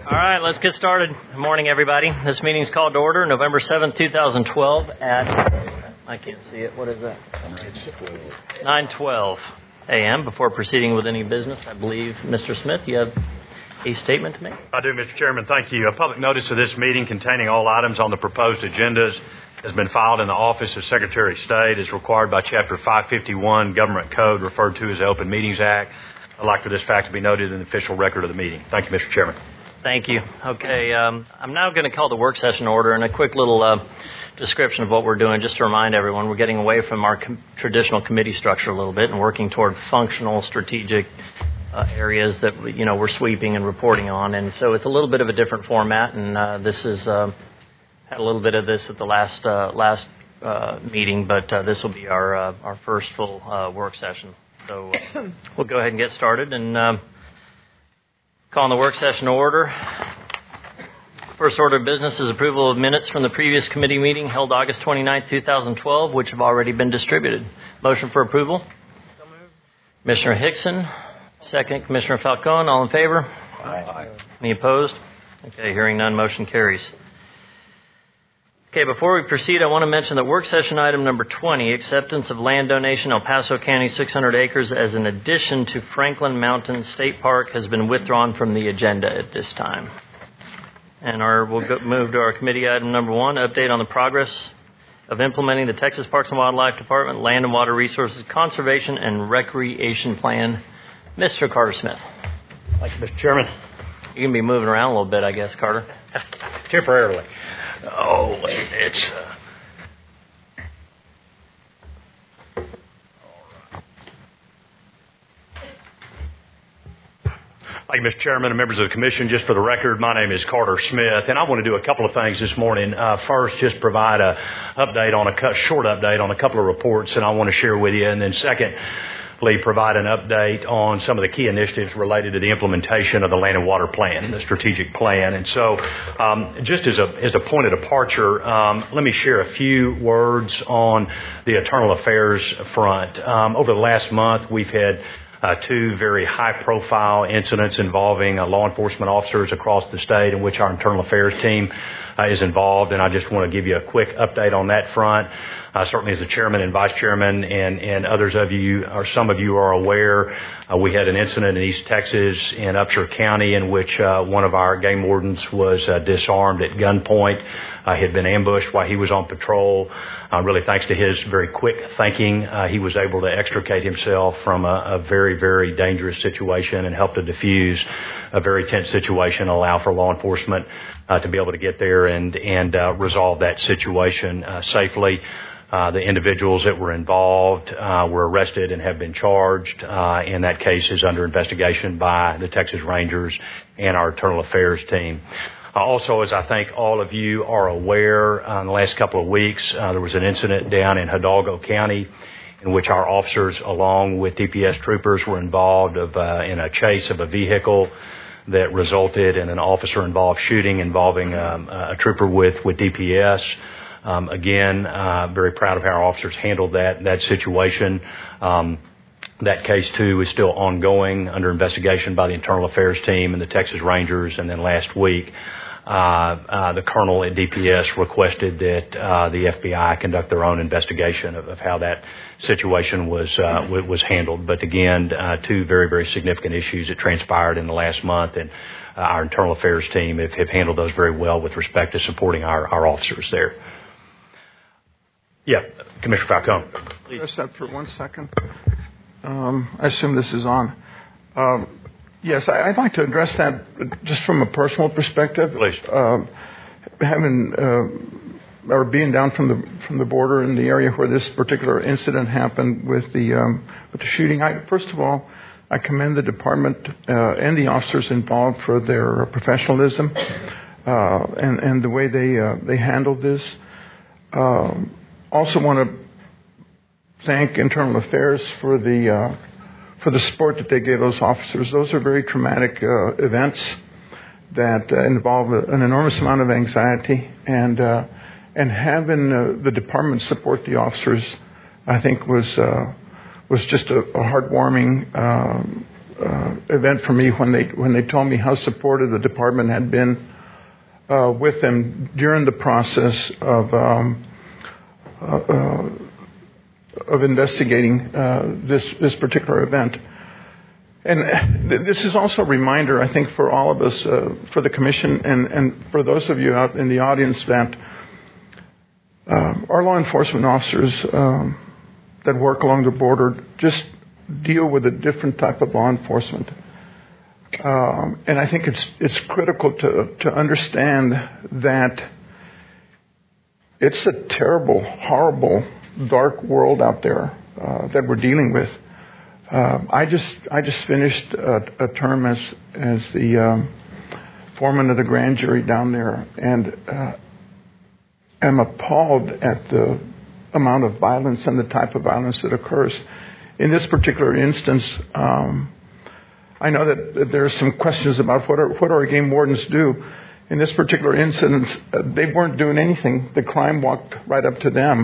All right, let's get started. Good morning, everybody. This meeting is called to order November 7th, 2012 at, I can't see it, what is that? 9:12 a.m. Before proceeding with any business, I believe, Mr. Smith, you have a statement to make? I do, Mr. Chairman. Thank you. A public notice of this meeting containing all items on the proposed agendas has been filed in the Office of Secretary of State as required by Chapter 551 Government Code, referred to as the Open Meetings Act. I'd like for this fact to be noted in the official record of the meeting. Thank you, Mr. Chairman. Thank you. Okay, I'm now going to call the work session order, and a quick little description of what we're doing, just to remind everyone, we're getting away from our traditional committee structure a little bit and working toward functional, strategic areas that we're sweeping and reporting on, and so it's a little bit of a different format, and this is had a little bit of this at the last meeting, but this will be our first full work session. So we'll go ahead and get started and calling the work session order. First order of business is approval of minutes from the previous committee meeting held August 29, 2012, which have already been distributed. Motion for approval? So moved. Commissioner Hickson. Second, Commissioner Falcone. All in favor? Aye. Any opposed? Okay, hearing none, motion carries. Okay, before we proceed, I want to mention that work session item number 20, acceptance of land donation El Paso County 600 acres as an addition to Franklin Mountain State Park, has been withdrawn from the agenda at this time. And we'll move to our committee item number 1, update on the progress of implementing the Texas Parks and Wildlife Department Land and Water Resources Conservation and Recreation Plan. Mr. Carter Smith. Thank you, Mr. Chairman. You can be moving around a little bit, I guess, Carter. Temporarily. Oh, it's... Thank you, Mr. Chairman and members of the Commission. Just for the record, my name is Carter Smith, and I want to do a couple of things this morning. First, just provide a short update on a couple of reports that I want to share with you, and then secondly, provide an update on some of the key initiatives related to the implementation of the Land and Water Plan, the strategic plan. And so, just as a point of departure, let me share a few words on the internal affairs front. Over the last month, we've had two very high-profile incidents involving law enforcement officers across the state, in which our internal affairs team is involved, and I just want to give you a quick update on that front. Certainly as the chairman and vice chairman and others of you, or some of you are aware, we had an incident in East Texas in Upshur County in which one of our game wardens was disarmed at gunpoint. He had been ambushed while he was on patrol. Really thanks to his very quick thinking, he was able to extricate himself from a very, very dangerous situation and help to diffuse a very tense situation, allow for law enforcement to be able to get there and resolve that situation safely. The individuals that were involved were arrested and have been charged, and that case is under investigation by the Texas Rangers and our internal affairs team. Also, as I think all of you are aware, in the last couple of weeks, there was an incident down in Hidalgo County in which our officers, along with DPS troopers, were involved in a chase of a vehicle that resulted in an officer-involved shooting involving a trooper with DPS. Again, very proud of how our officers handled that situation. That case, too, is still ongoing, under investigation by the Internal Affairs team and the Texas Rangers. And then last week, the colonel at DPS requested that the FBI conduct their own investigation of how that situation was handled. But again, two very, very significant issues that transpired in the last month, and our Internal Affairs team have handled those very well with respect to supporting our officers there. Yeah, Commissioner Falcone. Please. Address that for 1 second. I assume this is on. Yes, I'd like to address that just from a personal perspective. Please. Being down from the border in the area where this particular incident happened with the shooting. First of all, I commend the department and the officers involved for their professionalism and the way they handled this. Also want to thank Internal Affairs for the support that they gave those officers. Those are very traumatic events that involve an enormous amount of anxiety, and having the department support the officers, I think was just a heartwarming event for me when they told me how supportive the department had been with them during the process of investigating this particular event. And this is also a reminder, I think, for all of us, for the Commission and for those of you out in the audience, that our law enforcement officers that work along the border just deal with a different type of law enforcement. And I think it's critical to understand that it's a terrible, horrible, dark world out there that we're dealing with. I just finished a term as the foreman of the grand jury down there, and am appalled at the amount of violence and the type of violence that occurs. In this particular instance, I know that there are some questions about what our game wardens do. In this particular incident, they weren't doing anything. The crime walked right up to them,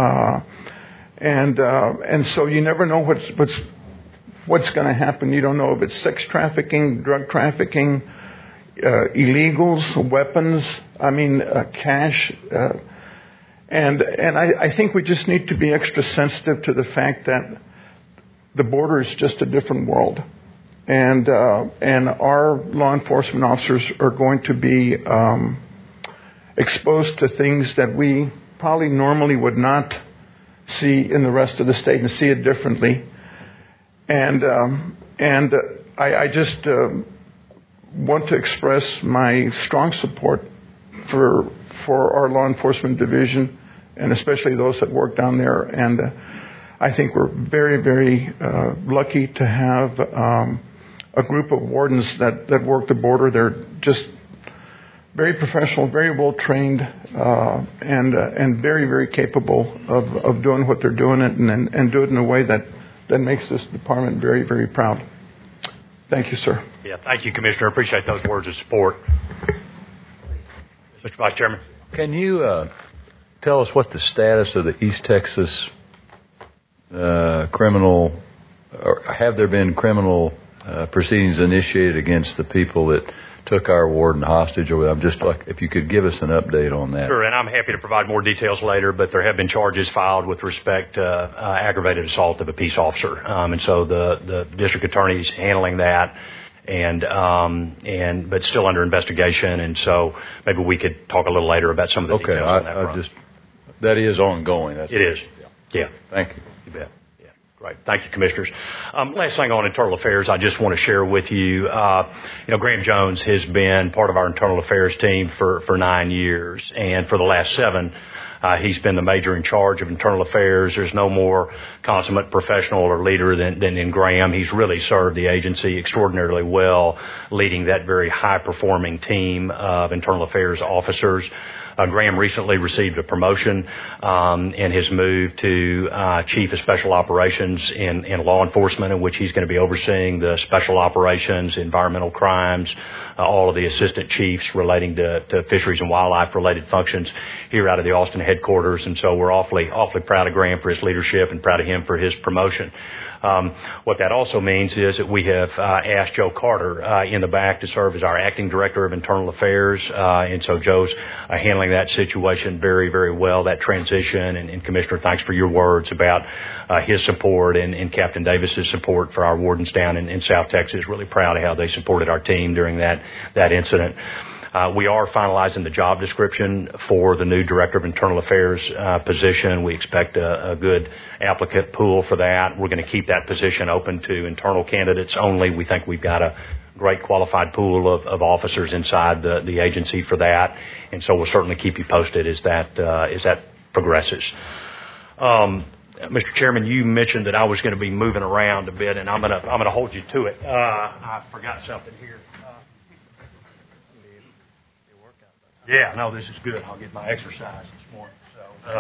and so you never know what's going to happen. You don't know if it's sex trafficking, drug trafficking, illegals, weapons. I mean, cash. And I think we just need to be extra sensitive to the fact that the border is just a different world. And our law enforcement officers are going to be exposed to things that we probably normally would not see in the rest of the state, and see it differently. And I just want to express my strong support for our law enforcement division, and especially those that work down there. And I think we're very, very lucky to have a group of wardens that work the border. They're just very professional, very well trained, and very, very capable of doing what they're doing it, and do it in a way that makes this department very, very proud. Thank you, sir. Yeah, thank you, Commissioner. I appreciate those words of support. Mr. Vice Chairman. Can you tell us what the status of the East Texas criminal, or have there been criminal proceedings initiated against the people that took our warden hostage? Or I'm just like, if you could give us an update on that. Sure, and I'm happy to provide more details later, but there have been charges filed with respect to aggravated assault of a peace officer. And so the district attorney is handling that, but still under investigation. And so maybe we could talk a little later about some of the details on that front. That is ongoing. It is. Yeah. Thank you. You bet. Right. Thank you, Commissioners. Last thing on internal affairs, I just want to share with you, Graham Jones has been part of our internal affairs team for 9 years. And for the last 7, he's been the major in charge of internal affairs. There's no more consummate professional or leader than in Graham. He's really served the agency extraordinarily well, leading that very high-performing team of internal affairs officers. Graham recently received a promotion and has moved to Chief of Special Operations in law enforcement, in which he's going to be overseeing the special operations, environmental crimes, all of the assistant chiefs relating to fisheries and wildlife related functions here out of the Austin headquarters. And so we're awfully proud of Graham for his leadership and proud of him for his promotion. What that also means is that we have asked Joe Carter in the back to serve as our acting director of internal affairs, and so Joe's handling that situation very, very well, that transition. And Commissioner, thanks for your words about his support and Captain Davis's support for our wardens down in South Texas. Really proud of how they supported our team during that incident. We are finalizing the job description for the new Director of Internal Affairs position. We expect a good applicant pool for that. We're going to keep that position open to internal candidates only. We think we've got a great qualified pool of officers inside the agency for that, and so we'll certainly keep you posted as that progresses. Mr. Chairman, you mentioned that I was going to be moving around a bit, and I'm going to hold you to it. I forgot something here. Yeah, no, this is good. I'll get my exercise this morning. So,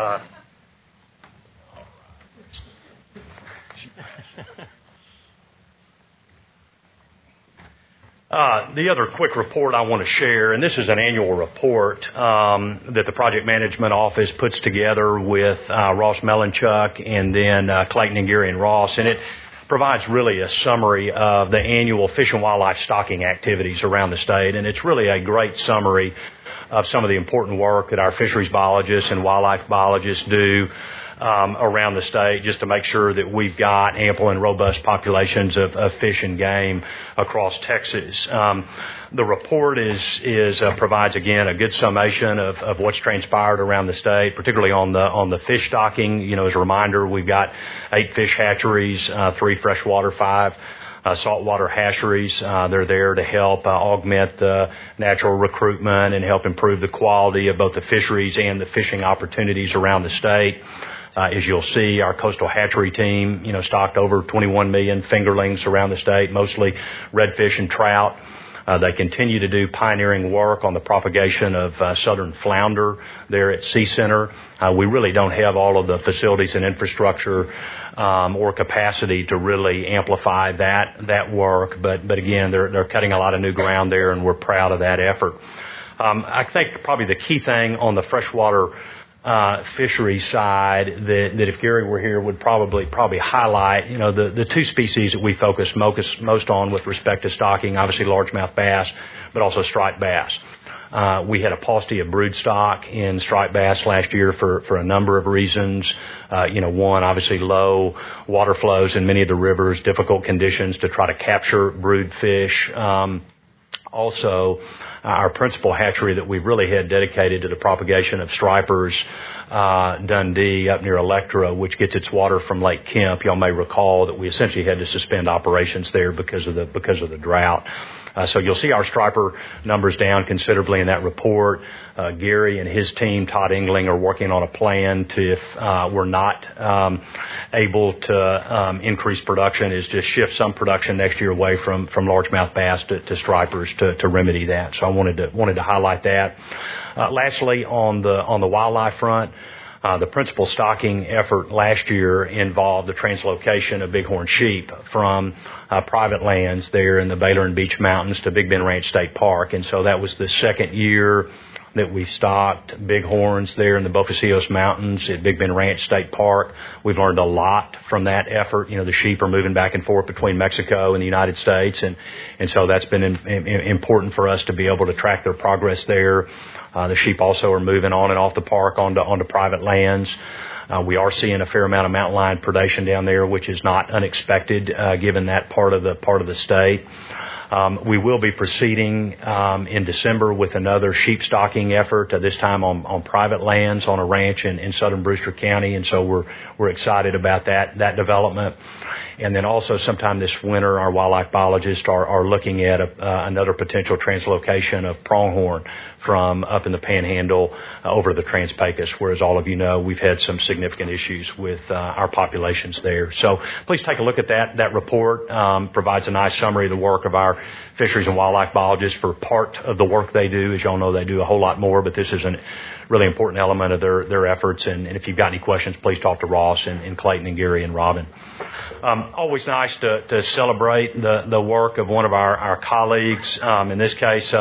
the other quick report I want to share, and this is an annual report that the Project Management Office puts together with Ross Melanchuk and then Clayton and Gary and Ross, and it provides really a summary of the annual fish and wildlife stocking activities around the state, and it's really a great summary of some of the important work that our fisheries biologists and wildlife biologists do around the state, just to make sure that we've got ample and robust populations of fish and game across Texas. The report provides again a good summation of what's transpired around the state, particularly on the fish stocking. You know, as a reminder, we've got 8 fish hatcheries, 3 freshwater, 5 saltwater hatcheries. They're there to help augment the natural recruitment and help improve the quality of both the fisheries and the fishing opportunities around the state. As you'll see, our coastal hatchery team, stocked over 21 million fingerlings around the state, mostly redfish and trout. They continue to do pioneering work on the propagation of southern flounder there at Sea Center. We really don't have all of the facilities and infrastructure or capacity to really amplify that work, but again, they're cutting a lot of new ground there, and we're proud of that effort. I think probably the key thing on the freshwater fishery side that if Gary were here would probably highlight, the 2 species that we focus most on with respect to stocking, obviously largemouth bass, but also striped bass. We had a paucity of brood stock in striped bass last year for a number of reasons. One, obviously low water flows in many of the rivers, difficult conditions to try to capture brood fish. Also, our principal hatchery that we've really had dedicated to the propagation of stripers, Dundee up near Electra, which gets its water from Lake Kemp. Y'all may recall that we essentially had to suspend operations there because of the drought. So you'll see our striper numbers down considerably in that report. Gary and his team, Todd Engling, are working on a plan to, if we're not able to increase production, is just shift some production next year away from largemouth bass to stripers to remedy that. So I wanted to highlight that. Lastly, on the wildlife front, the principal stocking effort last year involved the translocation of bighorn sheep from private lands there in the Baylor and Beach Mountains to Big Bend Ranch State Park. And so that was the second year that we stocked bighorns there in the Bocasios Mountains at Big Bend Ranch State Park. We've learned a lot from that effort. The sheep are moving back and forth between Mexico and the United States, and so that's been important for us to be able to track their progress there. The sheep also are moving on and off the park onto private lands. We are seeing a fair amount of mountain lion predation down there, which is not unexpected given that part of the state. We will be proceeding in December with another sheep stocking effort, this time on private lands on a ranch in southern Brewster County, and so we're excited about that development. And then also sometime this winter, our wildlife biologists are looking at another potential translocation of pronghorn from up in the Panhandle over to the Trans-Pecos, where, as all of you know, we've had some significant issues with our populations there. So please take a look at that. That report provides a nice summary of the work of our fisheries and wildlife biologists for part of the work they do. As y'all know, they do a whole lot more, but this is a really important element of their efforts. And if you've got any questions, please talk to Ross and Clayton and Gary and Robin. Always nice to celebrate the work of one of our colleagues, in this case,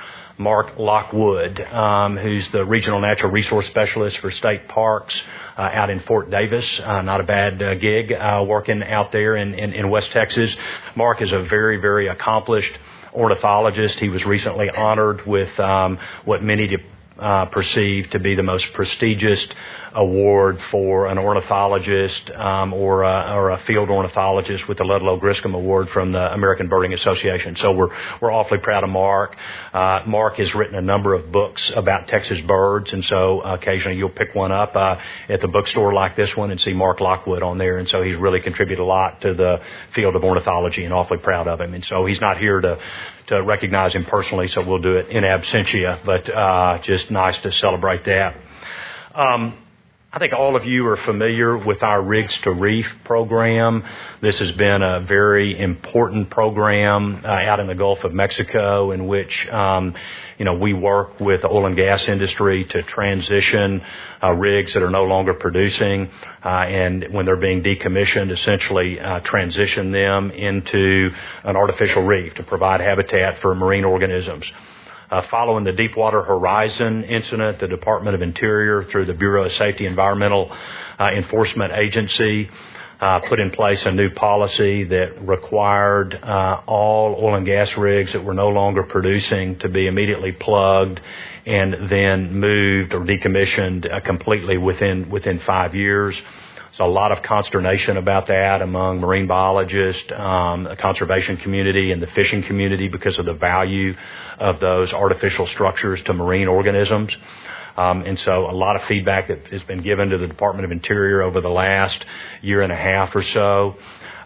Mark Lockwood, who's the Regional Natural Resource Specialist for State Parks out in Fort Davis. Not a bad gig working out there in West Texas. Mark is a very, very accomplished ornithologist. He was recently honored with what many perceive to be the most prestigious award for an ornithologist or a field ornithologist with the Ludlow Griscom Award from the American Birding Association. So we're awfully proud of Mark. Mark has written a number of books about Texas birds, and so occasionally you'll pick one up at the bookstore like this one and see Mark Lockwood on there. And so he's really contributed a lot to the field of ornithology, and awfully proud of him. And so he's not here to recognize him personally, so we'll do it in absentia, but just nice to celebrate that. I think all of you are familiar with our Rigs to Reef program. This has been a very important program out in the Gulf of Mexico, in which we work with the oil and gas industry to transition rigs that are no longer producing, and when they're being decommissioned, essentially transition them into an artificial reef to provide habitat for marine organisms. Following the Deepwater Horizon incident, the Department of Interior, through the Bureau of Safety Environmental Enforcement Agency, put in place a new policy that required all oil and gas rigs that were no longer producing to be immediately plugged and then moved or decommissioned completely within 5 years. So a lot of consternation about that among marine biologists, the conservation community, and the fishing community because of the value of those artificial structures to marine organisms. And so a lot of feedback that has been given to the Department of Interior over the last year and a half or so.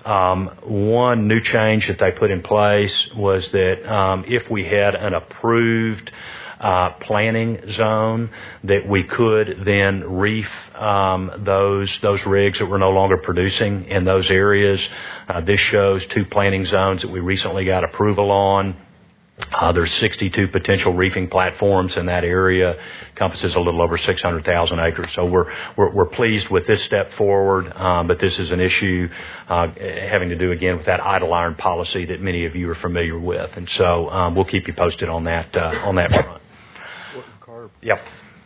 One new change that they put in place was that if we had an approved planning zone, that we could then reef those rigs that were no longer producing in those areas. This shows 2 planning zones that we recently got approval on. There's 62 potential reefing platforms in that area. Encompasses a little over 600,000 acres. So we're pleased with this step forward, but this is an issue having to do again with that idle iron policy that many of you are familiar with, and so we'll keep you posted on that front. Yep.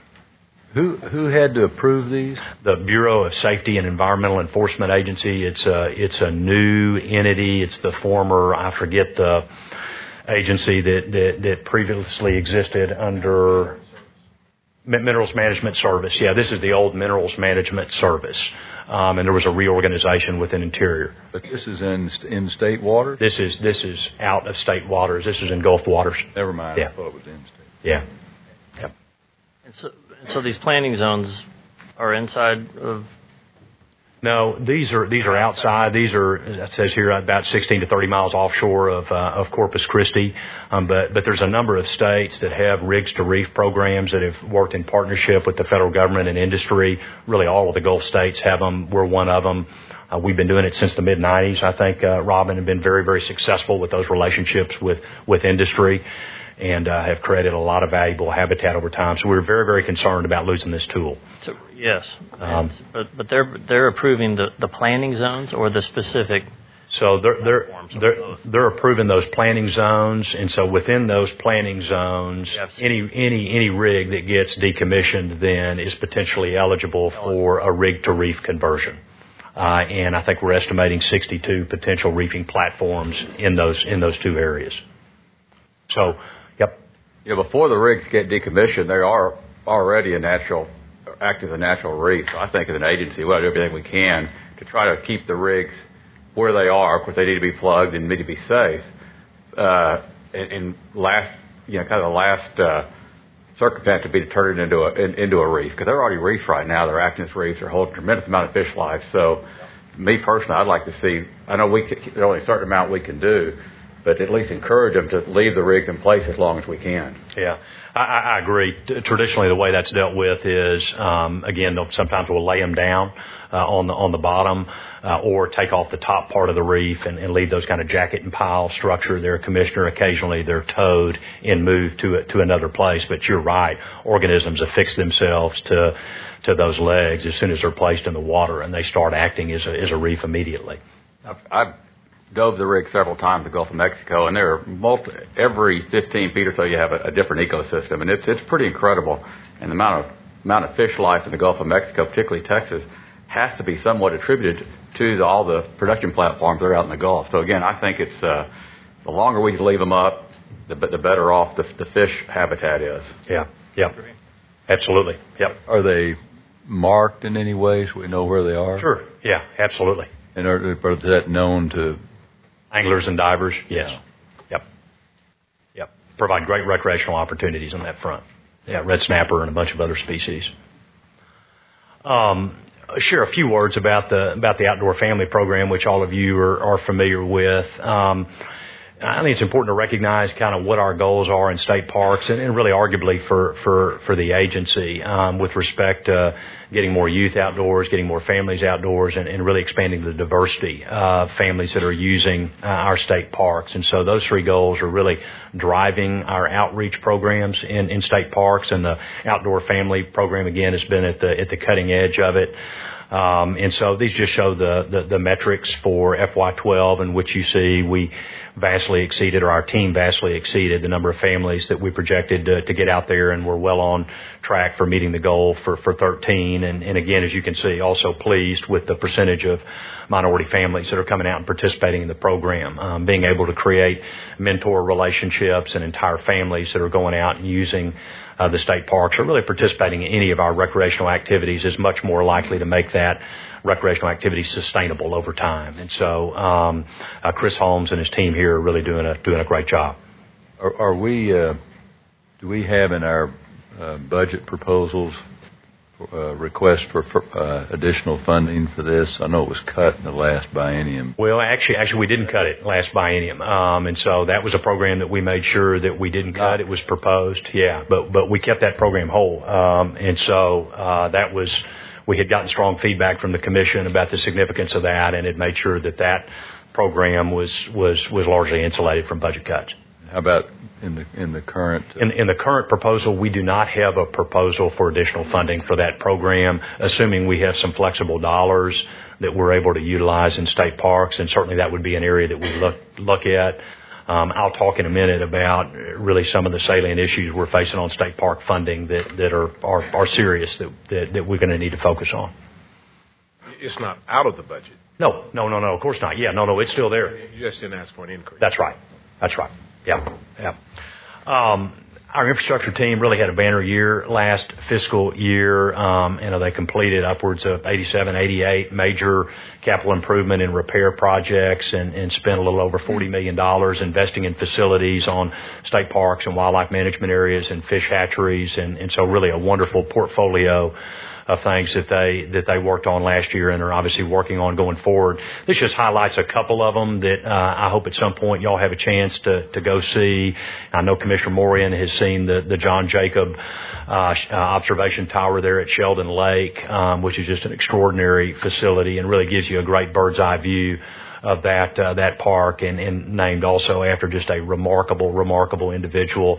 Who had to approve these? The Bureau of Safety and Environmental Enforcement Agency. It's a new entity. It's the former, I forget the agency that previously existed under Minerals Management Service. Yeah, this is the old Minerals Management Service. And there was a reorganization within Interior. But this is in state waters? This is out of state waters. This is in Gulf waters. Never mind. Yeah. I thought it was in state. Yeah. Yep. And so these planning zones are inside of... No, these are outside. These are, it says here, about 16 to 30 miles offshore of Corpus Christi. But there's a number of states that have rigs to reef programs that have worked in partnership with the federal government and industry. Really, all of the Gulf states have them. We're one of them. We've been doing it since the mid-'90s, I think, Robin, and been very, very successful with those relationships with industry, and have created a lot of valuable habitat over time. So we're very, very concerned about losing this tool. So, yes, but they're approving the planning zones or the specific. So they're approving those planning zones, and so within those planning zones, any rig that gets decommissioned then is potentially eligible for a rig to reef conversion. And I think we're estimating 62 potential reefing platforms in those 2 areas. So. Yep. Yeah, before the rigs get decommissioned, they are already act as a natural reef. So I think as an agency, we'll do everything we can to try to keep the rigs where they are. Of course, they need to be plugged and need to be safe. And the last circumstance would be to turn it into a reef, because they're already reefs right now. They're acting as reefs. They're holding a tremendous amount of fish life. So, me personally, I'd like to see. I know there's only a certain amount we can do, but at least encourage them to leave the rigs in place as long as we can. Yeah, I agree. Traditionally, the way that's dealt with is, again, sometimes we'll lay them down on the bottom or take off the top part of the reef and leave those kind of jacket and pile structure there, Commissioner. Occasionally, they're towed and moved to another place. But you're right. Organisms affix themselves to those legs as soon as they're placed in the water, and they start acting as a reef immediately. I've dove the rig several times in the Gulf of Mexico, and there are every 15 feet or so you have a different ecosystem, and it's pretty incredible. And the amount of fish life in the Gulf of Mexico, particularly Texas, has to be somewhat attributed to all the production platforms that are out in the Gulf. So again, I think it's the longer we can leave them up, the better off the fish habitat is. Yeah. Absolutely. Yep. Are they marked in any way so we know where they are? Sure. Yeah, absolutely. And are that known to anglers and divers? Yes. Yep. Provide great recreational opportunities on that front. Yeah, red snapper and a bunch of other species. Share a few words about the Outdoor Family Program, which all of you are familiar with. I think it's important to recognize kind of what our goals are in state parks and really arguably for the agency with respect to getting more youth outdoors, getting more families outdoors, and really expanding the diversity of families that are using our state parks. And so those 3 goals are really driving our outreach programs in state parks, and the Outdoor Family Program, again, has been at the cutting edge of it. And so these just show the metrics for FY12, in which you see we vastly exceeded, or our team vastly exceeded, the number of families that we projected to get out there, and we're well on track for meeting the goal for 13. And again, as you can see, also pleased with the percentage of minority families that are coming out and participating in the program, being able to create mentor relationships and entire families that are going out and using the state parks or really participating in any of our recreational activities is much more likely to make that recreational activity sustainable over time. And so Chris Holmes and his team here are really doing a great job. Are we do we have in our budget proposals request for additional funding for this? I know it was cut in the last biennium. Well, actually, we didn't cut it last biennium, and so that was a program that we made sure that we didn't cut. It was proposed, but we kept that program whole, and so that was. We had gotten strong feedback from the commission about the significance of that, and it made sure that program was largely insulated from budget cuts. How about in the current? In the current proposal, we do not have a proposal for additional funding for that program, assuming we have some flexible dollars that we're able to utilize in state parks, and certainly that would be an area that we look at. I'll talk in a minute about really some of the salient issues we're facing on state park funding that are serious that we're going to need to focus on. It's not out of the budget. No, of course not. Yeah, no, it's still there. You just didn't ask for an increase. That's right. Yeah. Our infrastructure team really had a banner year last fiscal year. They completed upwards of 87, 88 major capital improvement and repair projects and spent a little over $40 million investing in facilities on state parks and wildlife management areas and fish hatcheries. And so really a wonderful portfolio of things that they worked on last year and are obviously working on going forward. This just highlights a couple of them that I hope at some point y'all have a chance to go see. I know Commissioner Morian has seen the John Jacob observation tower there at Sheldon Lake, which is just an extraordinary facility and really gives you a great bird's eye view of that park, and named also after just a remarkable individual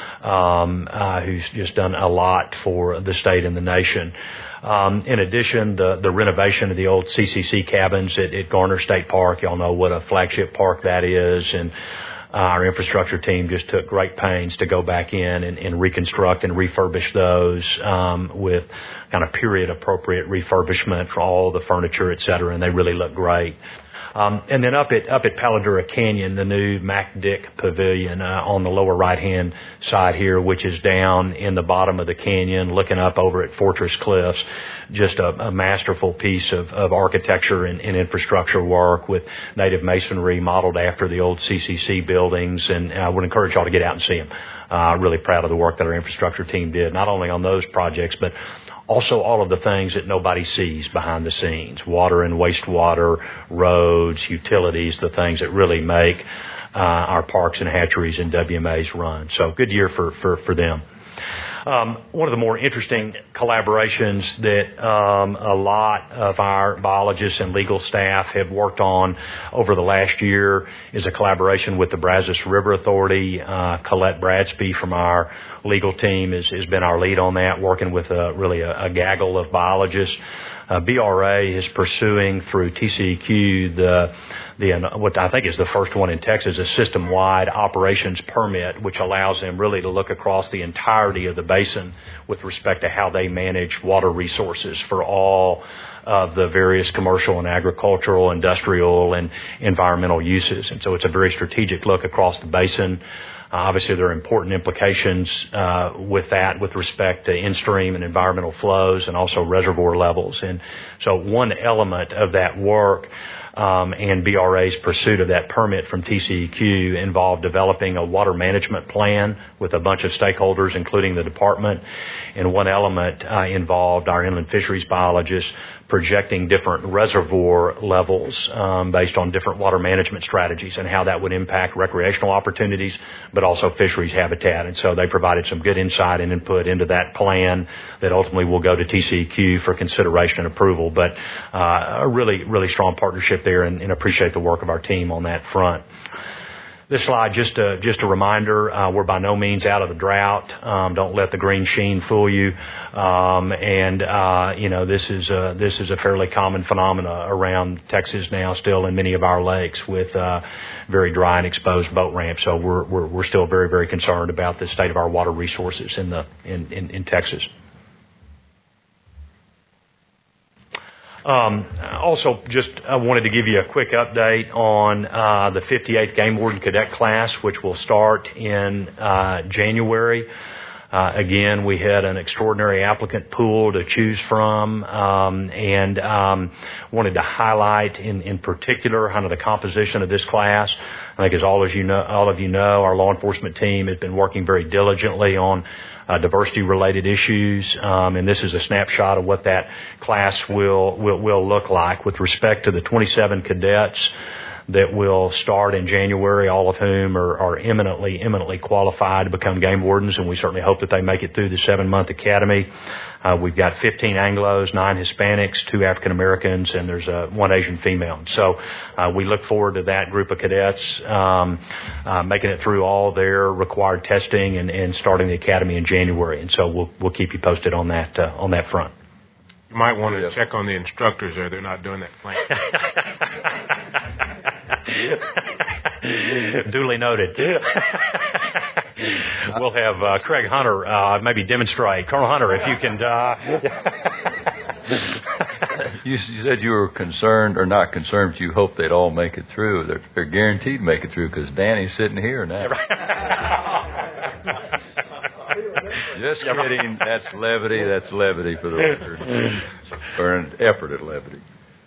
who's just done a lot for the state and the nation. In addition, the renovation of the old CCC cabins at Garner State Park, y'all know what a flagship park that is, and our infrastructure team just took great pains to go back in and reconstruct and refurbish those with kind of period appropriate refurbishment for all the furniture, et cetera, and they really look great. And then up at Paladura Canyon, the new Mac Dick Pavilion on the lower right-hand side here, which is down in the bottom of the canyon, looking up over at Fortress Cliffs. Just a masterful piece of architecture and infrastructure work with native masonry modeled after the old CCC buildings. And I would encourage y'all to get out and see them. Really proud of the work that our infrastructure team did, not only on those projects, but also all of the things that nobody sees behind the scenes: water and wastewater, roads, utilities, the things that really make our parks and hatcheries and WMAs run. So good year for them. One of the more interesting collaborations that a lot of our biologists and legal staff have worked on over the last year is a collaboration with the Brazos River Authority. Colette Bradsby from our legal team has been our lead on that, working with really a gaggle of biologists. BRA is pursuing through TCEQ what I think is the first one in Texas, a system-wide operations permit, which allows them really to look across the entirety of the basin with respect to how they manage water resources for all of the various commercial and agricultural, industrial, and environmental uses. And so it's a very strategic look across the basin. Obviously, there are important implications with that with respect to in-stream and environmental flows and also reservoir levels. And so one element of that work and BRA's pursuit of that permit from TCEQ involved developing a water management plan with a bunch of stakeholders, including the department. And one element involved our inland fisheries biologists projecting different reservoir levels based on different water management strategies and how that would impact recreational opportunities, but also fisheries habitat. And so they provided some good insight and input into that plan that ultimately will go to TCEQ for consideration and approval. But a really strong partnership there, and appreciate the work of our team on that front. This slide, just a reminder, we're by no means out of the drought. Don't let the green sheen fool you. This is a fairly common phenomena around Texas now, still in many of our lakes with very dry and exposed boat ramps. So we're still very, very concerned about the state of our water resources in Texas. Also, I wanted to give you a quick update on the 58th Game Warden Cadet class, which will start in January. Again, we had an extraordinary applicant pool to choose from, and wanted to highlight in particular kind of the composition of this class. I think, as all of you know, our law enforcement team has been working very diligently on diversity-related issues, and this is a snapshot of what that class will look like with respect to the 27 cadets that will start in January, all of whom are eminently qualified to become game wardens, and we certainly hope that they make it through the 7-month academy. We've got 15 Anglos, 9 Hispanics, 2 African Americans, and there's 1 Asian female. So we look forward to that group of cadets making it through all their required testing and starting the academy in January. And so we'll keep you posted on that front. You might want to check on the instructors, or they're not doing that plan. Duly noted. We'll have Craig Hunter maybe demonstrate. Colonel Hunter, if you can. You said you were concerned, or not concerned, but you hope they'd all make it through. They're guaranteed to make it through because Danny's sitting here now. Just kidding. That's levity. That's levity for the record. Or an effort at levity.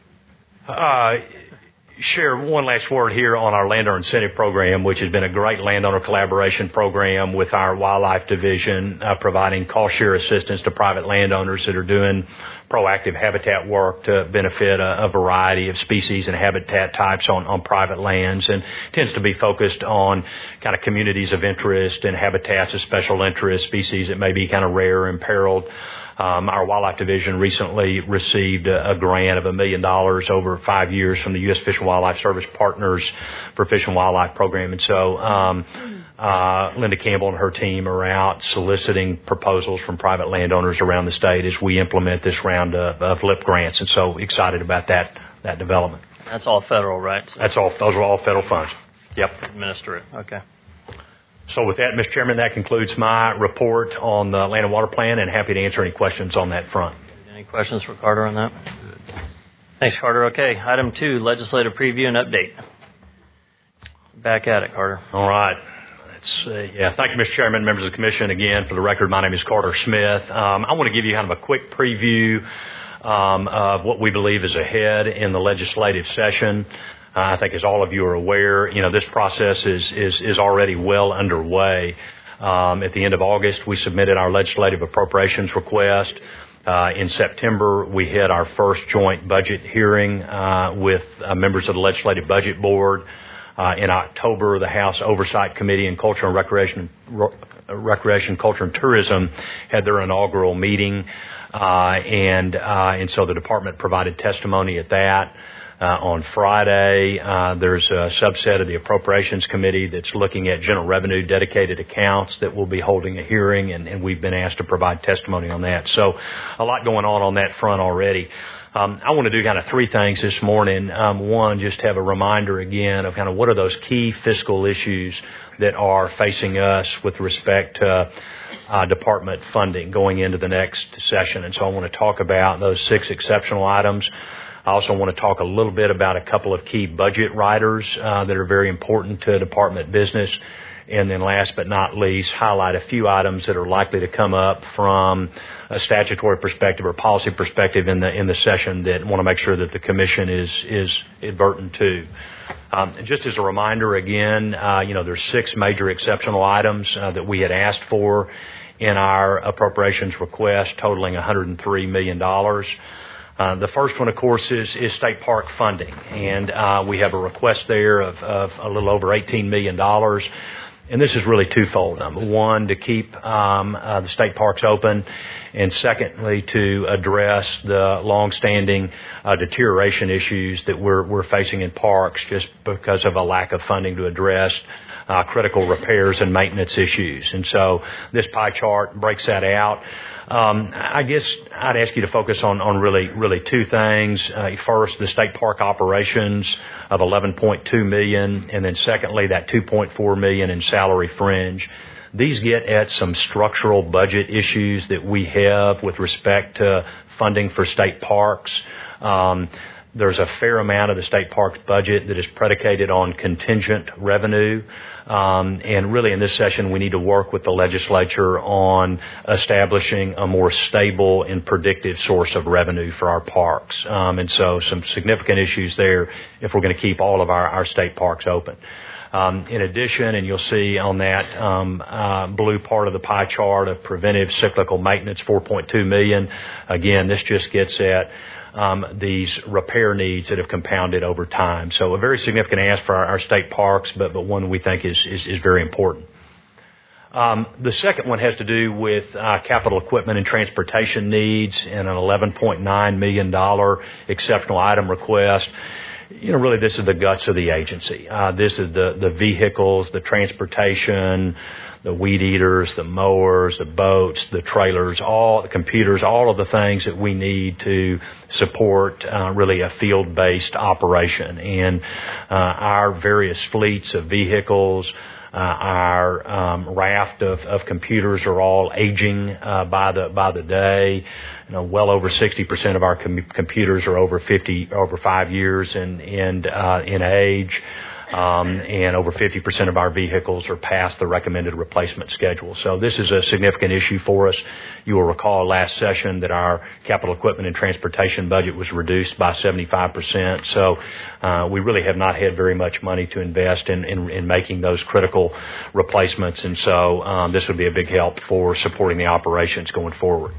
Share one last word here on our landowner incentive program, which has been a great landowner collaboration program with our wildlife division, providing cost share assistance to private landowners that are doing proactive habitat work to benefit a variety of species and habitat types on private lands, and tends to be focused on kind of communities of interest and habitats of special interest, species that may be kind of rare and imperiled. Our wildlife division recently received a grant of $1 million over 5 years from the U.S. Fish and Wildlife Service Partners for Fish and Wildlife Program. And so Linda Campbell and her team are out soliciting proposals from private landowners around the state as we implement this round of LIP grants. And so excited about that development. That's all federal, right? So Those are all federal funds. Yep. Administer it. Okay. So with that, Mr. Chairman, that concludes my report on the Land and Water Plan, and happy to answer any questions on that front. Any questions for Carter on that? Thanks, Carter. Okay, item 2, legislative preview and update. Back at it, Carter. All right. Let's see. Yeah, thank you, Mr. Chairman, members of the Commission. Again, for the record, my name is Carter Smith. I want to give you kind of a quick preview of what we believe is ahead in the legislative session. I think, as all of you are aware, this process is already well underway. At the end of August, we submitted our legislative appropriations request. In September, we had our first joint budget hearing with members of the Legislative Budget Board. In October, the House Oversight Committee and Culture and Recreation, Culture and Tourism had their inaugural meeting, and so the department provided testimony at that. On Friday, there's a subset of the Appropriations Committee that's looking at general revenue dedicated accounts that will be holding a hearing, and we've been asked to provide testimony on that. So a lot going on that front already. I want to do kind of 3 things this morning. One, just have a reminder again of kind of what are those key fiscal issues that are facing us with respect to department funding going into the next session. And so I want to talk about those 6 exceptional items. I also want to talk a little bit about a couple of key budget riders that are very important to department business. And then last but not least, highlight a few items that are likely to come up from a statutory perspective or policy perspective in the session that want to make sure that the Commission is advertent to. Just as a reminder, again, there's 6 major exceptional items that we had asked for in our appropriations request, totaling $103 million. The first one, of course, is state park funding, and we have a request there of a little over $18 million. And this is really twofold. Number one, to keep the state parks open, and secondly, to address the long-standing deterioration issues that we're facing in parks just because of a lack of funding to address critical repairs and maintenance issues. And so this pie chart breaks that out. I guess I'd ask you to focus on really two things. First, the state park operations of $11.2 million, and then secondly, that $2.4 million in salary fringe. These get at some structural budget issues that we have with respect to funding for state parks. There's a fair amount of the state parks budget that is predicated on contingent revenue. And really in this session, we need to work with the legislature on establishing a more stable and predictive source of revenue for our parks. And so some significant issues there if we're going to keep all of our state parks open. In addition, and you'll see on that blue part of the pie chart of preventive cyclical maintenance, $4.2 million. Again, this just gets at these repair needs that have compounded over time. So a very significant ask for our state parks, but one we think is very important. The second one has to do with capital equipment and transportation needs and an $11.9 million exceptional item request. You know, really this is the guts of the agency. This is the vehicles, the transportation, the weed eaters, the mowers, the boats, the trailers, all the computers, all of the things that we need to support really a field-based operation. And our various fleets of vehicles, our raft of computers are all aging by the day. You know, well over 60% of our computers are over 5 years in age. And over 50% of our vehicles are past the recommended replacement schedule. So this is a significant issue for us. You will recall last session that our capital equipment and transportation budget was reduced by 75%. So we really have not had very much money to invest in making those critical replacements. And so this would be a big help for supporting the operations going forward.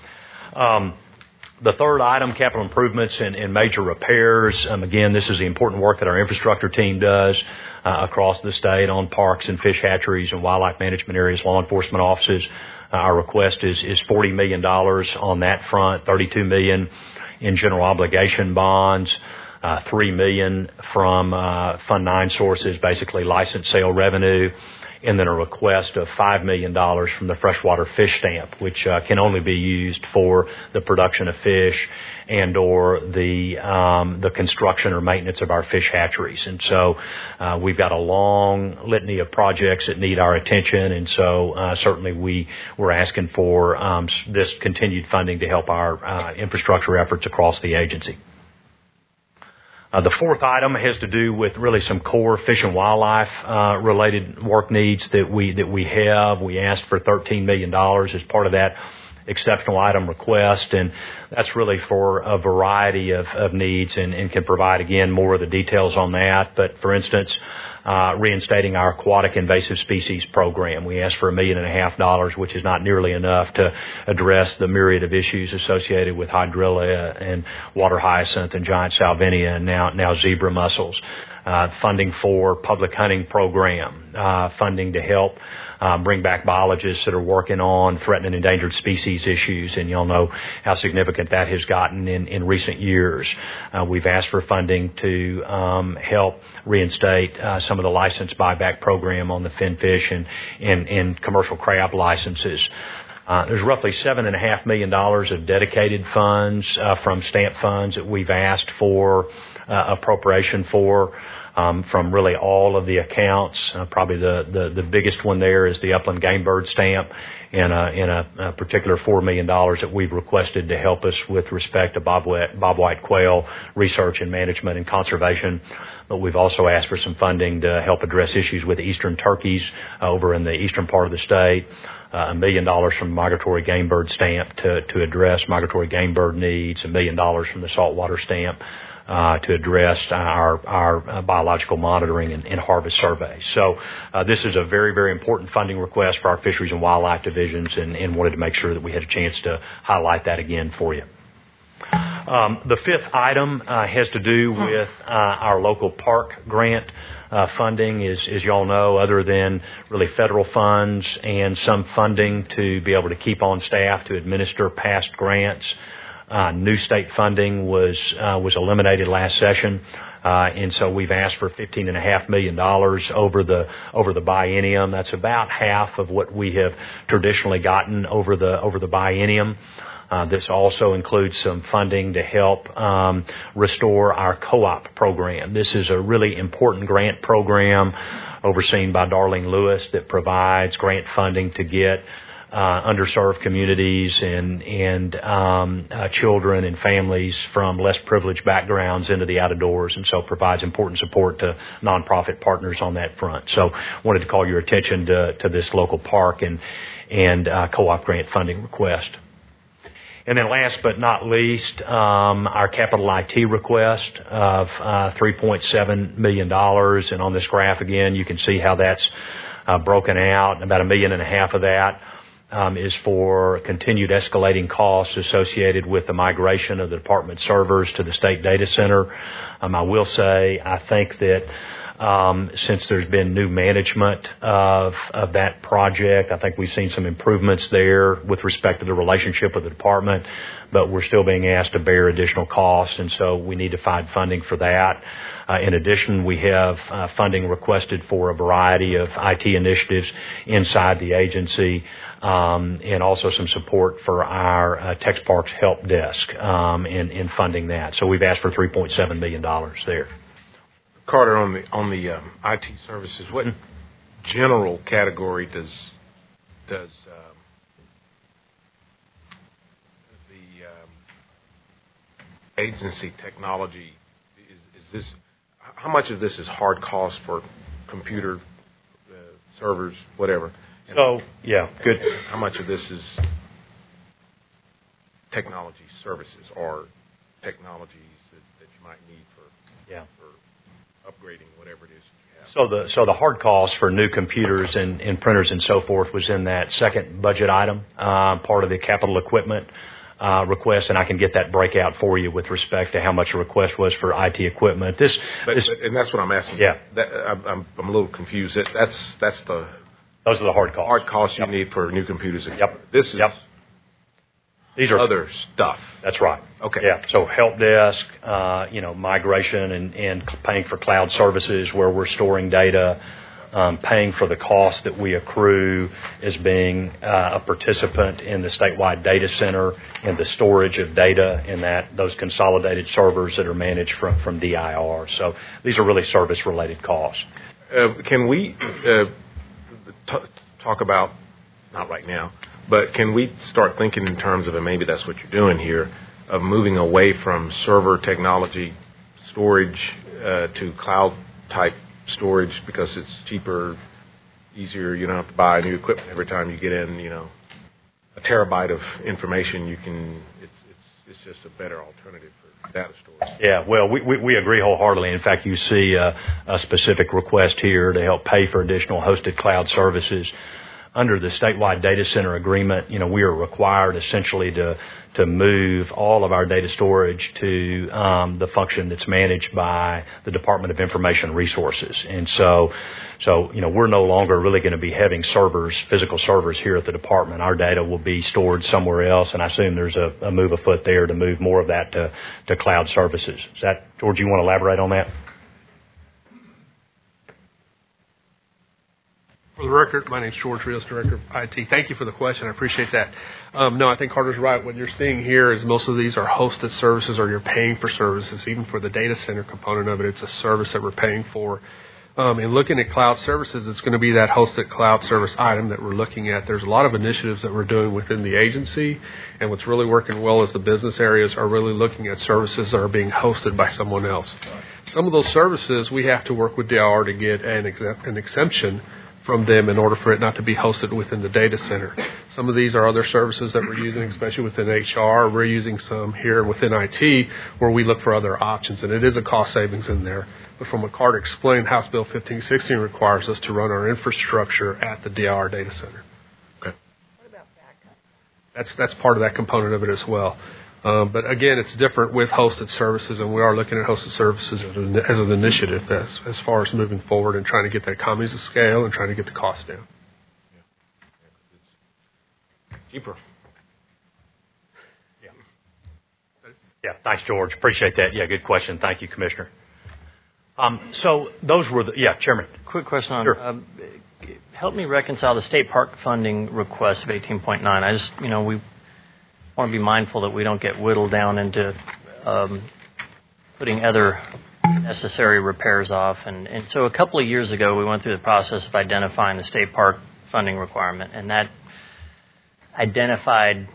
The third item, capital improvements and major repairs. Again, this is the important work that our infrastructure team does across the state on parks and fish hatcheries and wildlife management areas, law enforcement offices. Our request is $40 million on that front, $32 million in general obligation bonds, $3 million from Fund 9 sources, basically license sale revenue, and then a request of $5 million from the freshwater fish stamp, which can only be used for the production of fish and or the construction or maintenance of our fish hatcheries. And so we've got a long litany of projects that need our attention, and so certainly we're asking for this continued funding to help our infrastructure efforts across the agency. The fourth item has to do with really some core fish and wildlife related work needs that we have. We asked for $13 million as part of that exceptional item request, and that's really for a variety of needs and can provide, again, more of the details on that. But, for instance, reinstating our aquatic invasive species program. We asked for $1.5 million, which is not nearly enough to address the myriad of issues associated with hydrilla and water hyacinth and giant salvinia and now zebra mussels. Funding for public hunting program, funding to help bring back biologists that are working on threatened and endangered species issues, and you'll know how significant that has gotten in recent years. We've asked for funding to help reinstate some of the license buyback program on the finfish and commercial crab licenses. There's roughly $7.5 million of dedicated funds from stamp funds that we've asked for appropriation for from really all of the accounts. Probably the biggest one there is the upland game bird stamp in a particular $4 million that we've requested to help us with respect to bobwhite quail research and management and conservation. But we've also asked for some funding to help address issues with eastern turkeys over in the eastern part of the state. $1 million from migratory game bird stamp to address migratory game bird needs, $1 million from the saltwater stamp to address our biological monitoring and harvest surveys. So this is a very, very important funding request for our fisheries and wildlife divisions, and wanted to make sure that we had a chance to highlight that again for you. The fifth item has to do with our local park grant funding. As you all know, other than really federal funds and some funding to be able to keep on staff to administer past grants, new state funding was eliminated last session. And so we've asked for $15.5 million over the biennium. That's about half of what we have traditionally gotten over the biennium. This also includes some funding to help restore our co-op program. This is a really important grant program overseen by Darlene Lewis that provides grant funding to get underserved communities and children and families from less privileged backgrounds into the out-of-doors, and so provides important support to nonprofit partners on that front. So wanted to call your attention to this local park and co-op grant funding request. And then last but not least, our capital IT request of $3.7 million. And on this graph again, you can see how that's broken out. About $1.5 million of that is for continued escalating costs associated with the migration of the department servers to the state data center. I will say, I think that since there's been new management of that project, I think we've seen some improvements there with respect to the relationship with the department, but we're still being asked to bear additional costs, and so we need to find funding for that. In addition, we have funding requested for a variety of IT initiatives inside the agency, and also some support for our TexParks help desk in funding that. So we've asked for $3.7 million there. Carter, on the IT services, what general category does the agency technology is this? How much of this is hard cost for computer servers, whatever? And so yeah, good. How much of this is technology services or technologies that you might need for upgrading whatever it is you have? So the hard cost for new computers and printers and so forth was in that second budget item, part of the capital equipment request, and I can get that breakout for you with respect to how much a request was for IT equipment. And that's what I'm asking. Yeah, I'm a little confused. Those are the hard costs. Hard costs you need for new computers. Yep. This is. Yep. These are other stuff. That's right. Okay. Yeah. So help desk, migration and paying for cloud services where we're storing data, paying for the cost that we accrue as being a participant in the statewide data center and the storage of data in those consolidated servers that are managed from DIR. So these are really service-related costs. Can we talk about, not right now, but can we start thinking in terms of, and maybe that's what you're doing here, of moving away from server technology storage to cloud-type storage because it's cheaper, easier. You don't have to buy new equipment every time you get in, a terabyte of information. It's just a better alternative for data storage. Yeah, well, we agree wholeheartedly. In fact, you see a specific request here to help pay for additional hosted cloud services. Under the statewide data center agreement, we are required essentially to move all of our data storage to the function that's managed by the Department of Information Resources. And so we're no longer really going to be having physical servers here at the department. Our data will be stored somewhere else, and I assume there's a move afoot there to move more of that to cloud services. Is that, George, you want to elaborate on that? For the record, my name is George Rios, Director of IT. Thank you for the question. I appreciate that. No, I think Carter's right. What you're seeing here is most of these are hosted services or you're paying for services. Even for the data center component of it, it's a service that we're paying for. In looking at cloud services, it's going to be that hosted cloud service item that we're looking at. There's a lot of initiatives that we're doing within the agency, and what's really working well is the business areas are really looking at services that are being hosted by someone else. Some of those services, we have to work with DIR to get an exemption from them in order for it not to be hosted within the data center. Some of these are other services that we're using, especially within HR. We're using some here within IT where we look for other options, and it is a cost savings in there. But from what Carter explained, House Bill 1516 requires us to run our infrastructure at the DIR data center. Okay. What about backup? That's part of that component of it as well. But again, it's different with hosted services, and we are looking at hosted services as an initiative as far as moving forward and trying to get the economies of scale and trying to get the cost down. Cheaper. Yeah, thanks, George. Appreciate that. Yeah, good question. Thank you, Commissioner. So those were Chairman. Quick question on, Sure. Help me reconcile the state park funding request of 18.9. I just, we want to be mindful that we don't get whittled down into putting other necessary repairs off. And so a couple of years ago, we went through the process of identifying the state park funding requirement, and that identified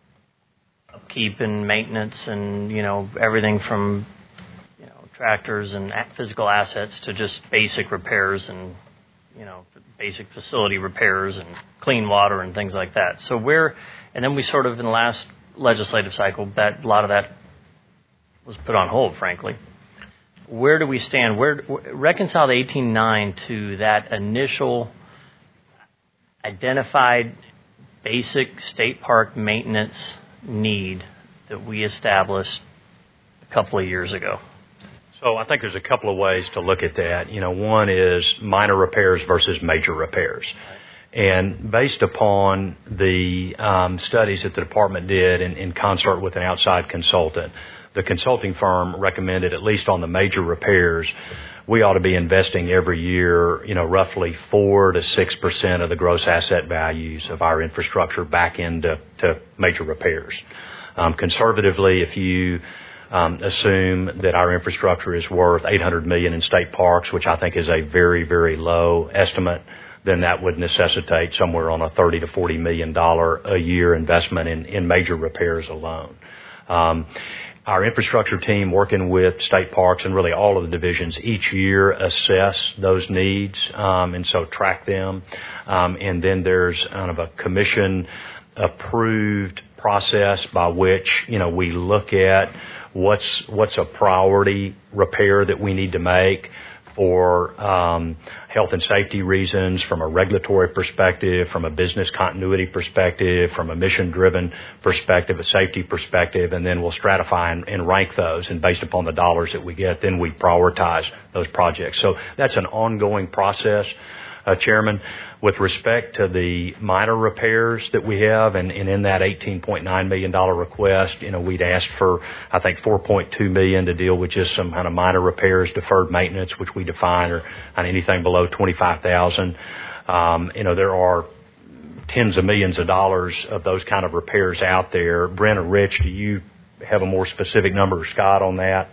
upkeep and maintenance and, everything from, tractors and physical assets to just basic repairs and, basic facility repairs and clean water and things like that. So and then we sort of in the last legislative cycle, a lot of that was put on hold, frankly. Where do we stand? Reconcile the 18.9 to that initial identified basic state park maintenance need that we established a couple of years ago. So I think there's a couple of ways to look at that. One is minor repairs versus major repairs. And based upon the studies that the department did in concert with an outside consultant, the consulting firm recommended, at least on the major repairs, we ought to be investing every year, roughly 4 to 6% of the gross asset values of our infrastructure back into major repairs. Conservatively, if you assume that our infrastructure is worth $800 million in state parks, which I think is a very, very low estimate, then that would necessitate somewhere on a $30 to $40 million a year investment in major repairs alone. Our infrastructure team, working with state parks and really all of the divisions, each year assess those needs and so track them. And then there's kind of a commission-approved process by which we look at what's a priority repair that we need to make for health and safety reasons, from a regulatory perspective, from a business continuity perspective, from a mission-driven perspective, a safety perspective, and then we'll stratify and rank those. And based upon the dollars that we get, then we prioritize those projects. So that's an ongoing process, Chairman. With respect to the minor repairs that we have, and in that $18.9 million request, we'd asked for, I think, $4.2 million to deal with just some kind of minor repairs, deferred maintenance, which we define are on anything below $25,000. There are tens of millions of dollars of those kind of repairs out there. Brent or Rich, do you have a more specific number, or Scott, on that?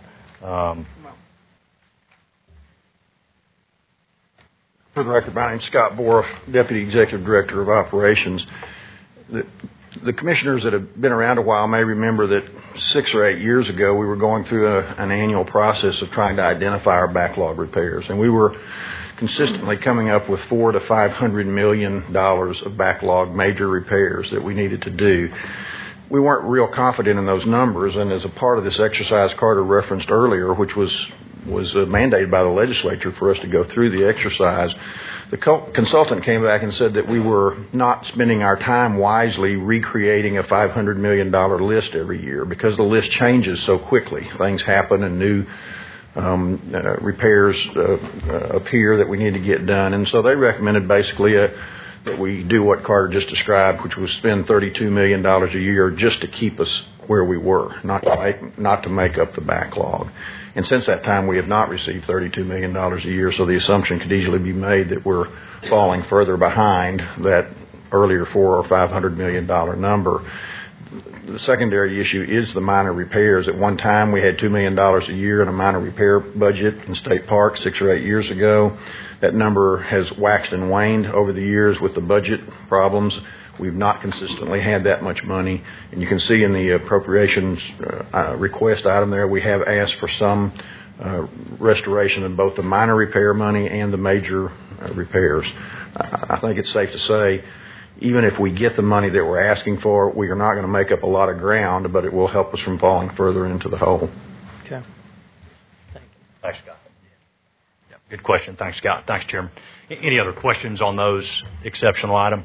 For the record, my name's Scott Boroff, Deputy Executive Director of Operations. The commissioners that have been around a while may remember that 6 or 8 years ago we were going through an annual process of trying to identify our backlog repairs, and we were consistently coming up with $400 to $500 million of backlog major repairs that we needed to do. We weren't real confident in those numbers, and as a part of this exercise Carter referenced earlier, which was mandated by the legislature for us to go through the exercise, the consultant came back and said that we were not spending our time wisely recreating a $500 million list every year because the list changes so quickly. Things happen and new repairs appear that we need to get done. And so they recommended basically that we do what Carter just described, which was spend $32 million a year just to keep us where we were, not to make up the backlog. And since that time, we have not received $32 million a year, so the assumption could easily be made that we're falling further behind that earlier $400 or $500 million number. The secondary issue is the minor repairs. At one time, we had $2 million a year in a minor repair budget in state parks 6 or 8 years ago. That number has waxed and waned over the years with the budget problems. We've not consistently had that much money. And you can see in the appropriations request item there, we have asked for some restoration of both the minor repair money and the major repairs. I think it's safe to say, even if we get the money that we're asking for, we are not going to make up a lot of ground, but it will help us from falling further into the hole. Okay. Thank you. Thanks, Scott. Yeah, good question. Thanks, Scott. Thanks, Chairman. Any other questions on those exceptional items?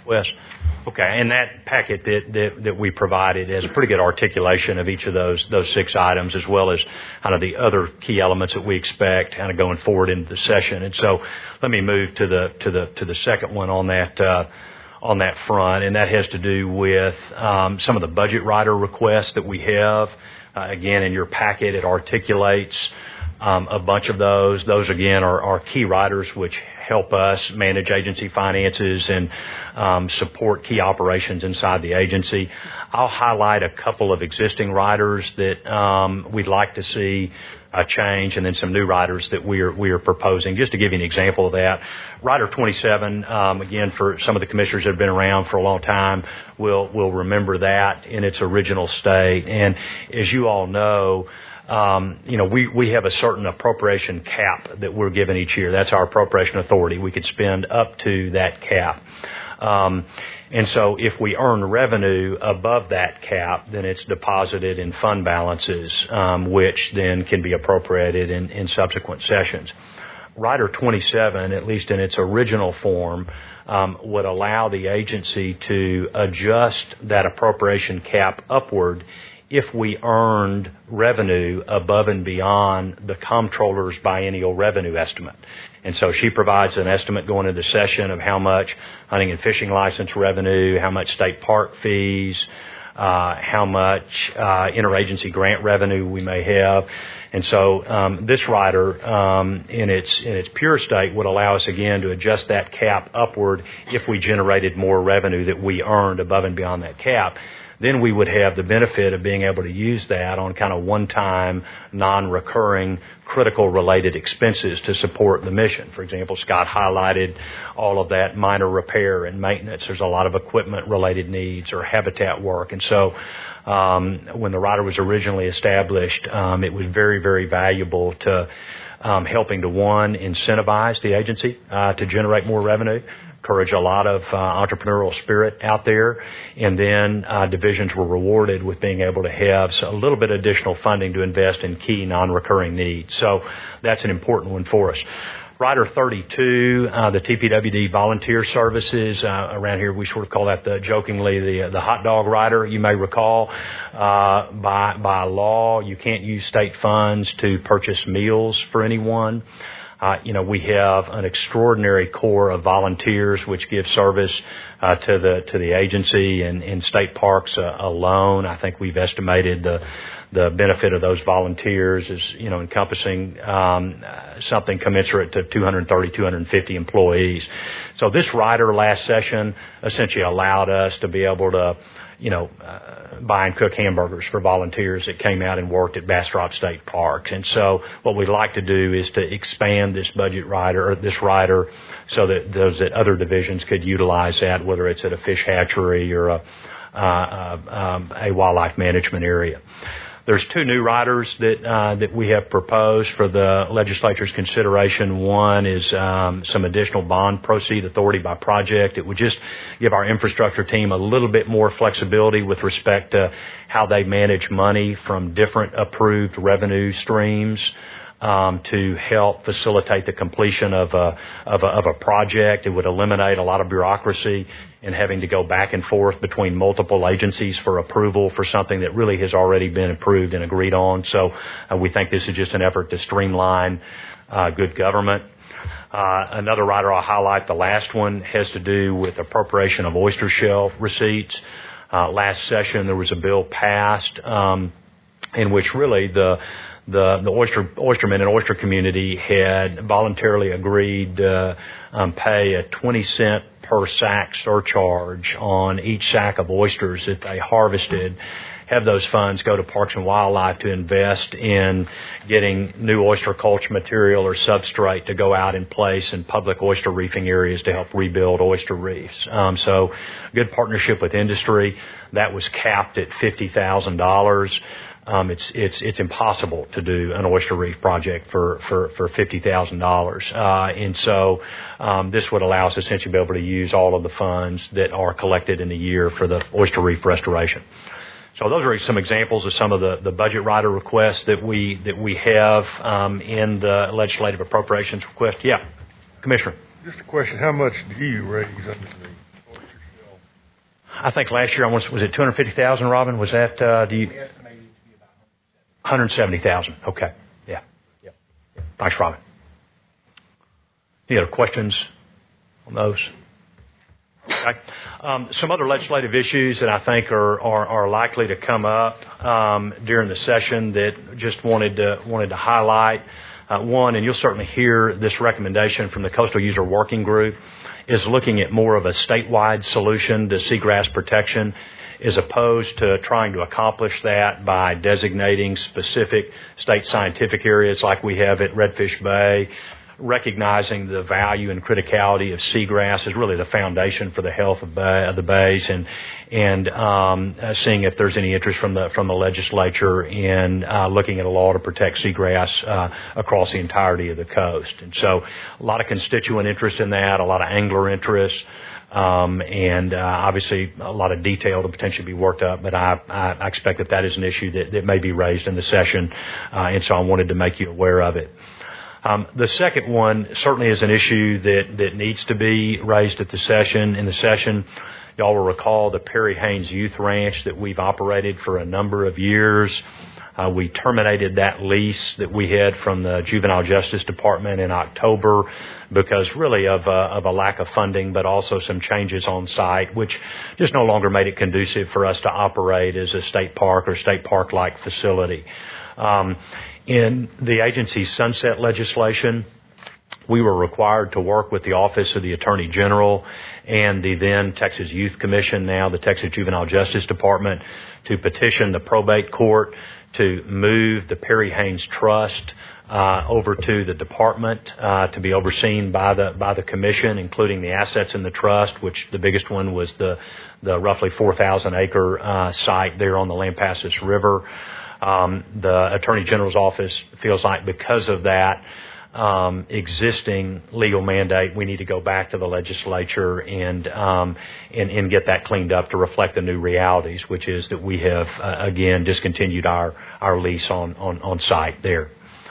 Wes? Okay, and that packet that we provided has a pretty good articulation of each of those 6 items, as well as kind of the other key elements that we expect kind of going forward into the session. And so, let me move to the second one on that front, and that has to do with some of the budget rider requests that we have. Again, in your packet, it articulates a bunch of those. Those, again, are key riders which help us manage agency finances and support key operations inside the agency. I'll highlight a couple of existing riders that we'd like to see a change, and then some new riders that we are proposing. Just to give you an example of that, Rider 27, again, for some of the commissioners that have been around for a long time, will remember that in its original state. And as you all know, we have a certain appropriation cap that we're given each year. That's our appropriation authority. We could spend up to that cap. And so if we earn revenue above that cap, then it's deposited in fund balances, which then can be appropriated in subsequent sessions. Rider 27, at least in its original form, would allow the agency to adjust that appropriation cap upward if we earned revenue above and beyond the comptroller's biennial revenue estimate. And so she provides an estimate going into session of how much hunting and fishing license revenue, how much state park fees, how much interagency grant revenue we may have. And so this rider, in its pure state, would allow us again to adjust that cap upward if we generated more revenue that we earned above and beyond that cap. Then we would have the benefit of being able to use that on kind of one-time, non-recurring, critical related expenses to support the mission. For example, Scott highlighted all of that minor repair and maintenance. There's a lot of equipment related needs or habitat work. And so when the rider was originally established, it was very, very valuable to helping to, one, incentivize the agency to generate more revenue, encourage a lot of entrepreneurial spirit out there, and then divisions were rewarded with being able to have a little bit of additional funding to invest in key non-recurring needs. So that's an important one for us. Rider 32, the TPWD volunteer services, around here we sort of call that jokingly the hot dog rider. You may recall by law you can't use state funds to purchase meals for anyone. We have an extraordinary core of volunteers which give service to the agency and in state parks alone. I think we've estimated the benefit of those volunteers is, encompassing something commensurate to 230, 250 employees. So this rider last session essentially allowed us to be able to buy and cook hamburgers for volunteers that came out and worked at Bastrop State Parks. And so what we'd like to do is to expand this budget rider, or this rider, so that other divisions could utilize that, whether it's at a fish hatchery or a wildlife management area. There's 2 new riders that we have proposed for the legislature's consideration. One is some additional bond proceed authority by project. It would just give our infrastructure team a little bit more flexibility with respect to how they manage money from different approved revenue streams to help facilitate the completion of a project. It would eliminate a lot of bureaucracy in having to go back and forth between multiple agencies for approval for something that really has already been approved and agreed on. So we think this is just an effort to streamline good government. Another rider I'll highlight, the last one, has to do with appropriation of oyster shell receipts. Last session there was a bill passed in which really the oystermen and oyster community had voluntarily agreed to pay a 20-cent per sack surcharge on each sack of oysters that they harvested, have those funds go to Parks and Wildlife to invest in getting new oyster culture material or substrate to go out and place in public oyster reefing areas to help rebuild oyster reefs. So good partnership with industry. That was capped at $50,000. It's impossible to do an oyster reef project for $50,000, and so this would allow us essentially to be able to use all of the funds that are collected in a year for the oyster reef restoration. So those are some examples of some of the budget rider requests that we have in the legislative appropriations request. Yeah, Commissioner. Just a question: how much do you raise under the oyster shell? I think last year was it 250,000, Robin? Was that, do you? We estimated it to be about 170,000. Okay. Yeah. Thanks, Robin. Any other questions on those? Okay. Some other legislative issues that I think are likely to come up during the session that just wanted to highlight. One, and you'll certainly hear this recommendation from the Coastal User Working Group, is looking at more of a statewide solution to seagrass protection, as opposed to trying to accomplish that by designating specific state scientific areas like we have at Redfish Bay. Recognizing the value and criticality of seagrass is really the foundation for the health of the bays, and seeing if there's any interest from the legislature in looking at a law to protect seagrass across the entirety of the coast. And so, a lot of constituent interest in that, a lot of angler interest. And obviously a lot of detail to potentially be worked up, but I expect that is an issue that may be raised in the session, and so I wanted to make you aware of it. The second one certainly is an issue that needs to be raised at the session. In the session, y'all will recall the Perry Haynes Youth Ranch that we've operated for a number of years. We terminated that lease that we had from the Juvenile Justice Department in October because really of a lack of funding, but also some changes on site, which just no longer made it conducive for us to operate as a state park or state park-like facility. In the agency's sunset legislation, we were required to work with the Office of the Attorney General and the then Texas Youth Commission, now the Texas Juvenile Justice Department, to petition the probate court to move the Perry Haynes Trust over to the department to be overseen by the commission, including the assets in the trust, which the biggest one was the roughly 4,000 acre site there on the Lampasas River. The Attorney General's office feels like because of that existing legal mandate, we need to go back to the legislature and get that cleaned up to reflect the new realities, which is that we have again discontinued our lease on site there.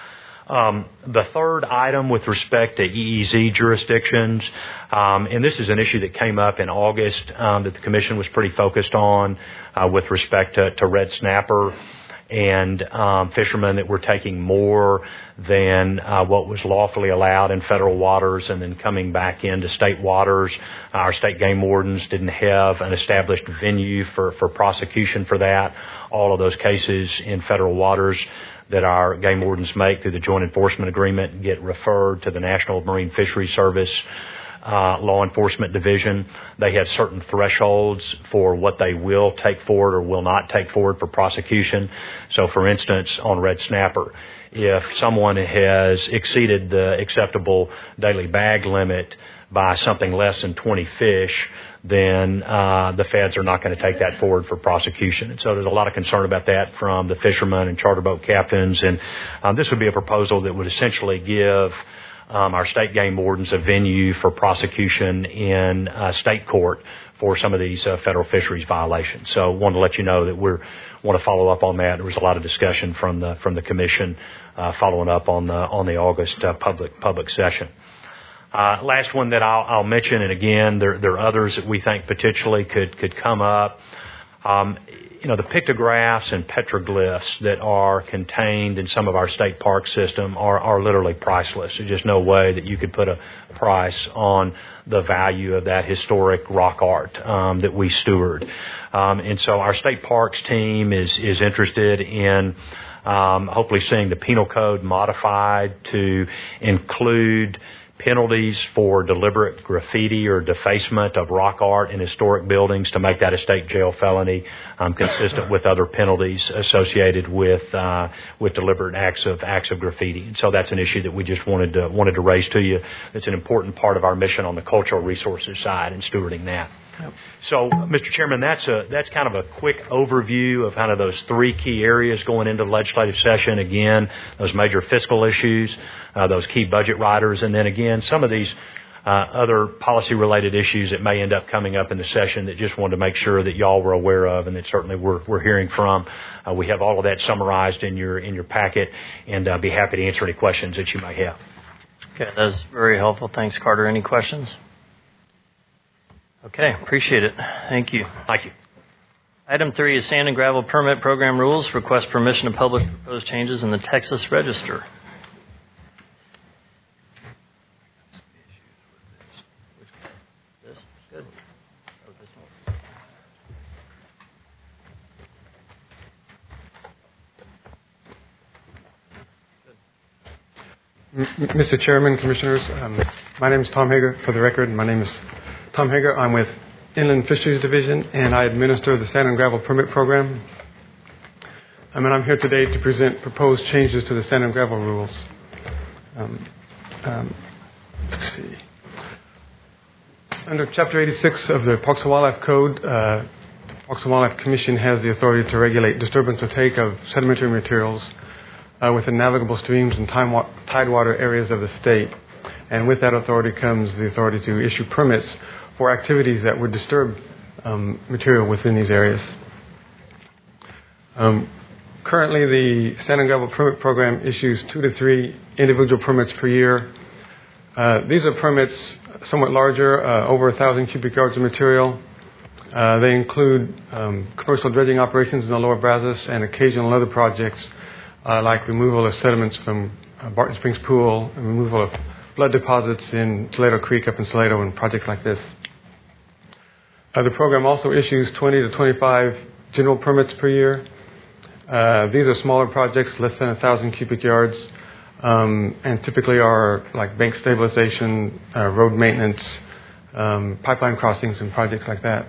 The third item with respect to EEZ jurisdictions, and this is an issue that came up in August that the Commission was pretty focused on with respect to red snapper and fishermen that were taking more than what was lawfully allowed in federal waters and then coming back into state waters. Our state game wardens didn't have an established venue for prosecution for that. All of those cases in federal waters that our game wardens make through the Joint Enforcement Agreement get referred to the National Marine Fisheries Service Law Enforcement Division. They have certain thresholds for what they will take forward or will not take forward for prosecution. So, for instance, on red snapper, if someone has exceeded the acceptable daily bag limit by something less than 20 fish, then the feds are not going to take that forward for prosecution. And so there's a lot of concern about that from the fishermen and charter boat captains. And this would be a proposal that would essentially give our state game wardens a venue for prosecution in state court for some of these federal fisheries violations. So wanted to let you know that we want to follow up on that. There was a lot of discussion from the commission following up on the August public session. Last one that I'll mention, and again, there are others that we think potentially could come up. The pictographs and petroglyphs that are contained in some of our state park system are literally priceless. There's just no way that you could put a price on the value of that historic rock art that we steward. And so our state parks team is interested in hopefully seeing the penal code modified to include penalties for deliberate graffiti or defacement of rock art in historic buildings to make that a state jail felony, consistent with other penalties associated with deliberate acts of graffiti. And so that's an issue that we just wanted to raise to you. It's an important part of our mission on the cultural resources side and stewarding that. Yep. So, Mr. Chairman, that's kind of a quick overview of kind of those three key areas going into the legislative session. Again, those major fiscal issues, those key budget riders, and then again, some of these other policy-related issues that may end up coming up in the session that just wanted to make sure that y'all were aware of and that certainly we're hearing from. We have all of that summarized in your packet, and be happy to answer any questions that you may have. Okay, that's very helpful. Thanks, Carter. Any questions? Okay, appreciate it. Thank you. Thank you. Item 3 is Sand and Gravel Permit Program Rules. Request permission to publish proposed changes in the Texas Register. This? Good. Oh, this one. Mr. Chairman, Commissioners, my name is Tom Hager. For the record, my name is Tom Hager. I'm with Inland Fisheries Division, and I administer the Sand and Gravel Permit Program. And I'm here today to present proposed changes to the Sand and Gravel Rules. Let's see. Under Chapter 86 of the Parks and Wildlife Code, the Parks and Wildlife Commission has the authority to regulate disturbance or take of sedimentary materials within navigable streams and tidewater areas of the state. And with that authority comes the authority to issue permits for activities that would disturb material within these areas. Currently, the Sand and Gravel Permit Program issues 2 to 3 individual permits per year. These are permits somewhat larger, over 1,000 cubic yards of material. They include commercial dredging operations in the Lower Brazos and occasional other projects like removal of sediments from Barton Springs Pool and removal of flood deposits in Toledo Creek up in Toledo and projects like this. The program also issues 20 to 25 general permits per year. These are smaller projects, less than 1,000 cubic yards, and typically are like bank stabilization, road maintenance, pipeline crossings, and projects like that.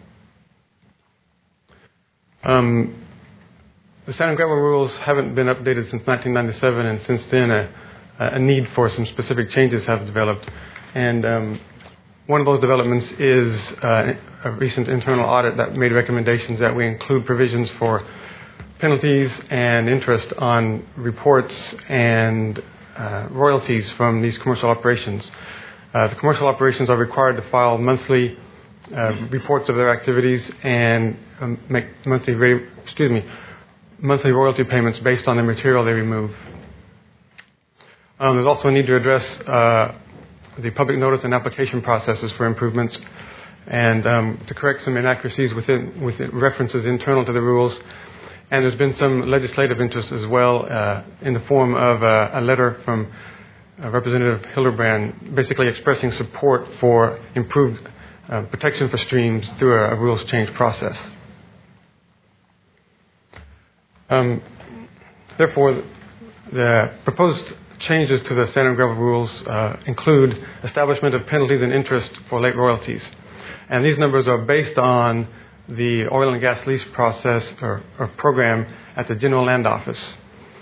The Sand and Gravel Rules haven't been updated since 1997, and since then a need for some specific changes have developed. And one of those developments is a recent internal audit that made recommendations that we include provisions for penalties and interest on reports and royalties from these commercial operations. The commercial operations are required to file monthly reports of their activities and make monthly royalty payments based on the material they remove. There's also a need to address the public notice and application processes for improvements, and to correct some inaccuracies with references internal to the rules. And there's been some legislative interest as well in the form of a letter from Representative Hildebrand basically expressing support for improved protection for streams through a rules change process. Therefore, the proposed changes to the Sand and Gravel Rules include establishment of penalties and interest for late royalties. And these numbers are based on the oil and gas lease process or program at the General Land Office.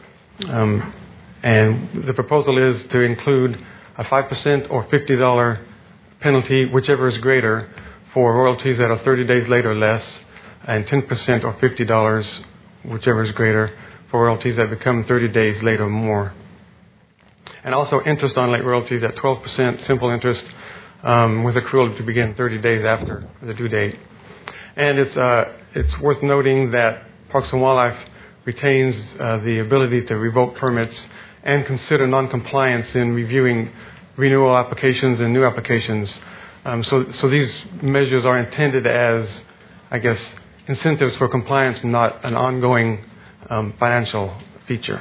And the proposal is to include a 5% or $50 penalty, whichever is greater, for royalties that are 30 days late or less, and 10% or $50, whichever is greater, for royalties that become 30 days late or more. And also interest on late royalties at 12% simple interest with accrual to begin 30 days after the due date. And it's worth noting that Parks and Wildlife retains the ability to revoke permits and consider noncompliance in reviewing renewal applications and new applications. So these measures are intended as, I guess, incentives for compliance, not an ongoing financial feature.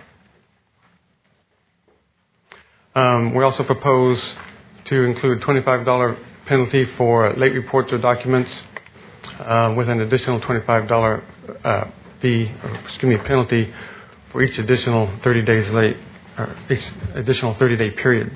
We also propose to include $25 penalty for late reports or documents with an additional $25 penalty for each additional 30 days late, or each additional 30-day period.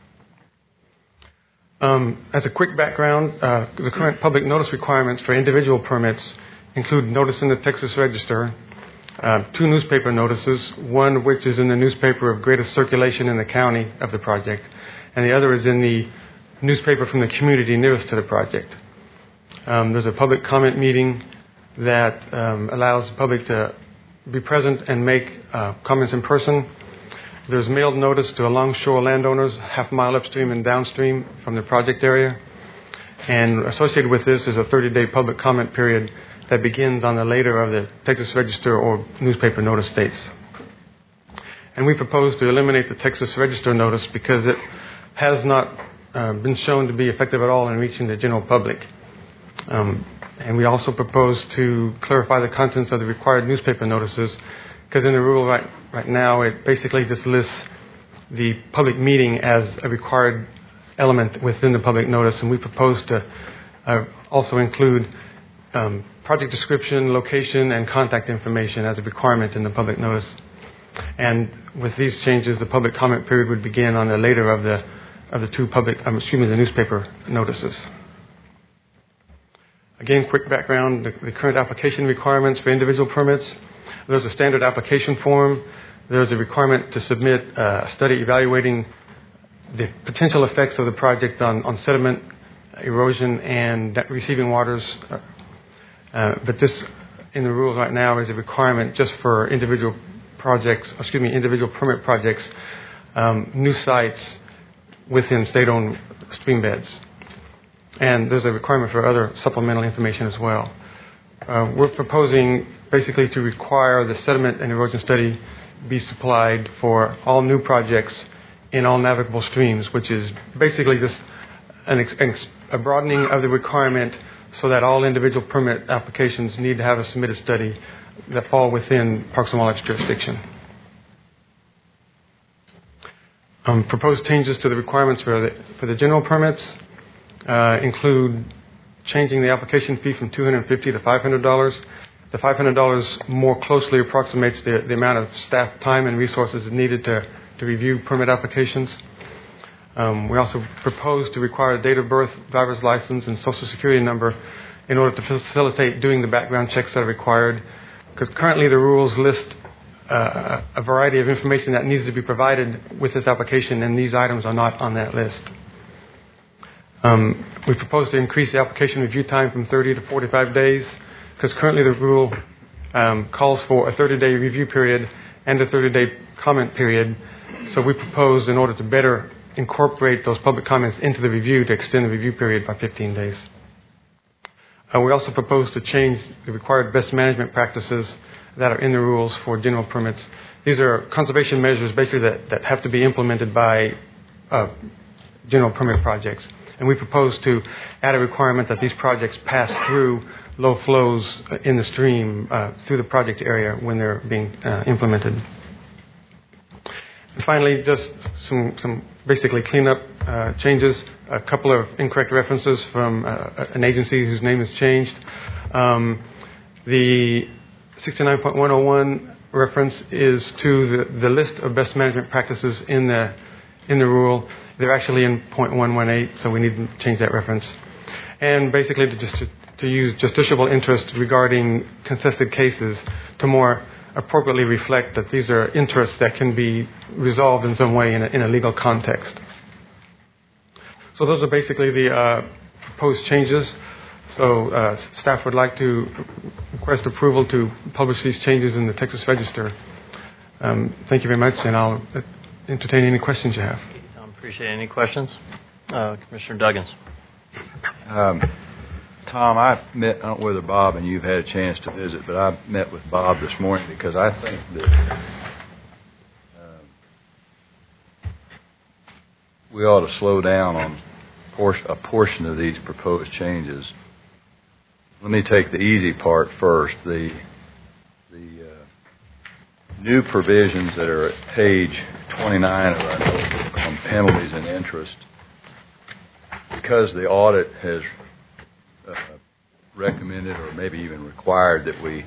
As a quick background, the current public notice requirements for individual permits include notice in the Texas Register, 2 newspaper notices, one which is in the newspaper of greatest circulation in the county of the project, and the other is in the newspaper from the community nearest to the project. There's a public comment meeting that allows the public to be present and make comments in person. There's mailed notice to alongshore landowners half a mile upstream and downstream from the project area. And associated with this is a 30-day public comment period that begins on the later of the Texas Register or newspaper notice dates. And we propose to eliminate the Texas Register notice because it has not been shown to be effective at all in reaching the general public. And we also propose to clarify the contents of the required newspaper notices, because in the rule right now it basically just lists the public meeting as a required element within the public notice, and we propose to also include project description, location, and contact information as a requirement in the public notice. And with these changes, the public comment period would begin on the later of the two the newspaper notices. Again, quick background: the current application requirements for individual permits. There's a standard application form. There's a requirement to submit a study evaluating the potential effects of the project on sediment, erosion, and receiving waters. But this, in the rules right now, is a requirement just for individual permit projects, new sites within state-owned stream beds. And there's a requirement for other supplemental information as well. We're proposing basically to require the sediment and erosion study be supplied for all new projects in all navigable streams, which is basically just a broadening of the requirement so that all individual permit applications need to have a submitted study that fall within Parks and Wildlife's jurisdiction. Proposed changes to the requirements for the general permits include changing the application fee from $250 to $500. The $500 more closely approximates the amount of staff time and resources needed to review permit applications. We also propose to require a date of birth, driver's license, and social security number in order to facilitate doing the background checks that are required, because currently the rules list a variety of information that needs to be provided with this application, and these items are not on that list. We propose to increase the application review time from 30 to 45 days, because currently the rule calls for a 30-day review period and a 30-day comment period. So we propose, in order to better incorporate those public comments into the review, to extend the review period by 15 days. We also propose to change the required best management practices that are in the rules for general permits. These are conservation measures basically that have to be implemented by general permit projects. And we propose to add a requirement that these projects pass through low flows in the stream through the project area when they're being implemented. And finally, just some basically cleanup changes. A couple of incorrect references from an agency whose name has changed. The 69.101 reference is to the list of best management practices in the rule. They're actually in .118, so we need to change that reference. And basically to use justiciable interest regarding contested cases to more appropriately reflect that these are interests that can be resolved in some way in a legal context. So those are basically the proposed changes. So staff would like to request approval to publish these changes in the Texas Register. Thank you very much, and I'll entertain any questions you have. Appreciate any questions. Commissioner Duggins. Tom, I don't know whether Bob and you've had a chance to visit, but I met with Bob this morning because I think that we ought to slow down on a portion of these proposed changes. Let me take the easy part first. The new provisions that are at page 29 of our notebook on penalties and interest, because the audit has recommended or maybe even required that we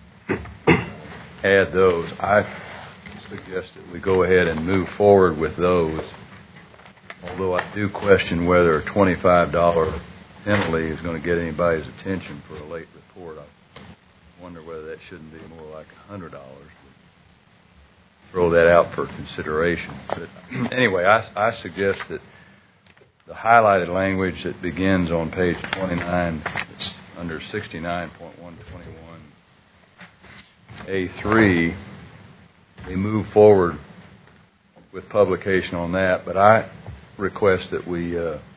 add those, I suggest that we go ahead and move forward with those, although I do question whether a $25 penalty is going to get anybody's attention for a late report. I wonder whether that shouldn't be more like $100. Throw that out for consideration. But anyway, I suggest that the highlighted language that begins on page 29, it's under 69.121A3, we move forward with publication on that. But I request that we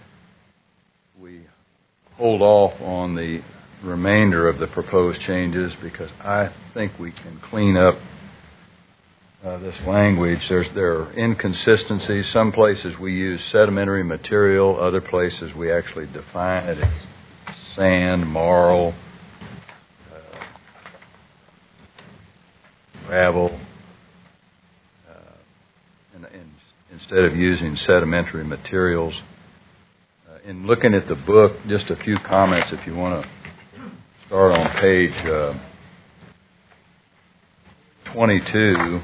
hold off on the remainder of the proposed changes, because I think we can clean up this language. There are inconsistencies. Some places we use sedimentary material. Other places we actually define it as sand, marl, gravel, and instead of using sedimentary materials. In looking at the book, just a few comments if you want to start on page 22.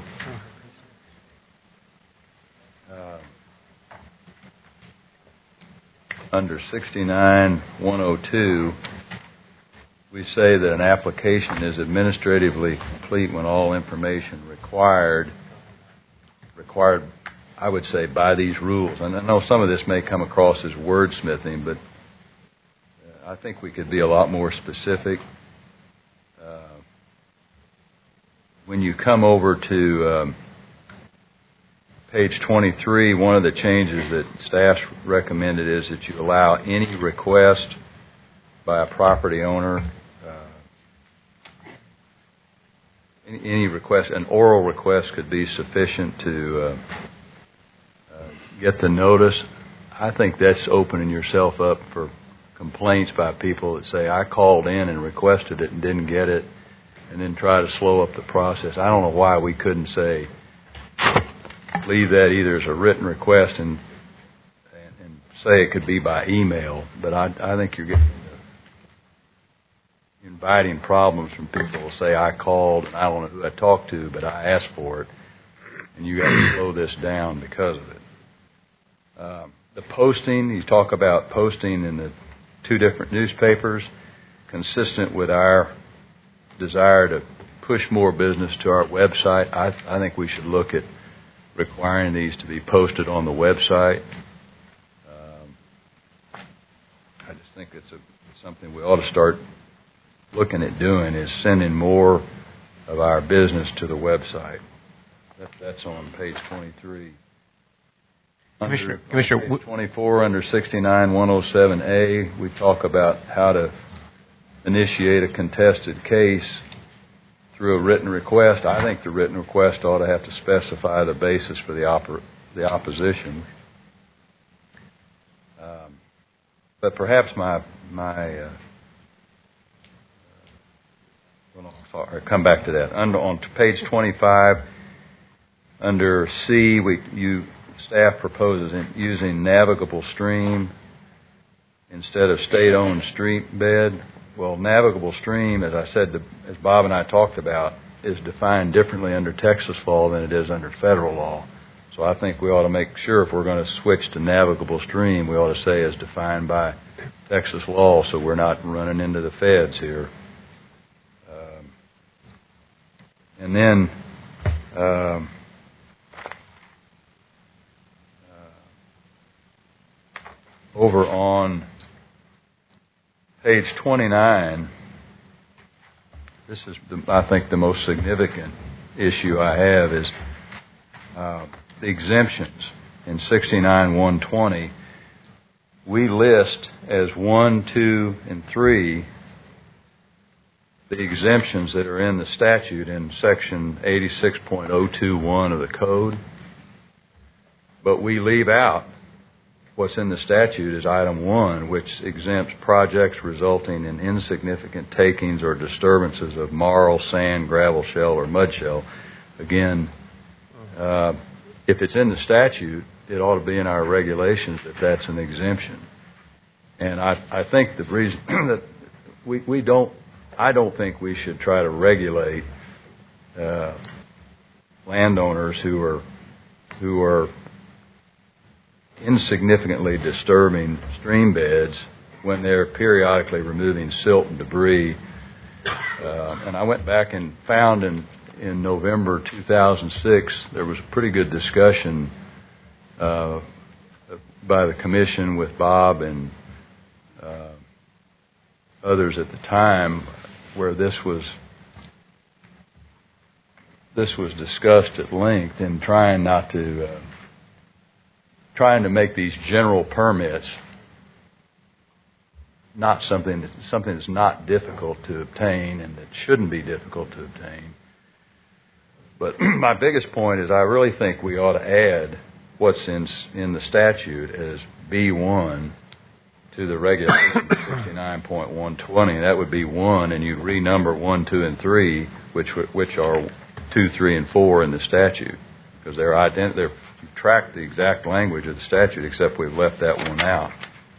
Under 69-102, we say that an application is administratively complete when all information required, I would say, by these rules. And I know some of this may come across as wordsmithing, but I think we could be a lot more specific. When you come over to page 23, one of the changes that staff recommended is that you allow any request by a property owner, any request, an oral request could be sufficient to get the notice. I think that's opening yourself up for complaints by people that say, I called in and requested it and didn't get it, and then try to slow up the process. I don't know why we couldn't say, leave that either as a written request and say it could be by email. But I think you're getting inviting problems from people who say, I called and I don't know who I talked to, but I asked for it, and you got to slow this down because of it. The posting, you talk about posting in the 2 different newspapers, consistent with our desire to push more business to our website. I think we should look at requiring these to be posted on the website. I just think it's something we ought to start looking at doing, is sending more of our business to the website. That's on page 23. Commissioner, page 24, under 69-107A, we talk about how to initiate a contested case through a written request. I think the written request ought to have to specify the basis for the opposition. But perhaps I'll come back to that. On page 25, under C, staff proposes using navigable stream instead of state-owned stream bed. Well, navigable stream, as I said, as Bob and I talked about, is defined differently under Texas law than it is under federal law. So I think we ought to make sure, if we're going to switch to navigable stream, we ought to say as defined by Texas law, so we're not running into the feds here. And then over on page 29, this is, I think, the most significant issue I have is the exemptions. In 69-120, we list as 1, 2, and 3 the exemptions that are in the statute in section 86.021 of the code, but we leave out what's in the statute is item 1, which exempts projects resulting in insignificant takings or disturbances of marl, sand, gravel shell, or mud shell. Again, if it's in the statute, it ought to be in our regulations that that's an exemption. And I think the reason that I don't think we should try to regulate landowners who are insignificantly disturbing stream beds when they're periodically removing silt and debris. And I went back and found in November 2006 there was a pretty good discussion by the commission with Bob and others at the time where this was discussed at length in trying to make these general permits not something that's not difficult to obtain and that shouldn't be difficult to obtain. But my biggest point is I really think we ought to add what's in the statute as B1 to the regulation 69.120. That would be 1, and you'd renumber 1, 2, and 3, which are 2, 3, and 4 in the statute, because they're track the exact language of the statute, except we've left that one out.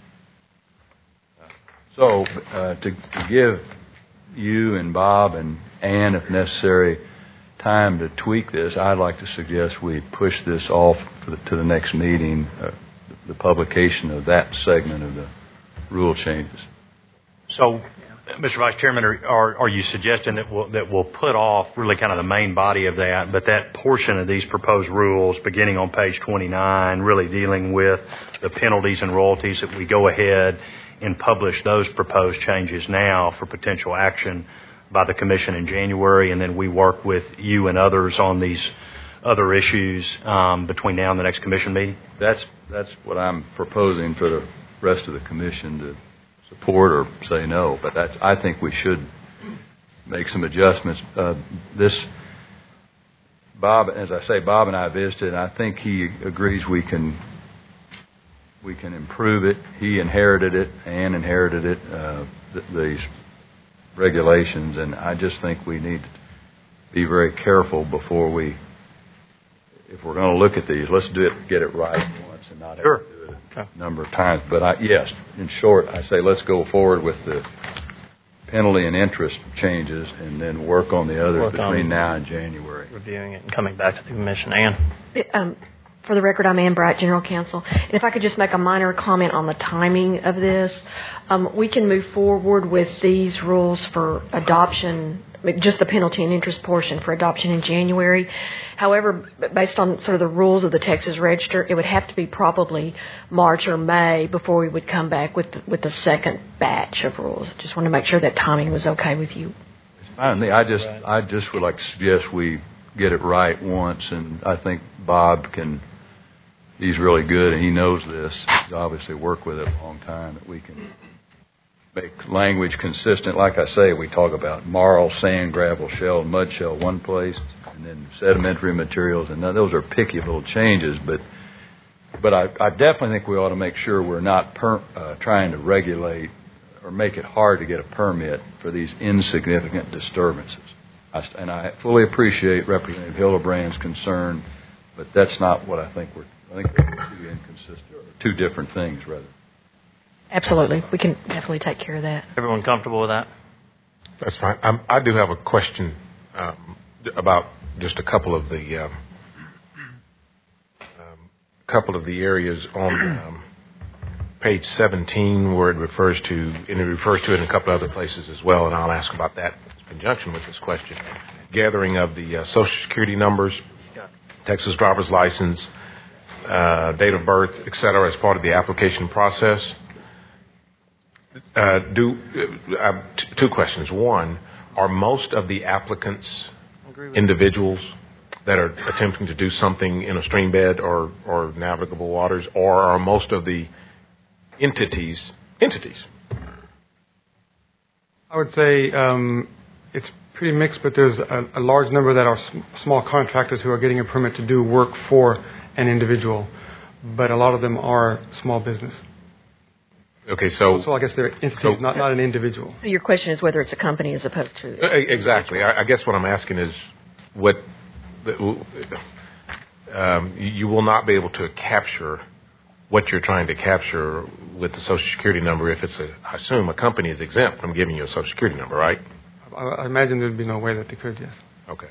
So to give you and Bob and Ann, if necessary, time to tweak this, I'd like to suggest we push this off to the next meeting, the publication of that segment of the rule changes. So, Mr. Vice Chairman, are you suggesting that we'll put off really kind of the main body of that, but that portion of these proposed rules, beginning on page 29, really dealing with the penalties and royalties, that we go ahead and publish those proposed changes now for potential action by the Commission in January, and then we work with you and others on these other issues between now and the next Commission meeting? That's what I'm proposing for the rest of the Commission to support or say no, but I think we should make some adjustments. Bob, as I say, Bob and I visited, and I think he agrees we can improve it. He inherited it, Ann inherited it, these regulations, and I just think we need to be very careful before if we're going to look at these, let's get it right once and not have to do it a number of times. But yes, in short, I say let's go forward with the penalty and interest changes and then work on the others between now and January. Reviewing it and coming back to the Commission. Ann? For the record, I'm Ann Bright, General Counsel. And if I could just make a minor comment on the timing of this. We can move forward with these rules for adoption, just the penalty and interest portion for adoption in January. However, based on sort of the rules of the Texas Register, it would have to be probably March or May before we would come back with the second batch of rules. Just want to make sure that timing was okay with you. I just would like to suggest we get it right once, and I think Bob he's really good and he knows this. He's obviously worked with it a long time, that we can make language consistent. Like I say, we talk about marl, sand, gravel, shell, mud shell one place, and then sedimentary materials, and those are picky little changes, but I definitely think we ought to make sure we're not trying to regulate or make it hard to get a permit for these insignificant disturbances. And I fully appreciate Representative Hildebrand's concern, but that's not what I think we're too inconsistent, two different things, rather. Absolutely. We can definitely take care of that. Everyone comfortable with that? That's fine. I do have a question about just a couple of the areas on page 17 where it refers to, and it refers to it in a couple of other places as well, and I'll ask about that in conjunction with this question. Gathering of the Social Security numbers, Texas driver's license, date of birth, et cetera, as part of the application process. I have two questions. One, are most of the applicants individuals that are attempting to do something in a stream bed or navigable waters, or are most of the entities? I would say it's pretty mixed, but there's a large number that are small contractors who are getting a permit to do work for an individual, but a lot of them are small business. Okay, so I guess they're entities, not an individual. So your question is whether it's a company as opposed to... Exactly. I guess what I'm asking is what... you will not be able to capture what you're trying to capture with the Social Security number if it's I assume a company is exempt from giving you a Social Security number, right? I imagine there would be no way that they could, yes. Okay.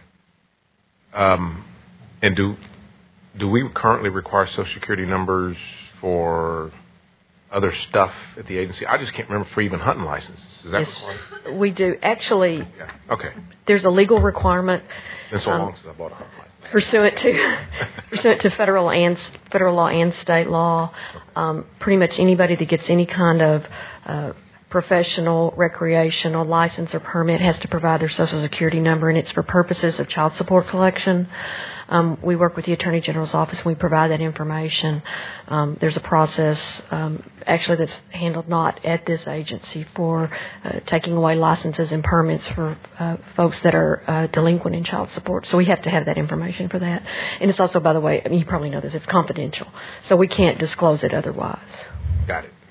And do we currently require Social Security numbers for other stuff at the agency? I just can't remember for even hunting licenses. Is that required? We do. Actually, yeah. Okay. There's a legal requirement. It's so long since I bought a hunting license. Pursuant to federal law and state law, pretty much anybody that gets any kind of professional, recreational license or permit has to provide their Social Security number, and it's for purposes of child support collection. We work with the Attorney General's office and we provide that information. There's a process actually that's handled not at this agency for taking away licenses and permits for folks that are delinquent in child support. So we have to have that information for that. And it's also, by the way, I mean, you probably know this, it's confidential. So we can't disclose it otherwise. Got it.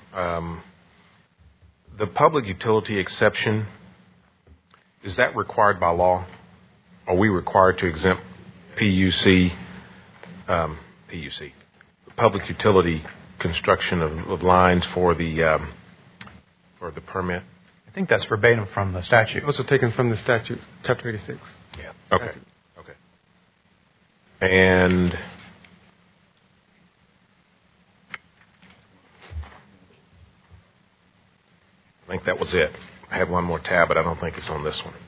The public utility exception, is that required by law? Are we required to exempt PUC, public utility construction of lines for the permit? I think that's verbatim from the statute. Also taken from the statute, Chapter 86. Yeah. Okay. Okay. And I think that was it. I had one more tab, but I don't think it's on this one.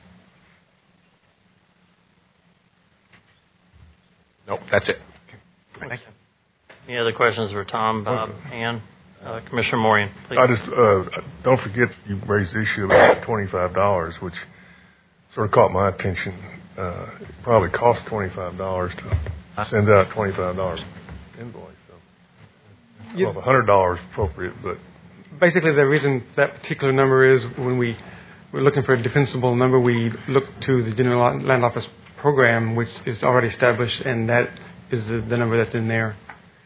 Nope, that's it. Thank you. Any other questions for Tom, Bob, Ann? Commissioner Morian, please. I just don't forget you raised the issue about $25, which sort of caught my attention. It probably costs $25 to send out a $25 invoice. So, well, $100 appropriate, but basically the reason that particular number is when we're looking for a defensible number, we look to the General Land Office program, which is already established, and that is the number that's in there.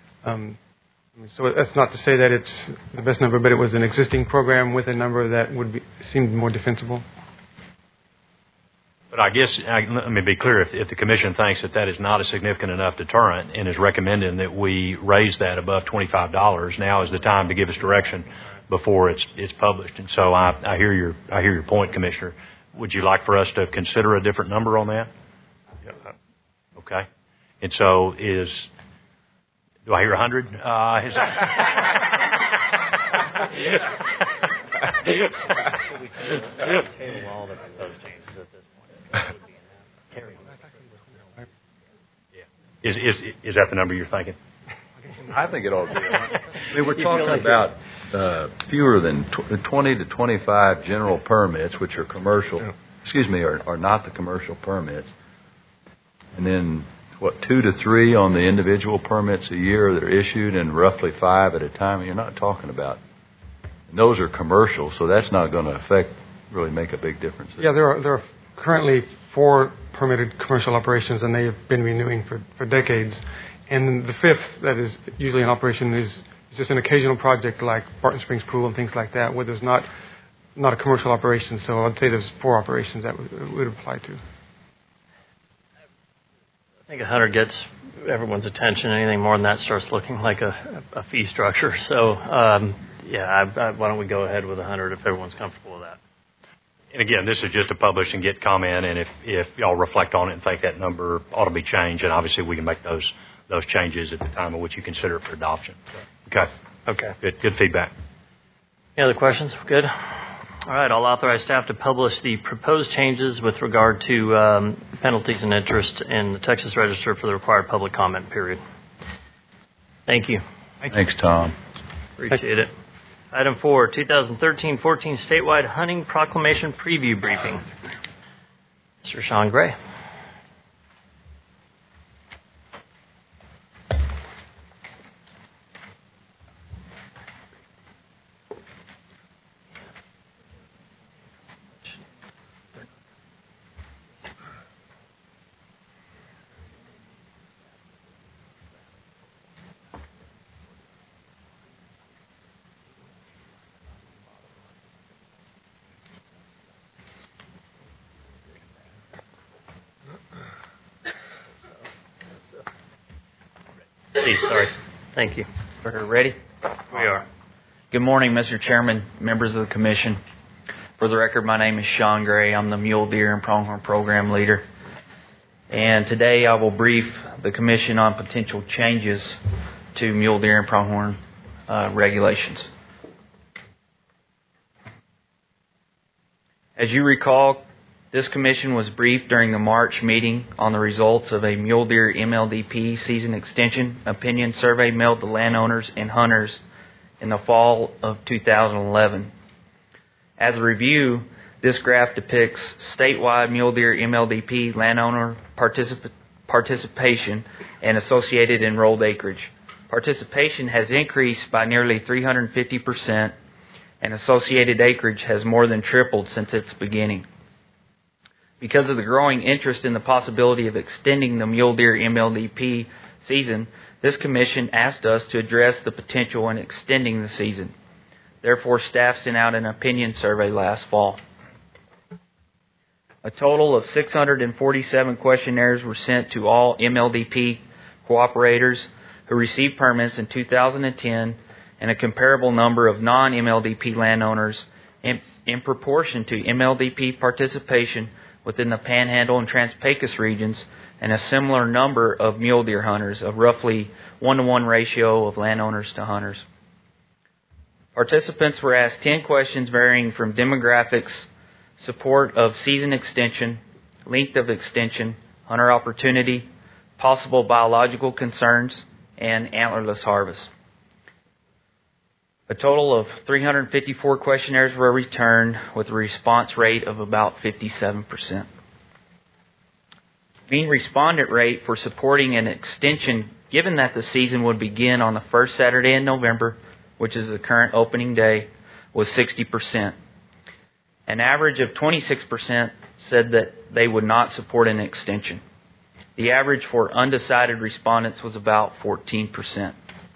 So that's not to say that it's the best number, but it was an existing program with a number that would seem more defensible. But I guess, let me be clear, if the Commission thinks that is not a significant enough deterrent and is recommending that we raise that above $25, now is the time to give us direction before it's published. And so I hear your point, Commissioner. Would you like for us to consider a different number on that? Yeah. Okay. And so do I hear 100? Is that... Table all the proposed changes at this point. Is that the number you're thinking? I think it ought to be. I mean, we're talking about fewer than 20 to 25 general permits, which are commercial. Excuse me, are not the commercial permits, and then 2 to 3 on the individual permits a year that are issued, and roughly 5 at a time. You're not talking about. And those are commercial, so that's not going to really make a big difference. Yeah, there are currently 4 permitted commercial operations, and they have been renewing for decades. And the 5th that is usually in operation is just an occasional project like Barton Springs Pool and things like that, where there's not a commercial operation. So I'd say there's 4 operations that would apply to. I think 100 gets everyone's attention. Anything more than that starts looking like a fee structure. So, why don't we go ahead with 100 if everyone's comfortable with that? And again, this is just to publish and get comment, and if y'all reflect on it and think that number ought to be changed, and obviously we can make those changes at the time of which you consider it for adoption. Okay. Good feedback. Any other questions? Good. All right. I'll authorize staff to publish the proposed changes with regard to penalties and interest in the Texas Register for the required public comment period. Thank you. Thanks, Tom. Appreciate it. Item 4, 2013-14 statewide hunting proclamation preview briefing. Mr. Sean Gray. Sorry. Thank you. We're ready? We are. Good morning, Mr. Chairman, members of the Commission. For the record, my name is Sean Gray. I'm the Mule Deer and Pronghorn Program Leader. And today I will brief the Commission on potential changes to Mule Deer and Pronghorn regulations. As you recall, this Commission was briefed during the March meeting on the results of a Mule Deer MLDP season extension opinion survey mailed to landowners and hunters in the fall of 2011. As a review, this graph depicts statewide mule deer MLDP landowner participation and associated enrolled acreage. Participation has increased by nearly 350%, and associated acreage has more than tripled since its beginning. Because of the growing interest in the possibility of extending the mule deer MLDP season, this commission asked us to address the potential in extending the season. Therefore, staff sent out an opinion survey last fall. A total of 647 questionnaires were sent to all MLDP cooperators who received permits in 2010 and a comparable number of non-MLDP landowners in proportion to MLDP participation within the Panhandle and Trans-Pecos regions, and a similar number of mule deer hunters, of roughly 1-to-1 ratio of landowners to hunters. Participants were asked 10 questions varying from demographics, support of season extension, length of extension, hunter opportunity, possible biological concerns, and antlerless harvest. A total of 354 questionnaires were returned with a response rate of about 57%. Mean respondent rate for supporting an extension, given that the season would begin on the first Saturday in November, which is the current opening day, was 60%. An average of 26% said that they would not support an extension. The average for undecided respondents was about 14%.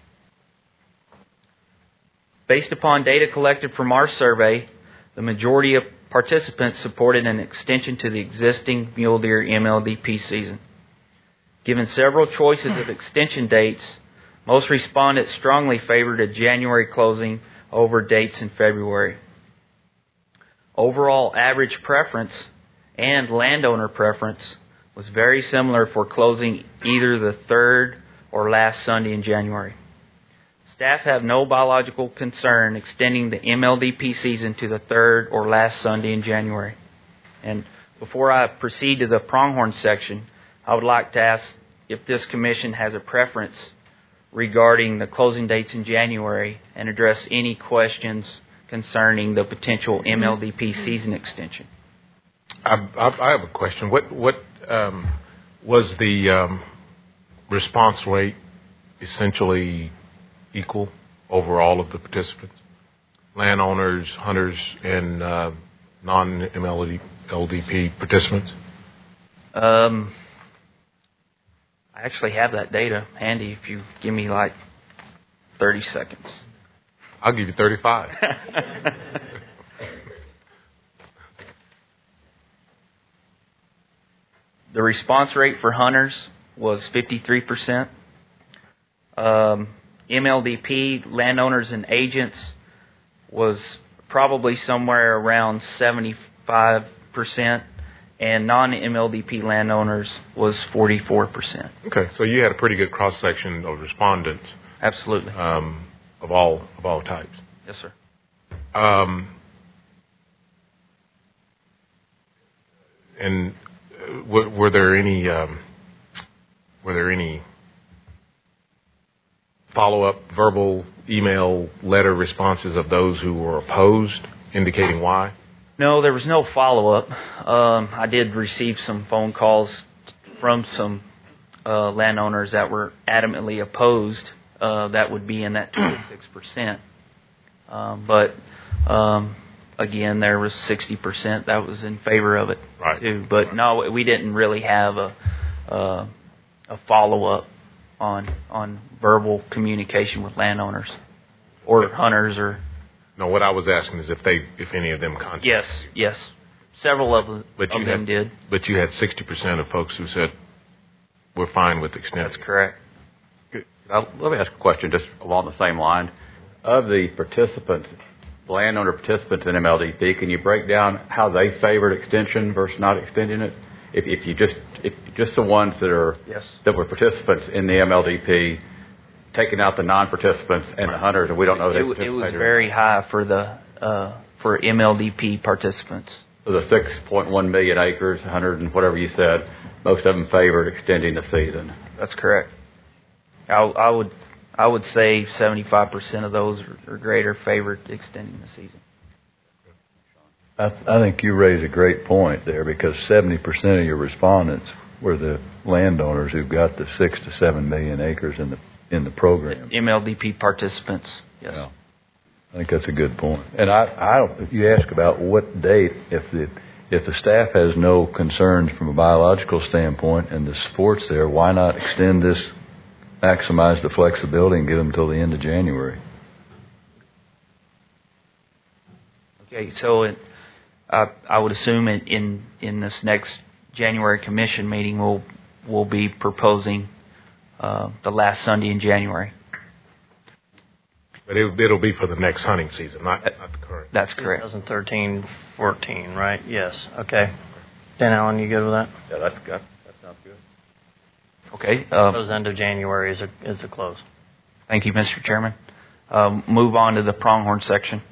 Based upon data collected from our survey, the majority of participants supported an extension to the existing mule deer MLDP season. Given several choices of extension dates, most respondents strongly favored a January closing over dates in February. Overall average preference and landowner preference was very similar for closing either the third or last Sunday in January. Staff have no biological concern extending the MLDP season to the third or last Sunday in January. And before I proceed to the pronghorn section, I would like to ask if this commission has a preference regarding the closing dates in January and address any questions concerning the potential MLDP season extension. I have a question. What was the response rate essentially equal over all of the participants? Landowners, hunters, and non-MLDP participants? I actually have that data handy if you give me like 30 seconds. I'll give you 35. The response rate for hunters was 53%. MLDP, landowners and agents, was probably somewhere around 75%, and non-MLDP landowners was 44%. Okay, so you had a pretty good cross-section of respondents. Absolutely. Of all types. Yes, sir. And were there any follow-up verbal, email, letter responses of those who were opposed, indicating why? No, there was no follow-up. I did receive some phone calls from some landowners that were adamantly opposed. That would be in that 26%. But again, there was 60% that was in favor of it, right, too. But no, we didn't really have a follow-up on verbal communication with landowners or hunters or. No, what I was asking is if any of them contacted you. Yes. Several of them did. But you had 60% of folks who said, we're fine with extension. That's correct. Let me ask a question just along the same line. Of the participants, landowner participants in MLDP, can you break down how they favored extension versus not extending it? If just the ones that were participants in the MLDP, taking out the non-participants and the hunters, and we don't know if they participated. It was very high for for MLDP participants. So the 6.1 million acres, 100 and whatever you said, most of them favored extending the season. That's correct. I would say 75% of those or greater favored extending the season. I think you raise a great point there, because 70% of your respondents were the landowners who've got the 6 to 7 million acres in the program. MLDP participants. Yes. Yeah. I think that's a good point. And you ask about what date. If the staff has no concerns from a biological standpoint and the support's there, why not extend this, maximize the flexibility, and give them until the end of January? Okay, so I would assume in this next January commission meeting we'll be proposing the last Sunday in January. But it'll be for the next hunting season, not the current. That's correct. 2013-14, right? Yes. Okay. Dan Allen, you good with that? Yeah, that's good. That sounds good. Okay. Close end of January is the close. Thank you, Mr. Chairman. Move on to the pronghorn section.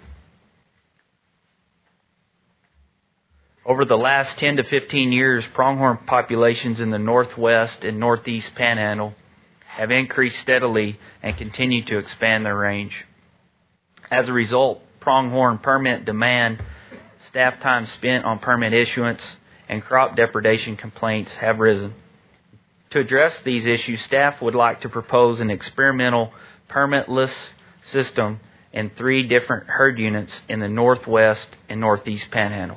Over the last 10 to 15 years, pronghorn populations in the northwest and northeast panhandle have increased steadily and continue to expand their range. As a result, pronghorn permit demand, staff time spent on permit issuance, and crop depredation complaints have risen. To address these issues, staff would like to propose an experimental permitless system in 3 different herd units in the northwest and northeast panhandle.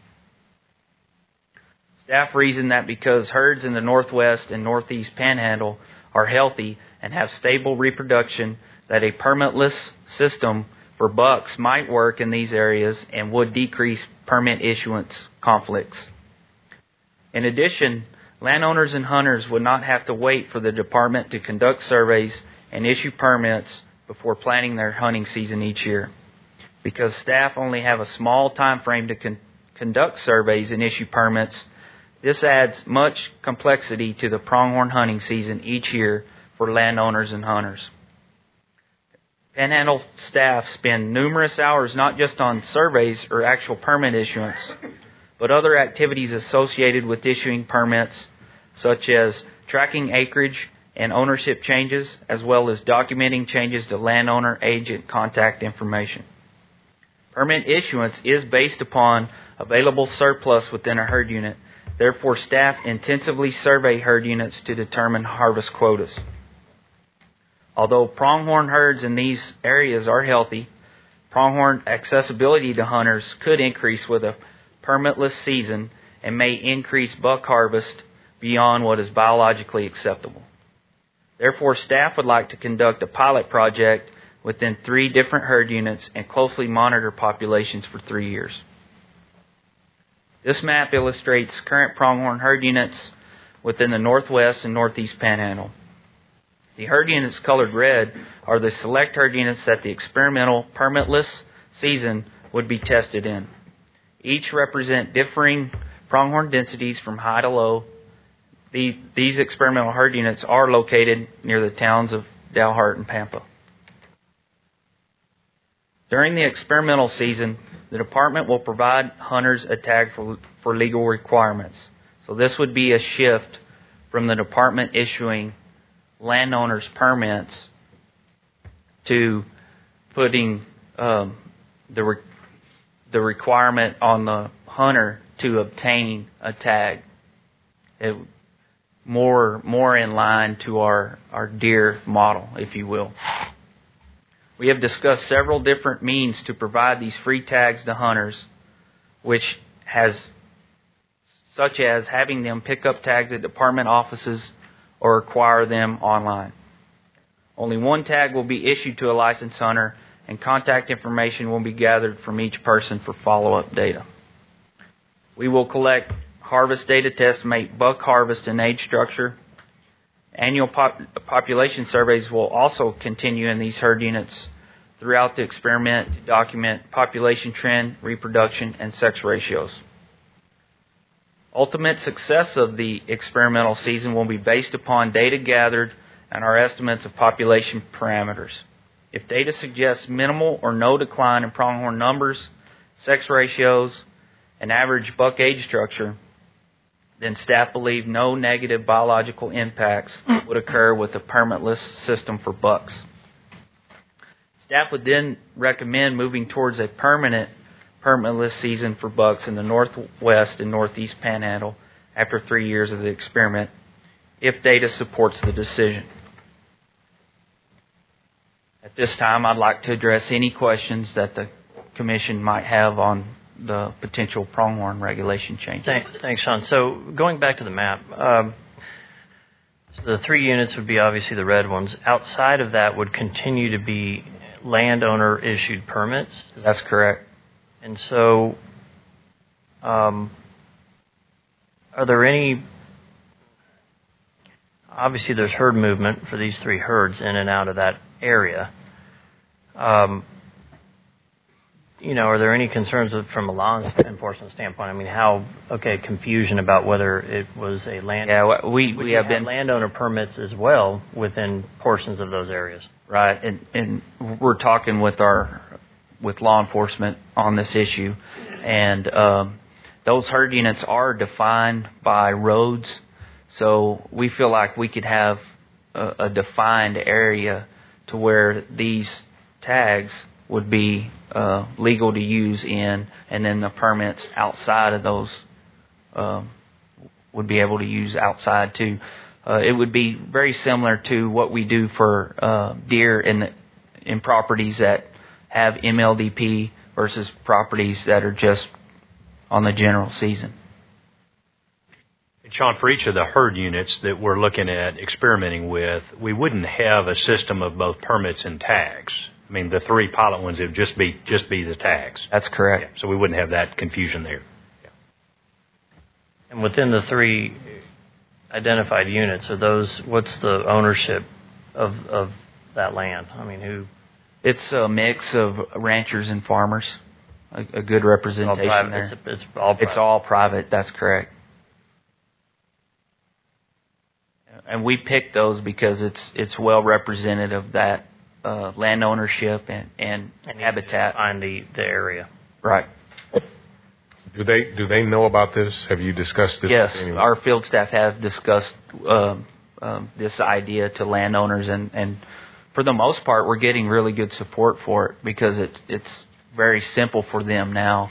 Staff reason that because herds in the northwest and northeast panhandle are healthy and have stable reproduction, that a permitless system for bucks might work in these areas and would decrease permit issuance conflicts. In addition, landowners and hunters would not have to wait for the department to conduct surveys and issue permits before planning their hunting season each year. Because staff only have a small time frame to conduct surveys and issue permits, this adds much complexity to the pronghorn hunting season each year for landowners and hunters. Panhandle staff spend numerous hours not just on surveys or actual permit issuance, but other activities associated with issuing permits, such as tracking acreage and ownership changes, as well as documenting changes to landowner agent contact information. Permit issuance is based upon available surplus within a herd unit. Therefore, staff intensively survey herd units to determine harvest quotas. Although pronghorn herds in these areas are healthy, pronghorn accessibility to hunters could increase with a permitless season and may increase buck harvest beyond what is biologically acceptable. Therefore, staff would like to conduct a pilot project within 3 different herd units and closely monitor populations for 3 years. This map illustrates current pronghorn herd units within the northwest and northeast panhandle. The herd units colored red are the select herd units that the experimental permitless season would be tested in. Each represent differing pronghorn densities from high to low. These experimental herd units are located near the towns of Dalhart and Pampa. During the experimental season, the department will provide hunters a tag for legal requirements. So this would be a shift from the department issuing landowners permits to putting the requirement on the hunter to obtain a tag. More in line to our deer model, if you will. We have discussed several different means to provide these free tags to hunters, such as having them pick up tags at department offices or acquire them online. Only one tag will be issued to a licensed hunter, and contact information will be gathered from each person for follow-up data. We will collect harvest data to estimate buck harvest and age structure. Annual population surveys will also continue in these herd units throughout the experiment to document population trend, reproduction, and sex ratios. Ultimate success of the experimental season will be based upon data gathered and our estimates of population parameters. If data suggests minimal or no decline in pronghorn numbers, sex ratios, and average buck age structure, then staff believe no negative biological impacts would occur with a permitless system for bucks. Staff would then recommend moving towards a permanent permitless season for bucks in the northwest and northeast panhandle after 3 years of the experiment, if data supports the decision. At this time, I'd like to address any questions that the Commission might have on the potential pronghorn regulation changes. Thanks, Sean. So going back to the map, so the 3 units would be obviously the red ones. Outside of that would continue to be landowner-issued permits? That's correct. And so are there any... Obviously, there's herd movement for these 3 herds in and out of that area. Are there any concerns from a law enforcement standpoint? I mean, confusion about whether it was a land... Yeah, we have been... landowner permits as well within portions of those areas. Right, and we're talking with law enforcement on this issue, and those herd units are defined by roads, so we feel like we could have a defined area to where these tags would be legal to use in, and then the permits outside of those would be able to use outside too. It would be very similar to what we do for deer in properties that have MLDP versus properties that are just on the general season. And Sean, for each of the herd units that we're looking at experimenting with, we wouldn't have a system of both permits and tags. I mean, the 3 pilot ones, it would just be the tags. That's correct. Yeah, so we wouldn't have that confusion there. Yeah. And within the 3 identified units, what's the ownership of that land? I mean, who? It's a mix of ranchers and farmers. A good representation there. It's all private. It's all private. That's correct. And we picked those because it's well represented of that land ownership and habitat on the area. Right. Do they know about this? Have you discussed this? Yes, with anyone? our field staff have discussed this idea to landowners, and for the most part, we're getting really good support for it because it's very simple for them now.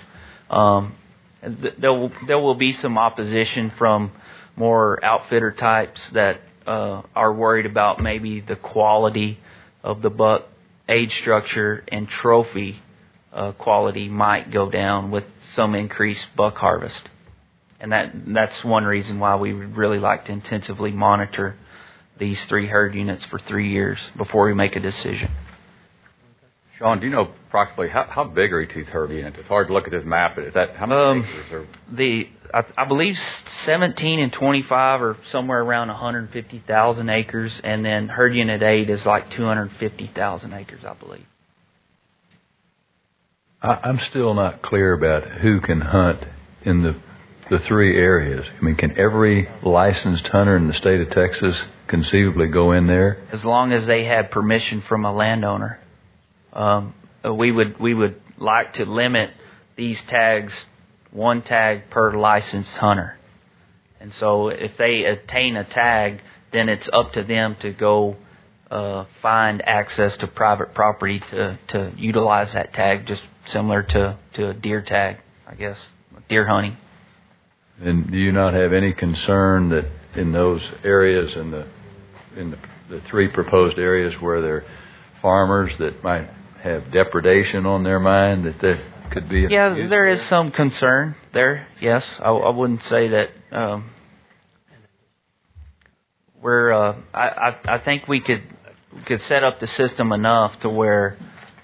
There will be some opposition from more outfitter types that are worried about maybe the quality of the buck, age structure, and trophy quality might go down with some increased buck harvest. And that's one reason why we would really like to intensively monitor these 3 herd units for 3 years before we make a decision. Sean, do you know approximately how big are each of these herd units? It's hard to look at this map, but is that how many acres are? I believe 17 and 25 are somewhere around 150,000 acres, and then herd unit 8 is like 250,000 acres, I believe. I'm still not clear about who can hunt in the 3 areas. I mean, can every licensed hunter in the state of Texas conceivably go in there? As long as they had permission from a landowner. We would like to limit these tags, 1 tag per licensed hunter. And so if they attain a tag, then it's up to them to go find access to private property to utilize that tag, just similar to a deer tag, I guess, deer hunting. And do you not have any concern that in those areas, in the 3 proposed areas where there are farmers that might have depredation on their mind, that there could be... Yeah, there is some concern there, yes. I wouldn't say that... I think we could set up the system enough to where...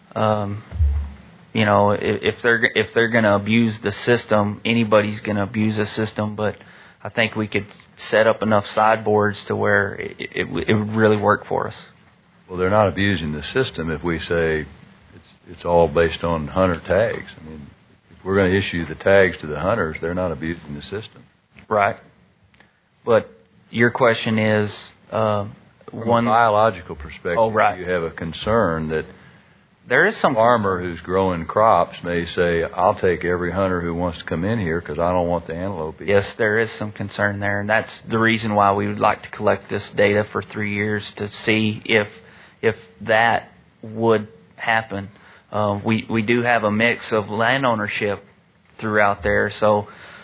if they're going to abuse the system, anybody's going to abuse the system. But I think we could set up enough sideboards to where it would really work for us. Well, they're not abusing the system if we say it's all based on hunter tags. I mean, if we're going to issue the tags to the hunters, they're not abusing the system. Right. But your question is from a biological perspective. Oh, right. You have a concern that. There is some farmer who's growing crops may say, I'll take every hunter who wants to come in here because I don't want the antelope. Yes, there is some concern there, and that's the reason why we would like to collect this data for 3 years to see if that would happen. We do have a mix of land ownership throughout there, so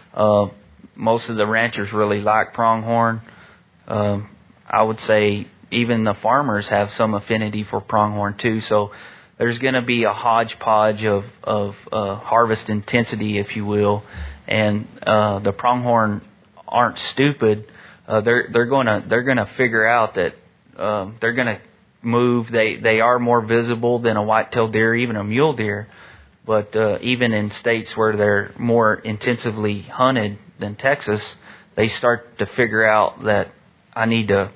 most of the ranchers really like pronghorn. I would say even the farmers have some affinity for pronghorn too. So there's going to be a hodgepodge of harvest intensity, if you will, and the pronghorn aren't stupid. They're going to figure out that they're going to move. They are more visible than a white-tailed deer, even a mule deer. But even in states where they're more intensively hunted than Texas, they start to figure out that I need to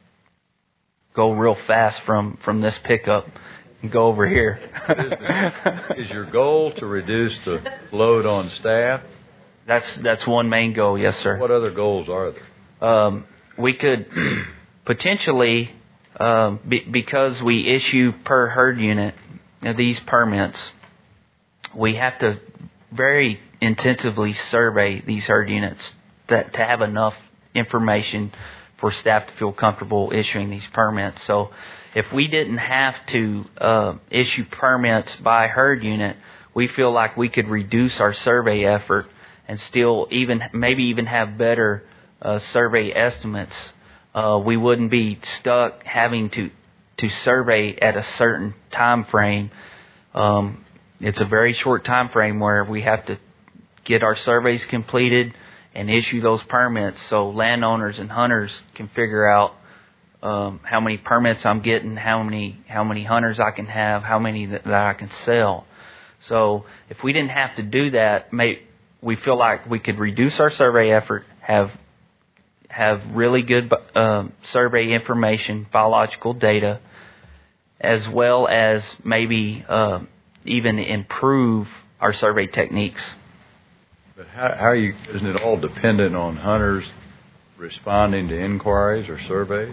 go real fast from this pickup and go over here. Is your goal to reduce the load on staff? That's one main goal, yes, sir. What other goals are there? We could potentially, because we issue per herd unit these permits, we have to very intensively survey these herd units to have enough information for staff to feel comfortable issuing these permits. So if we didn't have to issue permits by herd unit, we feel like we could reduce our survey effort and still maybe even have better survey estimates. We wouldn't be stuck having to survey at a certain time frame. It's a very short time frame where we have to get our surveys completed and issue those permits so landowners and hunters can figure out how many permits I'm getting, how many hunters I can have, how many that I can sell. So if we didn't have to do that, we feel like we could reduce our survey effort, have really good survey information, biological data, as well as maybe even improve our survey techniques. But how are you? Isn't it all dependent on hunters responding to inquiries or surveys?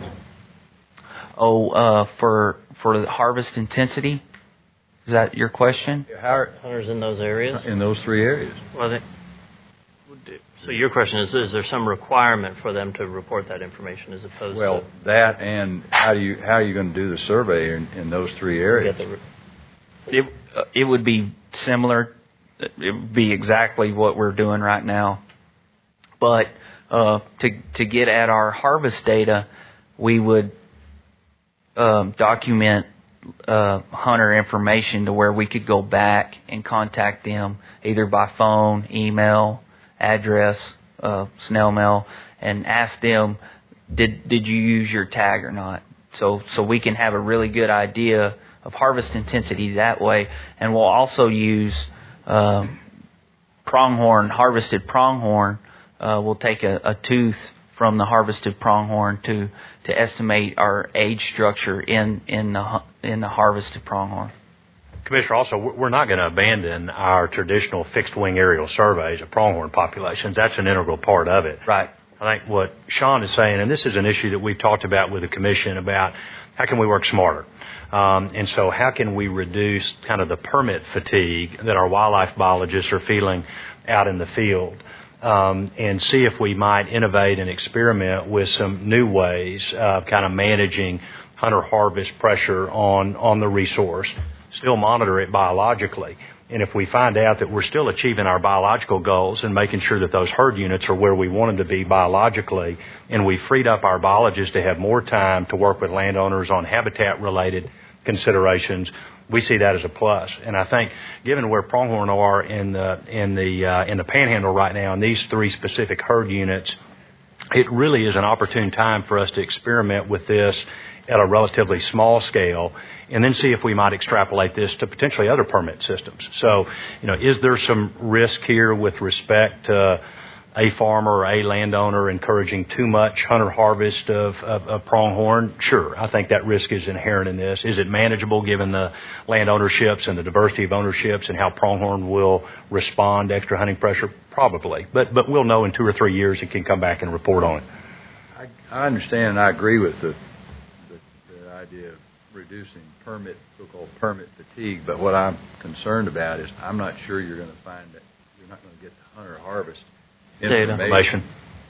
For the harvest intensity, is that your question? Hunters in those areas? In those three areas. Well, so your question is there some requirement for them to report that information as opposed to that, and how are you going to do the survey in those three areas? It would be similar. It would be exactly what we're doing right now. But to get at our harvest data, we would document hunter information to where we could go back and contact them either by phone, email, address, snail mail, and ask them, did you use your tag or not? So we can have a really good idea of harvest intensity that way. And we'll also use harvested pronghorn. We'll take a tooth from the harvested pronghorn to estimate our age structure in the harvested pronghorn. Commissioner, also, we're not going to abandon our traditional fixed-wing aerial surveys of pronghorn populations. That's an integral part of it. Right. I think what Sean is saying, and this is an issue that we've talked about with the Commission about how can we work smarter. And so how can we reduce kind of the permit fatigue that our wildlife biologists are feeling out in the field, and see if we might innovate and experiment with some new ways of kind of managing hunter harvest pressure on the resource, still monitor it biologically. And if we find out that we're still achieving our biological goals and making sure that those herd units are where we want them to be biologically, and we freed up our biologists to have more time to work with landowners on habitat-related considerations, we see that as a plus. And I think, given where pronghorn are in the Panhandle right now, in these three specific herd units, it really is an opportune time for us to experiment with this at a relatively small scale, and then see if we might extrapolate this to potentially other permit systems. So, is there some risk here with respect to a farmer or a landowner encouraging too much hunter harvest of pronghorn? Sure, I think that risk is inherent in this. Is it manageable given the land ownerships and the diversity of ownerships and how pronghorn will respond to extra hunting pressure? Probably, but we'll know in 2 or 3 years and can come back and report on it. I understand and I agree with the idea of reducing so-called permit fatigue, but what I'm concerned about is I'm not sure you're going to find that you're not going to get the hunter harvest information.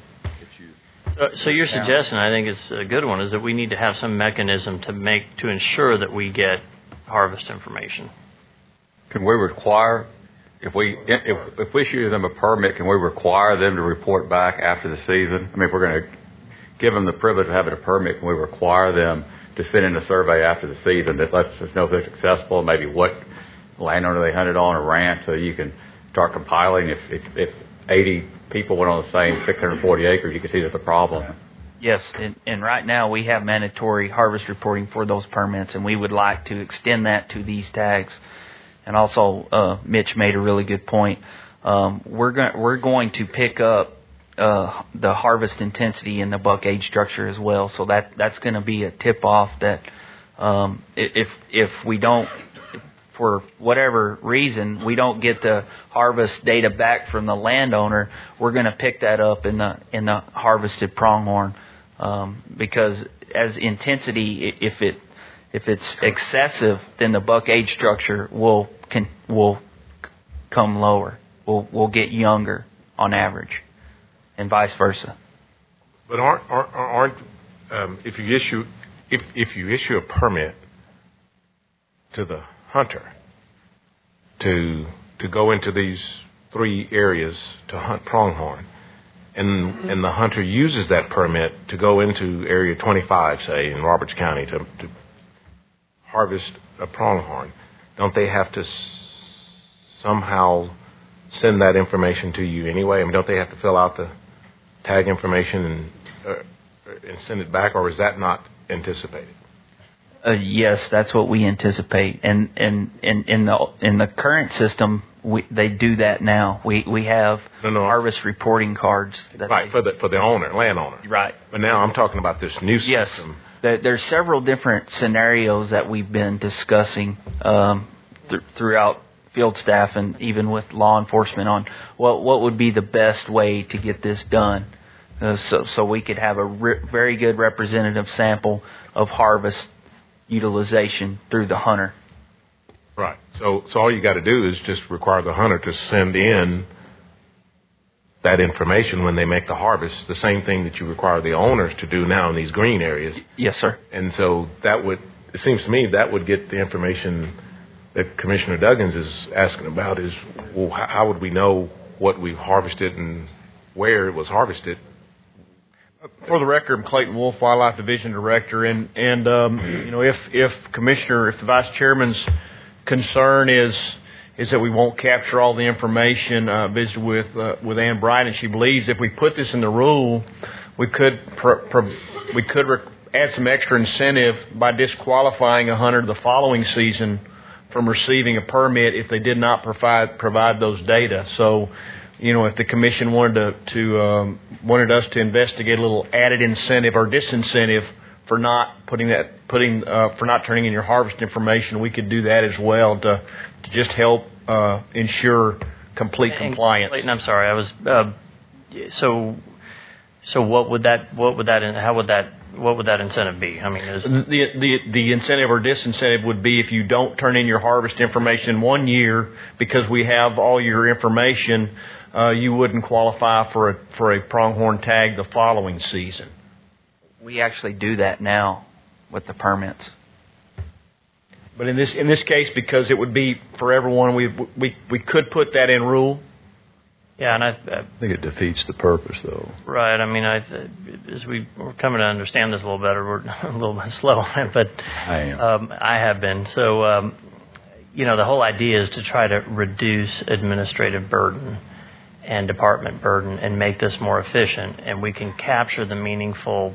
So your suggestion, I think, is a good one, is that we need to have some mechanism to ensure that we get harvest information. Can we require, if we issue them a permit, can we require them to report back after the season? I mean, if we're going to give them the privilege of having a permit, can we require them to send in a survey after the season that lets us know if they're successful, maybe what landowner they hunted on or ran, so you can start compiling if 80 people went on the same 640 acres, you can see there's a problem. Yes, and right now we have mandatory harvest reporting for those permits, and we would like to extend that to these tags. And also, Mitch made a really good point. We're going to pick up the harvest intensity in the buck age structure as well. So that's going to be a tip off that if we don't, for whatever reason, we don't get the harvest data back from the landowner, we're going to pick that up in the harvested pronghorn, because as intensity, if it's excessive, then the buck age structure will come lower. We'll get younger on average, and vice versa. But aren't if you issue a permit to the hunter to go into these 3 areas to hunt pronghorn, and the hunter uses that permit to go into area 25, say in Roberts County, to harvest a pronghorn, don't they have to somehow send that information to you anyway? I mean, don't they have to fill out the tag information and send it back, or is that not anticipated? Yes, that's what we anticipate, and in the current system, they do that now. We have harvest reporting cards. Right, for the landowner. Right. But now I'm talking about this new system. Yes, there's several different scenarios that we've been discussing throughout field staff and even with law enforcement on what would be the best way to get this done, so we could have a very good representative sample of harvest utilization through the hunter. Right. So all you got to do is just require the hunter to send in that information when they make the harvest, the same thing that you require the owners to do now in these green areas. Yes, sir. And so it seems to me that would get the information that Commissioner Duggins is asking about is, well, how would we know what we harvested and where it was harvested? For the record, I'm Clayton Wolf, Wildlife Division Director, and if the Vice Chairman's concern is that we won't capture all the information, visited with Ann Bright, and she believes if we put this in the rule, we could add some extra incentive by disqualifying a hunter the following season from receiving a permit if they did not provide those data. So, if the commission wanted us to investigate a little added incentive or disincentive for not for not turning in your harvest information, we could do that as well to just help ensure complete compliance. Clayton, I'm sorry, I was so what would that incentive be? I mean, the incentive or disincentive would be if you don't turn in your harvest information 1 year because we have all your information, you wouldn't qualify for a pronghorn tag the following season. We actually do that now with the permits. But in this case, because it would be for everyone, we could put that in rule. Yeah, and I think it defeats the purpose, though. Right. I mean, as we're coming to understand this a little better, we're a little bit slow on it, but I am. I have been. So, the whole idea is to try to reduce administrative burden and department burden and make this more efficient, and we can capture the meaningful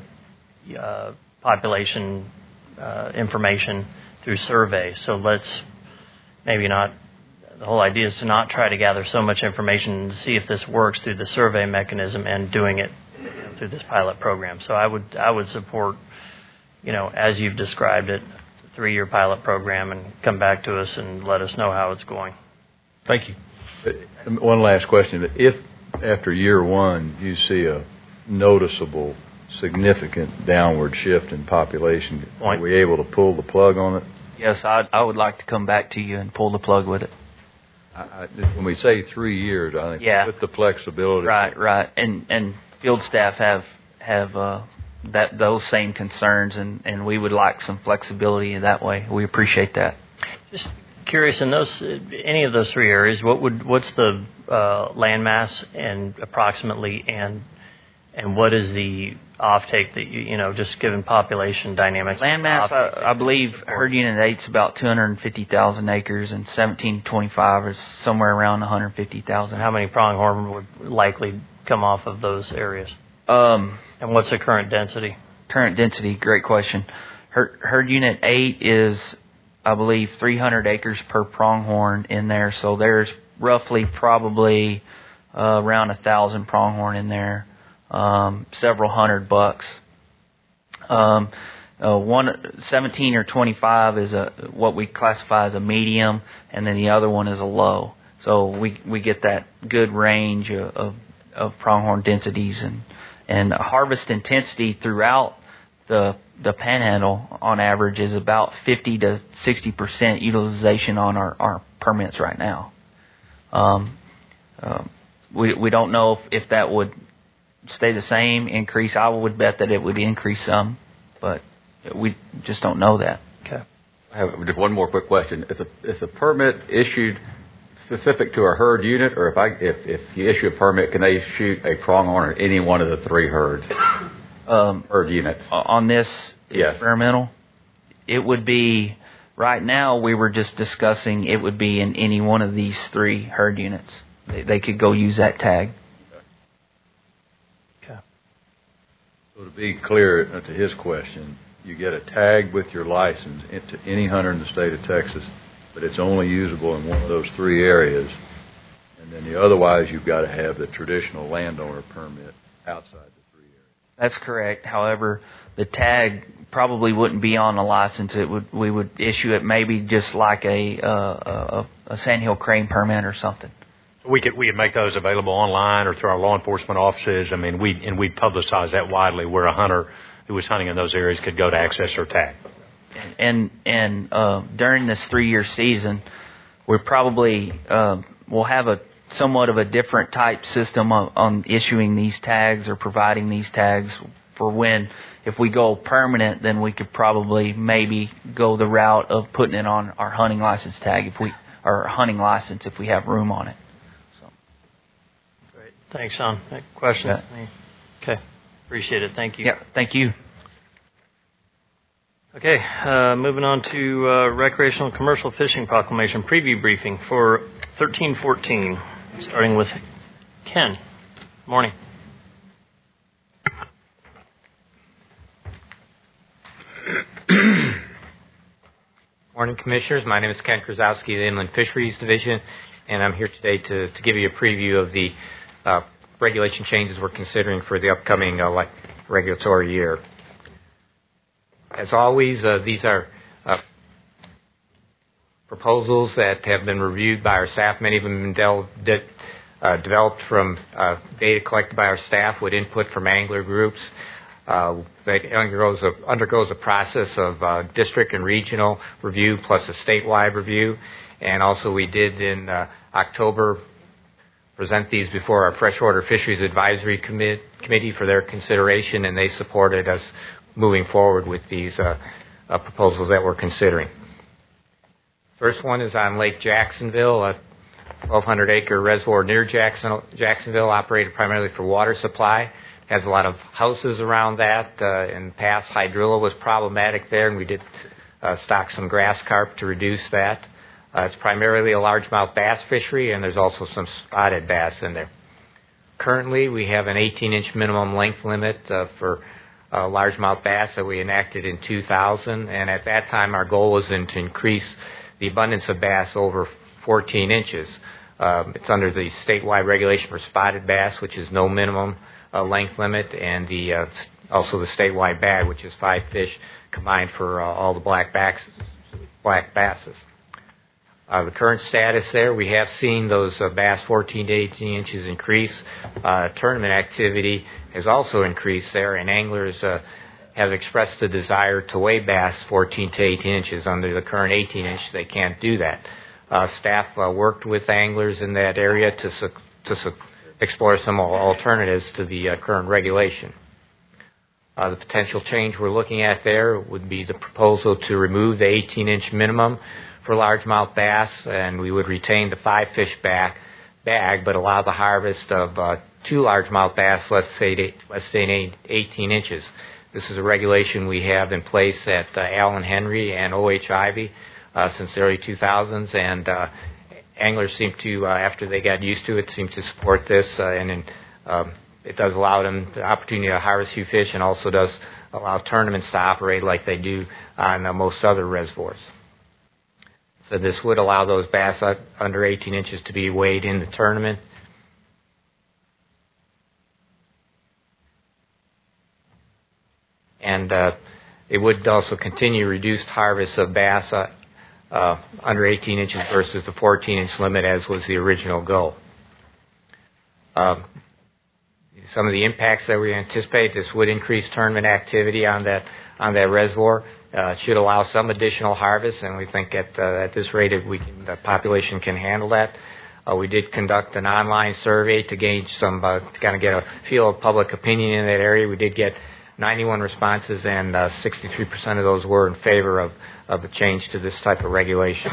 population information through surveys. So let's maybe not. The whole idea is to not try to gather so much information to see if this works through the survey mechanism and doing it through this pilot program. So I would support, as you've described it, a 3-year pilot program, and come back to us and let us know how it's going. Thank you. One last question. If after year 1 you see a noticeable, significant downward shift in population, are we able to pull the plug on it? Yes, I would like to come back to you and pull the plug with it. When we say 3 years, I think with the flexibility. Right. And field staff have those same concerns, and we would like some flexibility in that way. We appreciate that. curious, in any of those three areas, what's the land mass and approximately, and what is the offtake that just given population dynamics? Land mass, I believe herd unit 8 is about 250,000 acres, and 1725 is somewhere around 150,000. How many pronghorn would likely come off of those areas? And what's the current density? Current density, great question. Herd unit 8 is, I believe, 300 acres per pronghorn in there, so there's roughly probably around 1,000 pronghorn in there. Several hundred bucks. 17 or 25 is what we classify as a medium, and then the other one is a low. So we get that good range of pronghorn densities and harvest intensity throughout the Panhandle on average is about 50 to 60% utilization on our permits right now. We don't know if that would stay the same, increase. I would bet that it would increase some, but we just don't know that. Okay. I have just one more quick question. Is the permit issued specific to a herd unit, or if you issue a permit, can they shoot a pronghorn at any one of the three herds? Herd units. On this experimental, it would be, right now we were just discussing it would be in any one of these three herd units. They could go use that tag. So to be clear to his question, you get a tag with your license into any hunter in the state of Texas, but it's only usable in one of those three areas. And then otherwise, you've got to have the traditional landowner permit outside the three areas. That's correct. However, the tag probably wouldn't be on the license. We would issue it maybe just like a sandhill crane permit or something. We could make those available online or through our law enforcement offices. I mean, we publicize that widely, where a hunter who was hunting in those areas could go to access their tag. And during this 3-year season, we probably will have a somewhat of a different type system on issuing these tags or providing these tags for when, if we go permanent, then we could probably maybe go the route of putting it on our hunting license tag or hunting license if we have room on it. Thanks, Sean. Questions? Yeah. Okay. Appreciate it. Thank you. Yeah, thank you. Okay, moving on to Recreational and Commercial Fishing Proclamation preview briefing for 1314, starting with Ken. Morning. Morning, Commissioners. My name is Ken Krasowski of the Inland Fisheries Division, and I'm here today to give you a preview of the regulation changes we're considering for the upcoming regulatory year. As always, these are proposals that have been reviewed by our staff. Many of them have been developed from data collected by our staff with input from angler groups. That undergoes a process of district and regional review plus a statewide review. And also we did in October present these before our Freshwater Fisheries Advisory Committee for their consideration, and they supported us moving forward with these proposals that we're considering. First one is on Lake Jacksonville, a 1,200-acre reservoir near Jacksonville, operated primarily for water supply. Has a lot of houses around that. In the past, hydrilla was problematic there, and we did stock some grass carp to reduce that. It's primarily a largemouth bass fishery, and there's also some spotted bass in there. Currently, we have an 18-inch minimum length limit for largemouth bass that we enacted in 2000, and at that time our goal was to increase the abundance of bass over 14 inches. It's under the statewide regulation for spotted bass, which is no minimum length limit, and also the statewide bag, which is 5 fish combined for all the black basses. The current status there, we have seen those bass 14 to 18 inches increase. Tournament activity has also increased there, and anglers have expressed the desire to weigh bass 14 to 18 inches. Under the current 18 inch, they can't do that. Staff worked with anglers in that area to explore some alternatives to the current regulation. The potential change we're looking at there would be the proposal to remove the 18-inch minimum for largemouth bass, and we would retain the 5-fish bag, but allow the harvest of 2 largemouth bass less than 18 inches. This is a regulation we have in place at Allen Henry and O.H. Ivy since the early 2000s, and anglers seem to, after they got used to it, seem to support this, it does allow them the opportunity to harvest a few fish, and also does allow tournaments to operate like they do on most other reservoirs. So this would allow those bass under 18 inches to be weighed in the tournament. And it would also continue reduced harvests of bass under 18 inches versus the 14-inch limit, as was the original goal. Some of the impacts that we anticipate: this would increase tournament activity on that reservoir. It should allow some additional harvest, and we think at this rate the population can handle that. We did conduct an online survey to gauge to kind of get a feel of public opinion in that area. We did get 91 responses, and 63% of those were in favor of a change to this type of regulation.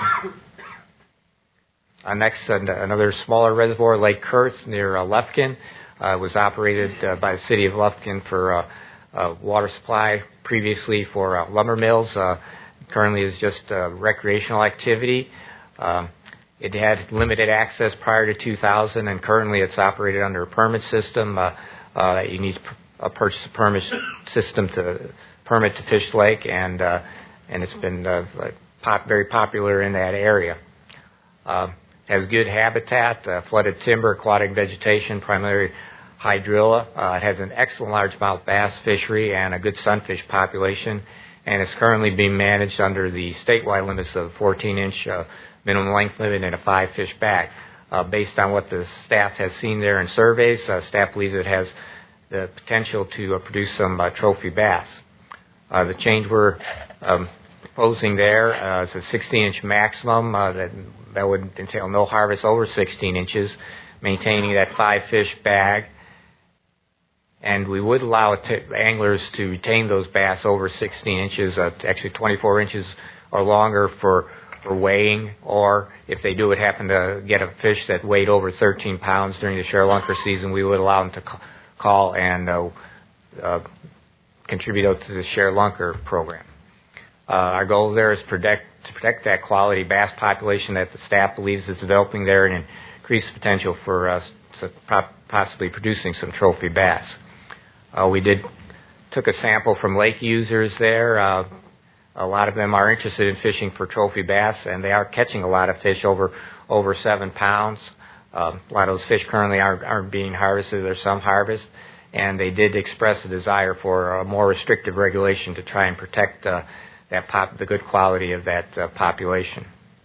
Next, another smaller reservoir, Lake Kurtz near Lufkin, was operated by the city of Lufkin for water supply, previously for lumber mills. Currently is just recreational activity. It had limited access prior to 2000, and currently it's operated under a permit system that you need to purchase a permit system to permit to fish the lake, and it's been very popular in that area. Has good habitat, flooded timber, aquatic vegetation, primarily hydrilla. It has an excellent largemouth bass fishery and a good sunfish population, and it's currently being managed under the statewide limits of 14-inch minimum length limit and a 5-fish bag. Based on what the staff has seen there in surveys, staff believes it has the potential to produce some trophy bass. The change we're proposing there is a 16-inch maximum that would entail no harvest over 16 inches, maintaining that 5-fish bag, and we would allow anglers to retain those bass over 16 inches, actually 24 inches or longer for weighing, or if they do happen to get a fish that weighed over 13 pounds during the ShareLunker season, we would allow them to call and contribute to the ShareLunker program. Our goal there is to protect that quality bass population that the staff believes is developing there, and increase the potential for us to possibly producing some trophy bass. We took a sample from lake users there. A lot of them are interested in fishing for trophy bass, and they are catching a lot of fish over 7 pounds. A lot of those fish currently aren't being harvested. There's some harvest, and they did express a desire for a more restrictive regulation to try and protect the good quality of that population.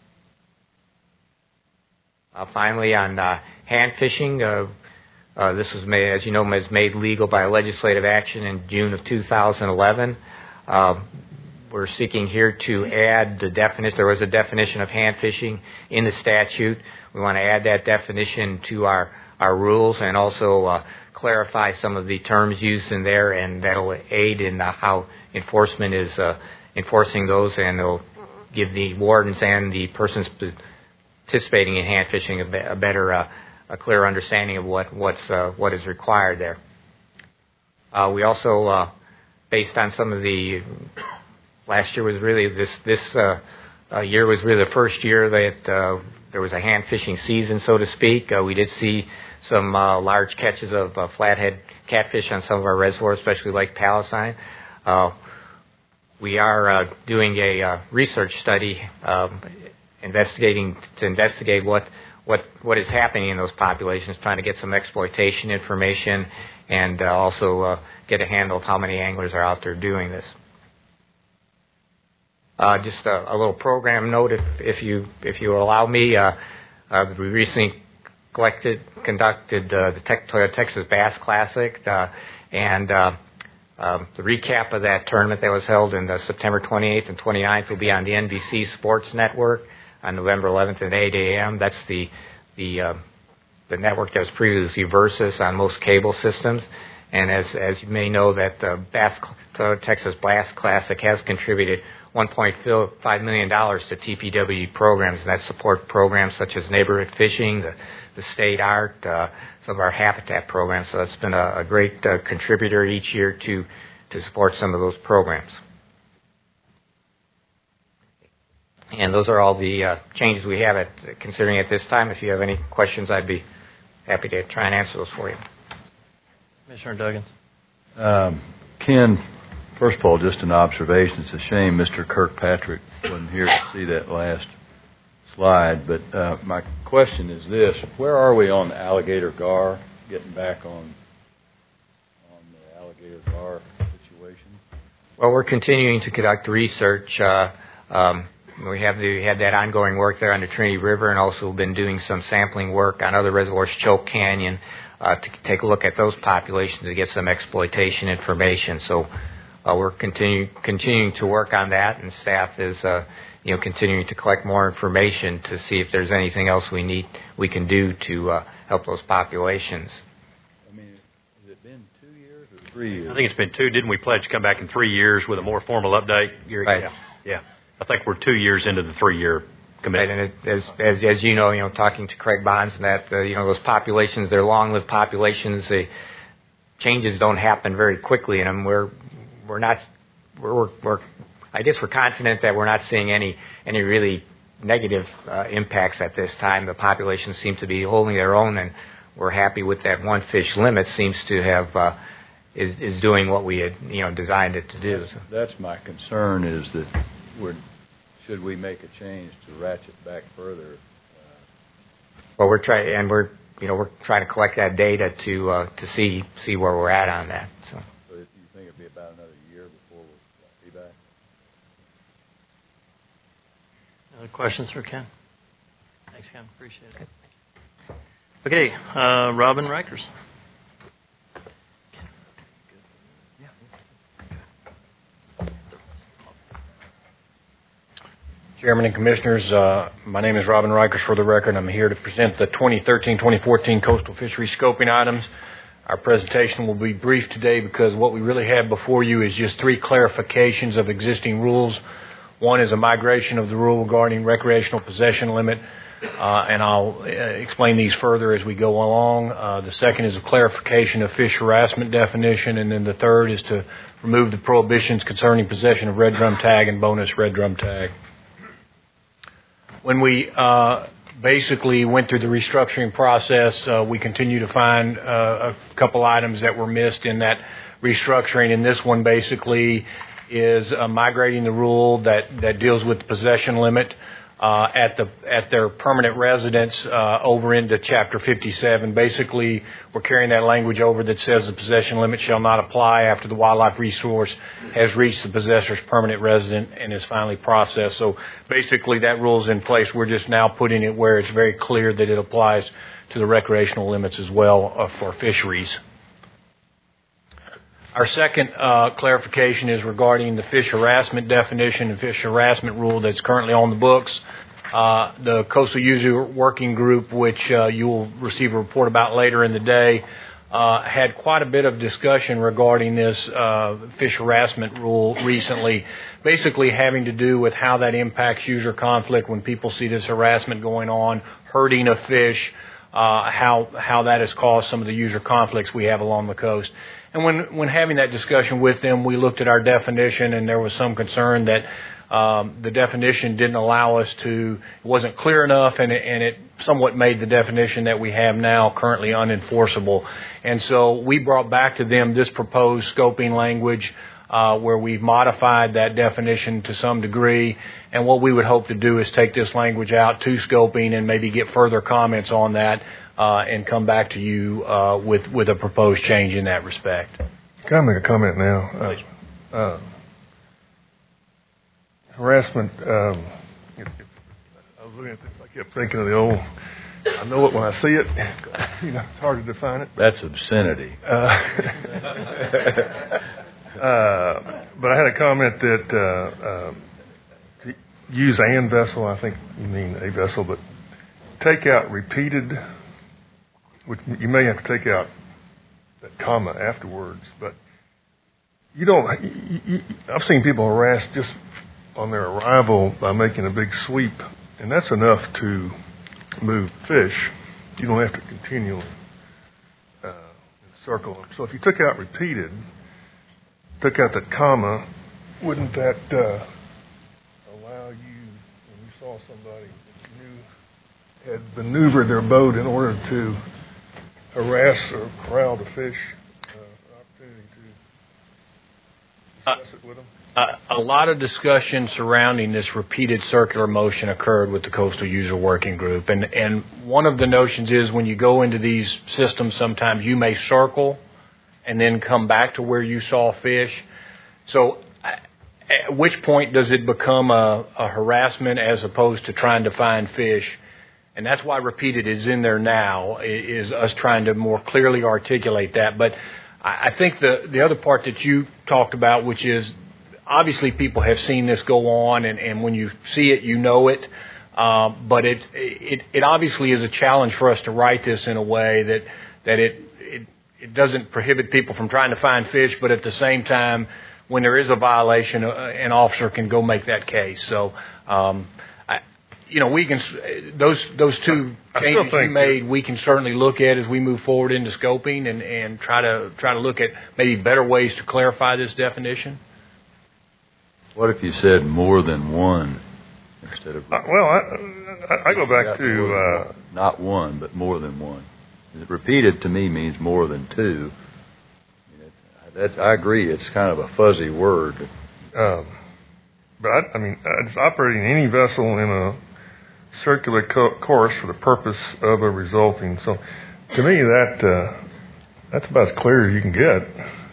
Finally, on hand fishing, this was made, as you know, was made legal by legislative action in June of 2011. We're seeking here to add the definition. There was a definition of hand fishing in the statute. We want to add that definition to our rules, and also clarify some of the terms used in there, and that'll aid in how enforcement is enforcing those, and it'll give the wardens and the persons participating in hand fishing a better, a clearer understanding of what is required there. We also, based on some of the last year was really this year was really the first year that there was a hand fishing season, so to speak. We did see some large catches of flathead catfish on some of our reservoirs, especially Lake Palestine. We are doing a research study investigate what is happening in those populations, trying to get some exploitation information, and also get a handle of how many anglers are out there doing this. Just a little program note, if you allow me. We recently conducted the Toyota Texas Bass Classic, and the recap of that tournament that was held in September 28th and 29th will be on the NBC Sports Network on November 11th at 8 a.m. That's the network that was previously Versus on most cable systems. And as you may know, that Texas Bass Classic has contributed $1.5 million to TPWD programs, and that support programs such as neighborhood fishing, the state art, some of our habitat programs. So that's been a great contributor each year to support some of those programs. And those are all the changes we have considering at this time. If you have any questions, I'd be happy to try and answer those for you. Commissioner Duggins. Ken, first of all, just an observation. It's a shame Mr. Kirkpatrick wasn't here to see that last slide. But my question is this. Where are we on the alligator gar, getting back on the alligator gar situation? Well, we're continuing to conduct research. We had that ongoing work there on the Trinity River, and also been doing some sampling work on other reservoirs, Choke Canyon, to take a look at those populations to get some exploitation information. So we're continuing to work on that, and staff is continuing to collect more information to see if there's anything else we can do to help those populations. I mean, has it been 2 years or 3 years? I think it's been 2. Didn't we pledge to come back in 3 years with a more formal update? Right. Yeah. I think we're 2 years into the 3-year commitment. Right, and as you know, talking to Craig Bonds and that, those populations, they're long-lived populations. Changes don't happen very quickly in them. I guess we're confident that we're not seeing any really negative impacts at this time. The populations seem to be holding their own, and we're happy with that one fish limit. Seems to have is doing what we had designed it to do. That's my concern. Is that should we make a change to ratchet back further? Well, we're trying to collect that data to see where we're at on that. So do you think it'll be about another year before we'll be back? Other questions for Ken? Thanks, Ken. Appreciate it. Okay, Robin Rikers. Chairman and Commissioners, my name is Robin Rikers for the record. I'm here to present the 2013-2014 coastal fishery scoping items. Our presentation will be brief today because what we really have before you is just 3 clarifications of existing rules. One is a migration of the rule regarding recreational possession limit, and I'll explain these further as we go along. The second is a clarification of fish harassment definition, and then the third is to remove the prohibitions concerning possession of red drum tag and bonus red drum tag. When we basically went through the restructuring process, we continue to find a couple items that were missed in that restructuring, and this one basically is migrating the rule that deals with the possession limit at their permanent residence over into Chapter 57. Basically, we're carrying that language over that says the possession limit shall not apply after the wildlife resource has reached the possessor's permanent resident and is finally processed. So basically, that rule's in place. We're just now putting it where it's very clear that it applies to the recreational limits as well for fisheries. Our second clarification is regarding the fish harassment definition and fish harassment rule that's currently on the books. The Coastal User Working Group, which you will receive a report about later in the day, had quite a bit of discussion regarding this fish harassment rule recently, basically having to do with how that impacts user conflict when people see this harassment going on, hurting of fish, how that has caused some of the user conflicts we have along the coast. And when having that discussion with them, we looked at our definition, and there was some concern that the definition didn't allow us to, it wasn't clear enough, and it somewhat made the definition that we have now currently unenforceable. And so we brought back to them this proposed scoping language where we've modified that definition to some degree. And what we would hope to do is take this language out to scoping and maybe get further comments on that and come back to you with a proposed change in that respect. Can I make a comment now? Harassment, I was looking at this, I kept thinking of the old, I know it when I see it. It's hard to define it. That's obscenity. But I had a comment that to use "and vessel," I think you mean a vessel, but take out repeated, which you may have to take out that comma afterwards. But you don't. I've seen people harassed just on their arrival by making a big sweep, and that's enough to move fish. You don't have to continually circle them. So if you took out repeated, took out that comma, wouldn't that allow you, when you saw somebody that you knew had maneuvered their boat in order to harass or corral the fish, opportunity to discuss it with them? A lot of discussion surrounding this repeated circular motion occurred with the Coastal User Working Group. And one of the notions is when you go into these systems, sometimes you may circle and then come back to where you saw fish. So at which point does it become a harassment as opposed to trying to find fish? And that's why repeated is in there now, is us trying to more clearly articulate that. But I think the other part that you talked about, which is obviously people have seen this go on, and when you see it, you know it. But it obviously is a challenge for us to write this in a way that it doesn't prohibit people from trying to find fish, but at the same time, when there is a violation, an officer can go make that case. So, we can those two changes you made, we can certainly look at as we move forward into scoping and try to look at maybe better ways to clarify this definition. What if you said more than one instead of? I go back to not one, but more than one. Repeated to me means more than two. I agree. It's kind of a fuzzy word. But it's operating any vessel in a circular course for the purpose of a resulting. So, to me, that's about as clear as you can get.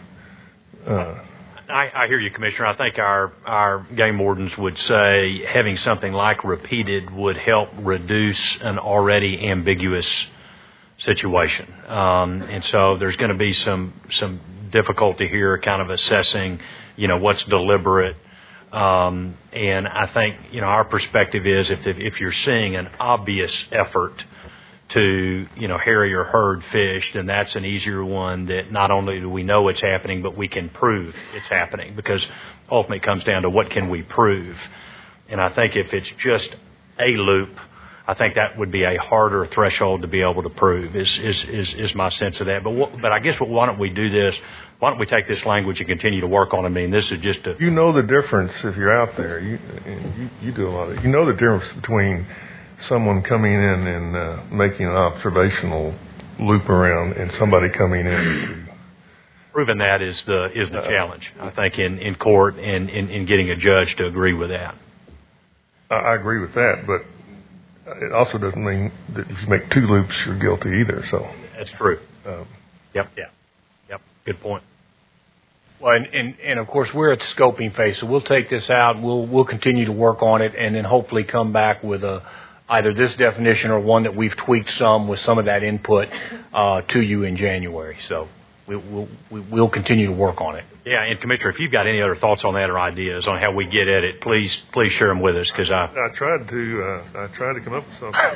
I hear you, Commissioner. I think our game wardens would say having something like repeated would help reduce an already ambiguous situation. And so there's going to be some difficulty here kind of assessing, what's deliberate. And I think, our perspective is if you're seeing an obvious effort to, harry or herd fish, then that's an easier one that not only do we know it's happening, but we can prove it's happening, because ultimately it comes down to what can we prove. And I think if it's just a loop, I think that would be a harder threshold to be able to prove is my sense of that. But I guess why don't we do this? Why don't we take this language and continue to work on it? I mean, this is just a... You know the difference if you're out there. You do a lot of it. You know the difference between someone coming in and making an observational loop around and somebody coming in. Proving that is the challenge, I think, in court and in getting a judge to agree with that. I agree with that, but it also doesn't mean that if you make two loops, you're guilty either. So that's true. Yep. Good point. Well, and of course we're at the scoping phase, so we'll take this out. We'll continue to work on it, and then hopefully come back with either this definition or one that we've tweaked some with some of that input to you in January. So we'll continue to work on it. Yeah, and Commissioner, if you've got any other thoughts on that or ideas on how we get at it, please share them with us, because I tried to come up with something.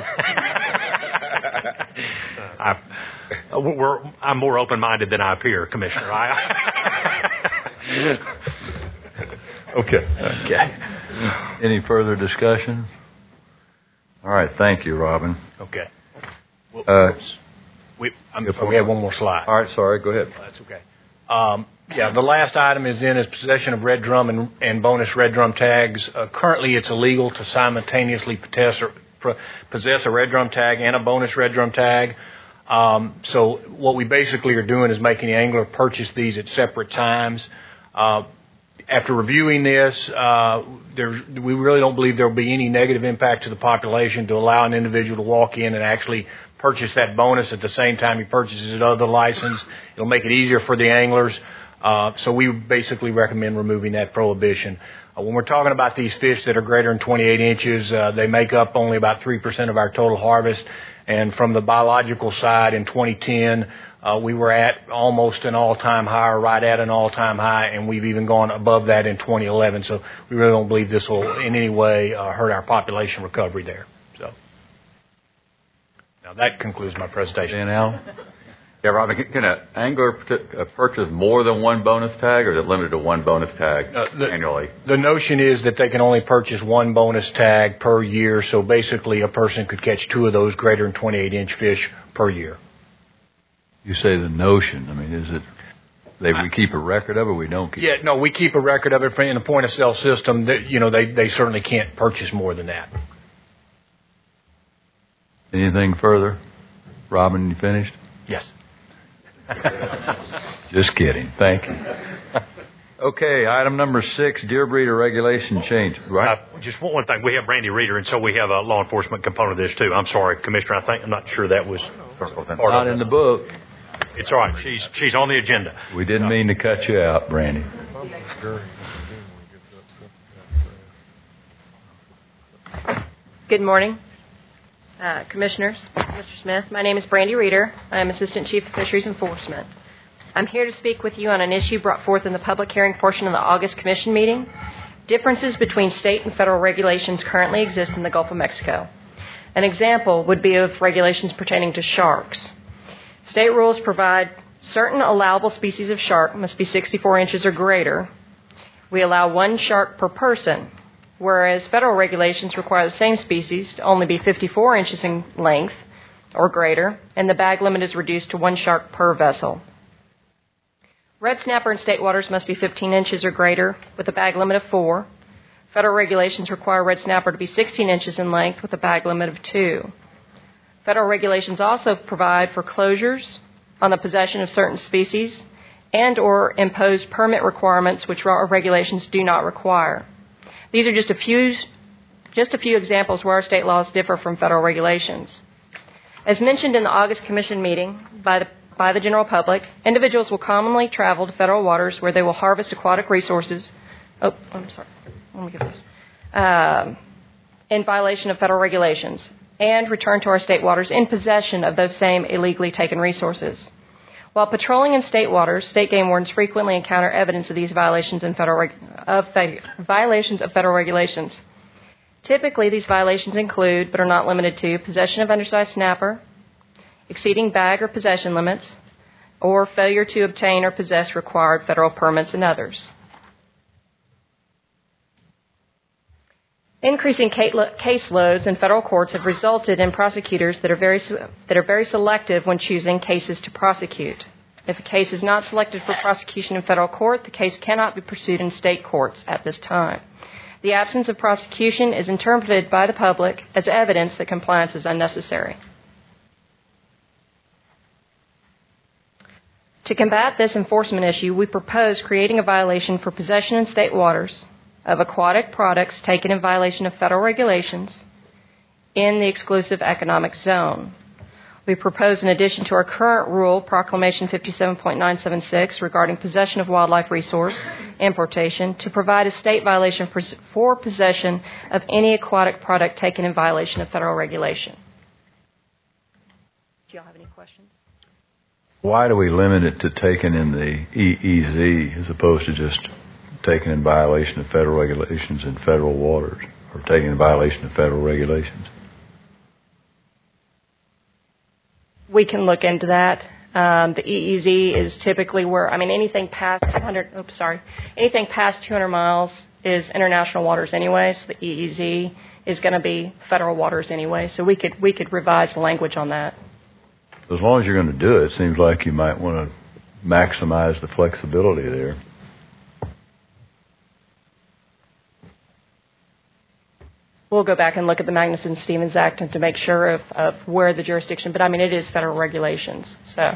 I'm more open-minded than I appear, Commissioner. Okay. Any further discussion? All right. Thank you, Robin. Okay. We have one more slide. All right. Sorry. Go ahead. That's okay. The last item is possession of red drum and bonus red drum tags. Currently, it's illegal to simultaneously possess a red drum tag and a bonus red drum tag. So what we basically are doing is making the angler purchase these at separate times. After reviewing this, we really don't believe there will be any negative impact to the population to allow an individual to walk in and actually purchase that bonus at the same time he purchases another license. It'll make it easier for the anglers. So we basically recommend removing that prohibition. When we're talking about these fish that are greater than 28 inches, they make up only about 3% of our total harvest. And from the biological side, in 2010, we were at almost an all-time high, or right at an all-time high, and we've even gone above that in 2011. So we really don't believe this will in any way hurt our population recovery there. So now that concludes my presentation. And Al? Yeah, Robin, can an angler purchase more than one bonus tag, or is it limited to one bonus tag annually? The notion is that they can only purchase one bonus tag per year, so basically a person could catch 2 of those greater than 28-inch fish per year. You say the notion. I mean, is it we keep a record of it, or we don't keep it? Yeah, no, we keep a record of it in the point-of-sale system. That, they certainly can't purchase more than that. Anything further? Robin, you finished? Yes. Just kidding. Thank you. Okay, item number 6, deer breeder regulation change. Right? Just one thing. We have Randy Reeder, and so we have a law enforcement component of this, too. I'm sorry, Commissioner. I'm not sure that was not in the book. It's all right. She's on the agenda. We didn't mean to cut you out, Brandy. Good morning, Commissioners, Mr. Smith. My name is Brandy Reeder. I am Assistant Chief of Fisheries Enforcement. I'm here to speak with you on an issue brought forth in the public hearing portion of the August Commission meeting. Differences between state and federal regulations currently exist in the Gulf of Mexico. An example would be of regulations pertaining to sharks. State rules provide certain allowable species of shark must be 64 inches or greater. We allow 1 shark per person, whereas federal regulations require the same species to only be 54 inches in length or greater, and the bag limit is reduced to 1 shark per vessel. Red snapper in state waters must be 15 inches or greater with a bag limit of 4. Federal regulations require red snapper to be 16 inches in length with a bag limit of 2. Federal regulations also provide for closures on the possession of certain species and or impose permit requirements which our regulations do not require. These are just a few examples where our state laws differ from federal regulations. As mentioned in the August Commission meeting by the general public, individuals will commonly travel to federal waters where they will harvest aquatic resources. Oh, I'm sorry. Let me get this. In violation of federal regulations, and return to our state waters in possession of those same illegally taken resources. While patrolling in state waters, state game wardens frequently encounter evidence of these violations of federal regulations. Typically, these violations include, but are not limited to, possession of undersized snapper, exceeding bag or possession limits, or failure to obtain or possess required federal permits and others. Increasing caseloads in federal courts have resulted in prosecutors that are very selective when choosing cases to prosecute. If a case is not selected for prosecution in federal court, the case cannot be pursued in state courts at this time. The absence of prosecution is interpreted by the public as evidence that compliance is unnecessary. To combat this enforcement issue, we propose creating a violation for possession in state waters of aquatic products taken in violation of federal regulations in the exclusive economic zone. We propose, in addition to our current rule, Proclamation 57.976, regarding possession of wildlife resource importation, to provide a state violation for possession of any aquatic product taken in violation of federal regulation. Do you all have any questions? Why do we limit it to taken in the EEZ as opposed to just taken in violation of federal regulations in federal waters, or taken in violation of federal regulations? We can look into that. The EEZ is typically where, anything past 200 miles is international waters anyway, so the EEZ is going to be federal waters anyway. So we could revise the language on that. As long as you're going to do it, it seems like you might want to maximize the flexibility there. We'll go back and look at the Magnuson-Stevens Act to make sure of where the jurisdiction, but it is federal regulations. So,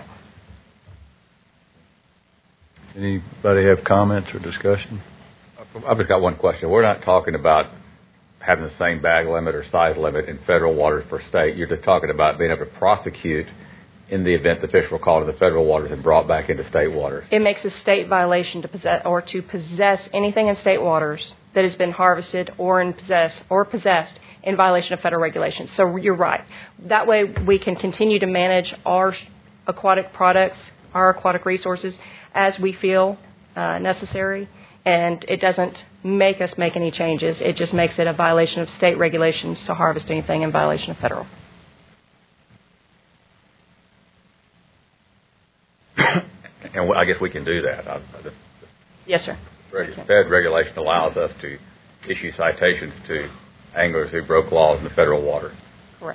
anybody have comments or discussion? I've just got one question. We're not talking about having the same bag limit or size limit in federal waters per state. You're just talking about being able to prosecute in the event the fish were caught in the federal waters and brought back into state waters. It makes a state violation to possess anything in state waters that has been harvested or possessed in violation of federal regulations. So you're right. That way we can continue to manage our aquatic products, our aquatic resources as we feel necessary, and it doesn't make us make any changes. It just makes it a violation of state regulations to harvest anything in violation of federal. guess we can do that. Yes, sir. Fed regulation allows us to issue citations to anglers who broke laws in the federal waters. Correct.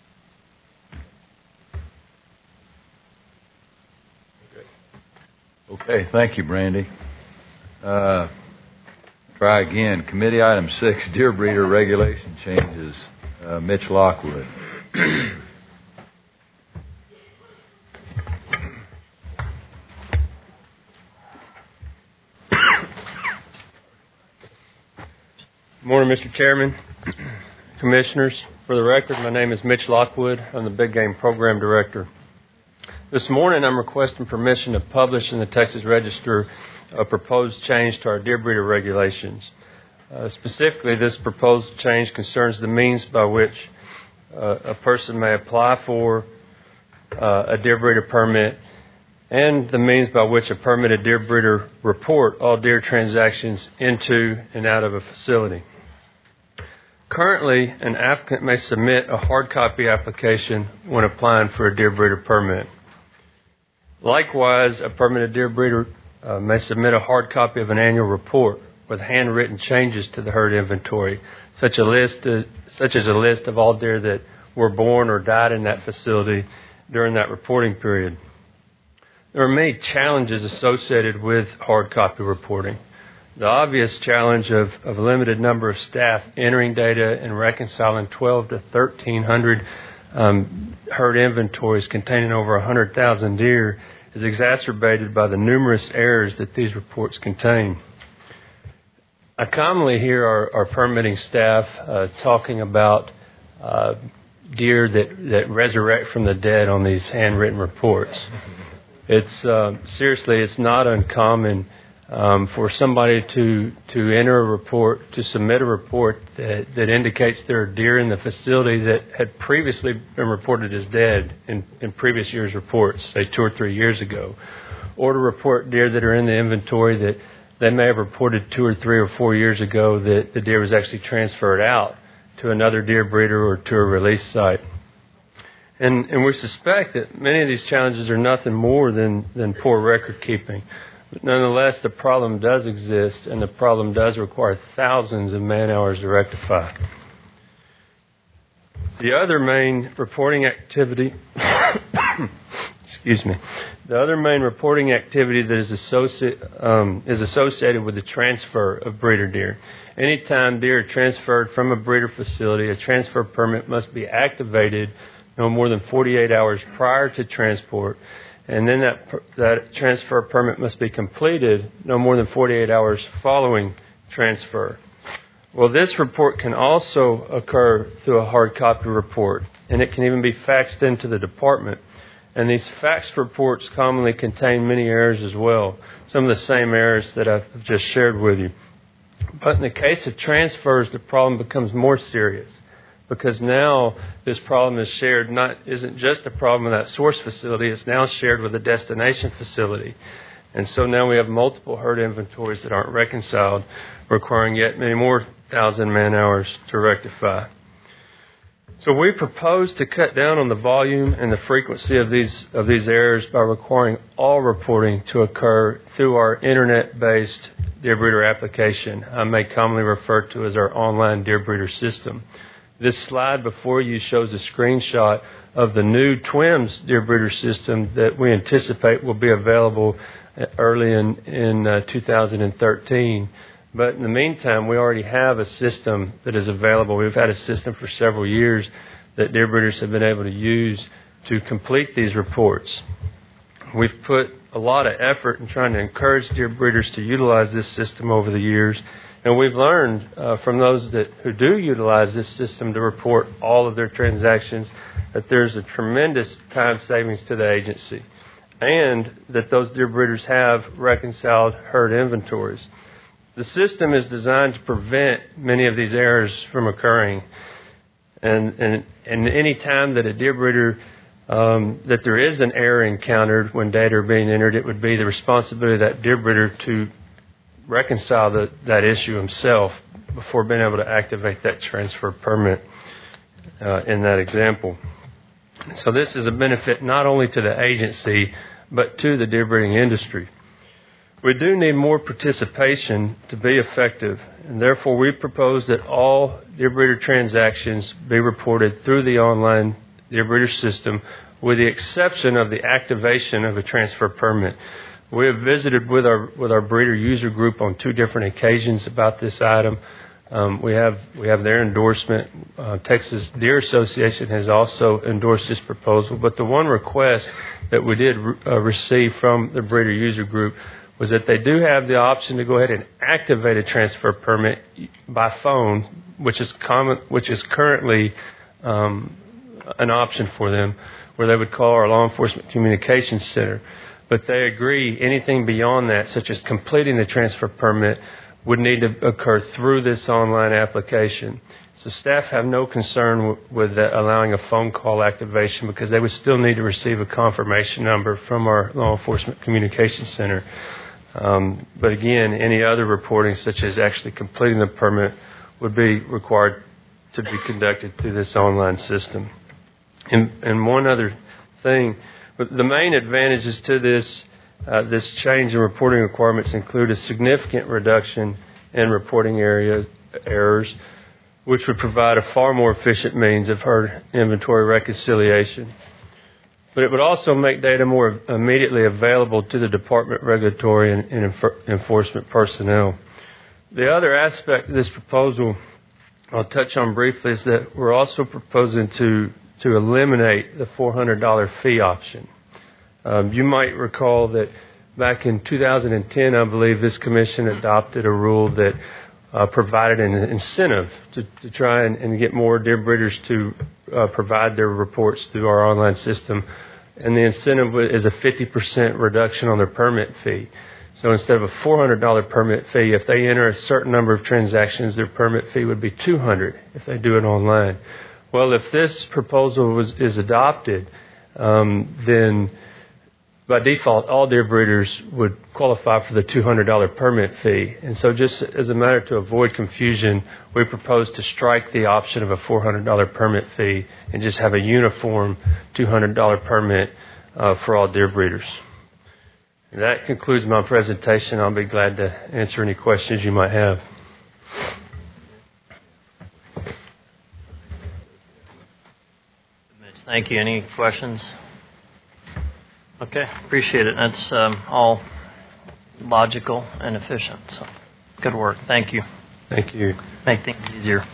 Okay, thank you, Brandy. Try again. Committee item 6, deer breeder regulation changes. Mitch Lockwood. Good morning, Mr. Chairman, Commissioners. For the record, my name is Mitch Lockwood. I'm the Big Game Program Director. This morning, I'm requesting permission to publish in the Texas Register a proposed change to our deer breeder regulations. Specifically, this proposed change concerns the means by which a person may apply for a deer breeder permit and the means by which a permitted deer breeder report all deer transactions into and out of a facility. Currently, an applicant may submit a hard copy application when applying for a deer breeder permit. Likewise, a permitted deer breeder may submit a hard copy of an annual report with handwritten changes to the herd inventory, such as a list of all deer that were born or died in that facility during that reporting period. There are many challenges associated with hard copy reporting. The obvious challenge of a limited number of staff entering data and reconciling 1,200 to 1,300 herd inventories containing over 100,000 deer is exacerbated by the numerous errors that these reports contain. I commonly hear our permitting staff talking about deer that resurrect from the dead on these handwritten reports. It's seriously, it's not uncommon for somebody to enter a report, to submit a report that indicates there are deer in the facility that had previously been reported as dead in previous years' reports, say 2 or 3 years ago, or to report deer that are in the inventory that they may have reported 2 or 3 or 4 years ago that the deer was actually transferred out to another deer breeder or to a release site. And we suspect that many of these challenges are nothing more than poor record keeping. But nonetheless, the problem does exist, and the problem does require thousands of man-hours to rectify. The other main reporting activity, the other main reporting activity that is associated with the transfer of breeder deer. Anytime deer are transferred from a breeder facility, a transfer permit must be activated no more than 48 hours prior to transport, and then that transfer permit must be completed no more than 48 hours following transfer. Well, this report can also occur through a hard copy report, and it can even be faxed into the department. And these faxed reports commonly contain many errors as well, some of the same errors that I've just shared with you. But in the case of transfers, the problem becomes more serious, because now this problem is shared, isn't just a problem with that source facility, it's now shared with the destination facility. And so now we have multiple herd inventories that aren't reconciled, requiring yet many more thousand man-hours to rectify. So we propose to cut down on the volume and the frequency of these errors by requiring all reporting to occur through our internet-based deer breeder application, I may commonly refer to as our online deer breeder system. This slide before you shows a screenshot of the new TWIMS deer breeder system that we anticipate will be available early in 2013. But in the meantime, we already have a system that is available. We've had a system for several years that deer breeders have been able to use to complete these reports. We've put a lot of effort in trying to encourage deer breeders to utilize this system over the years. And we've learned from those who do utilize this system to report all of their transactions that there's a tremendous time savings to the agency, and that those deer breeders have reconciled herd inventories. The system is designed to prevent many of these errors from occurring. And any time that a deer breeder, that there is an error encountered when data are being entered, it would be the responsibility of that deer breeder to reconcile that issue himself before being able to activate that transfer permit in that example. So this is a benefit not only to the agency, but to the deer breeding industry. We do need more participation to be effective, and therefore we propose that all Deer Breeder transactions be reported through the online Deer Breeder system, with the exception of the activation of a transfer permit. We have visited with our breeder user group on 2 different occasions about this item. We have their endorsement. Texas Deer Association has also endorsed this proposal, but the one request that we did receive from the breeder user group was that they do have the option to go ahead and activate a transfer permit by phone, which is currently an option for them, where they would call our law enforcement communications center. But they agree anything beyond that, such as completing the transfer permit, would need to occur through this online application. So staff have no concern with allowing a phone call activation, because they would still need to receive a confirmation number from our law enforcement communications center. But again, any other reporting, such as actually completing the permit, would be required to be conducted through this online system. And one other thing, the main advantages to this change in reporting requirements include a significant reduction in reporting errors, which would provide a far more efficient means of herd inventory reconciliation. But it would also make data more immediately available to the department regulatory and enforcement personnel. The other aspect of this proposal I'll touch on briefly is that we're also proposing to eliminate the $400 fee option. You might recall that back in 2010, I believe, this commission adopted a rule that provided an incentive to try and get more deer breeders to provide their reports through our online system. And the incentive is a 50% reduction on their permit fee. So instead of a $400 permit fee, if they enter a certain number of transactions, their permit fee would be $200 if they do it online. Well, if this proposal is adopted, then by default, all deer breeders would qualify for the $200 permit fee. And so just as a matter to avoid confusion, we propose to strike the option of a $400 permit fee and just have a uniform $200 permit for all deer breeders. And that concludes my presentation. I'll be glad to answer any questions you might have. Thank you. Any questions? Okay, appreciate it. That's all logical and efficient. So, good work. Thank you. Thank you. Make things easier.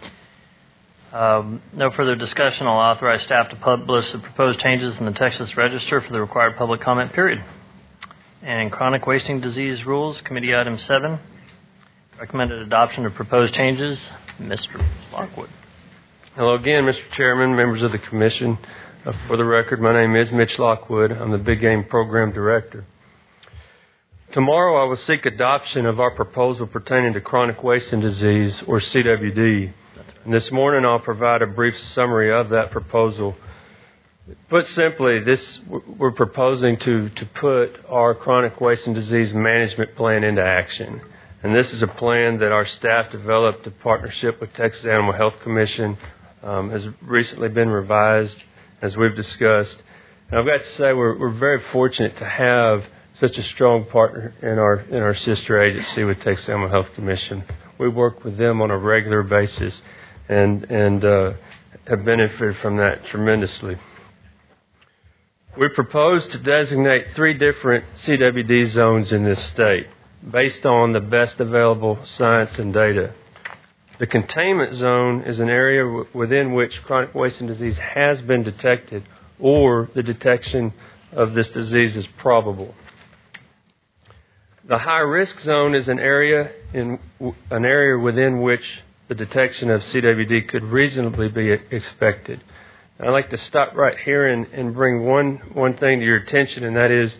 No further discussion. I'll authorize staff to publish the proposed changes in the Texas Register for the required public comment period. And chronic wasting disease rules, committee item 7. Recommended adoption of proposed changes. Mr. Lockwood. Hello again, Mr. Chairman, members of the Commission. For the record, my name is Mitch Lockwood. I'm the Big Game Program Director. Tomorrow I will seek adoption of our proposal pertaining to chronic wasting disease, or CWD. And this morning I'll provide a brief summary of that proposal. Put simply, we're proposing to put our chronic wasting disease management plan into action. And this is a plan that our staff developed in partnership with Texas Animal Health Commission, has recently been revised, as we've discussed. And I've got to say we're very fortunate to have such a strong partner in our sister agency with Texas Animal Health Commission. We work with them on a regular basis and have benefited from that tremendously. We propose to designate 3 different CWD zones in this state based on the best available science and data. The containment zone is an area within which chronic wasting disease has been detected, or the detection of this disease is probable. The high-risk zone is an area within which the detection of CWD could reasonably be expected. I'd like to stop right here and bring one thing to your attention, and that is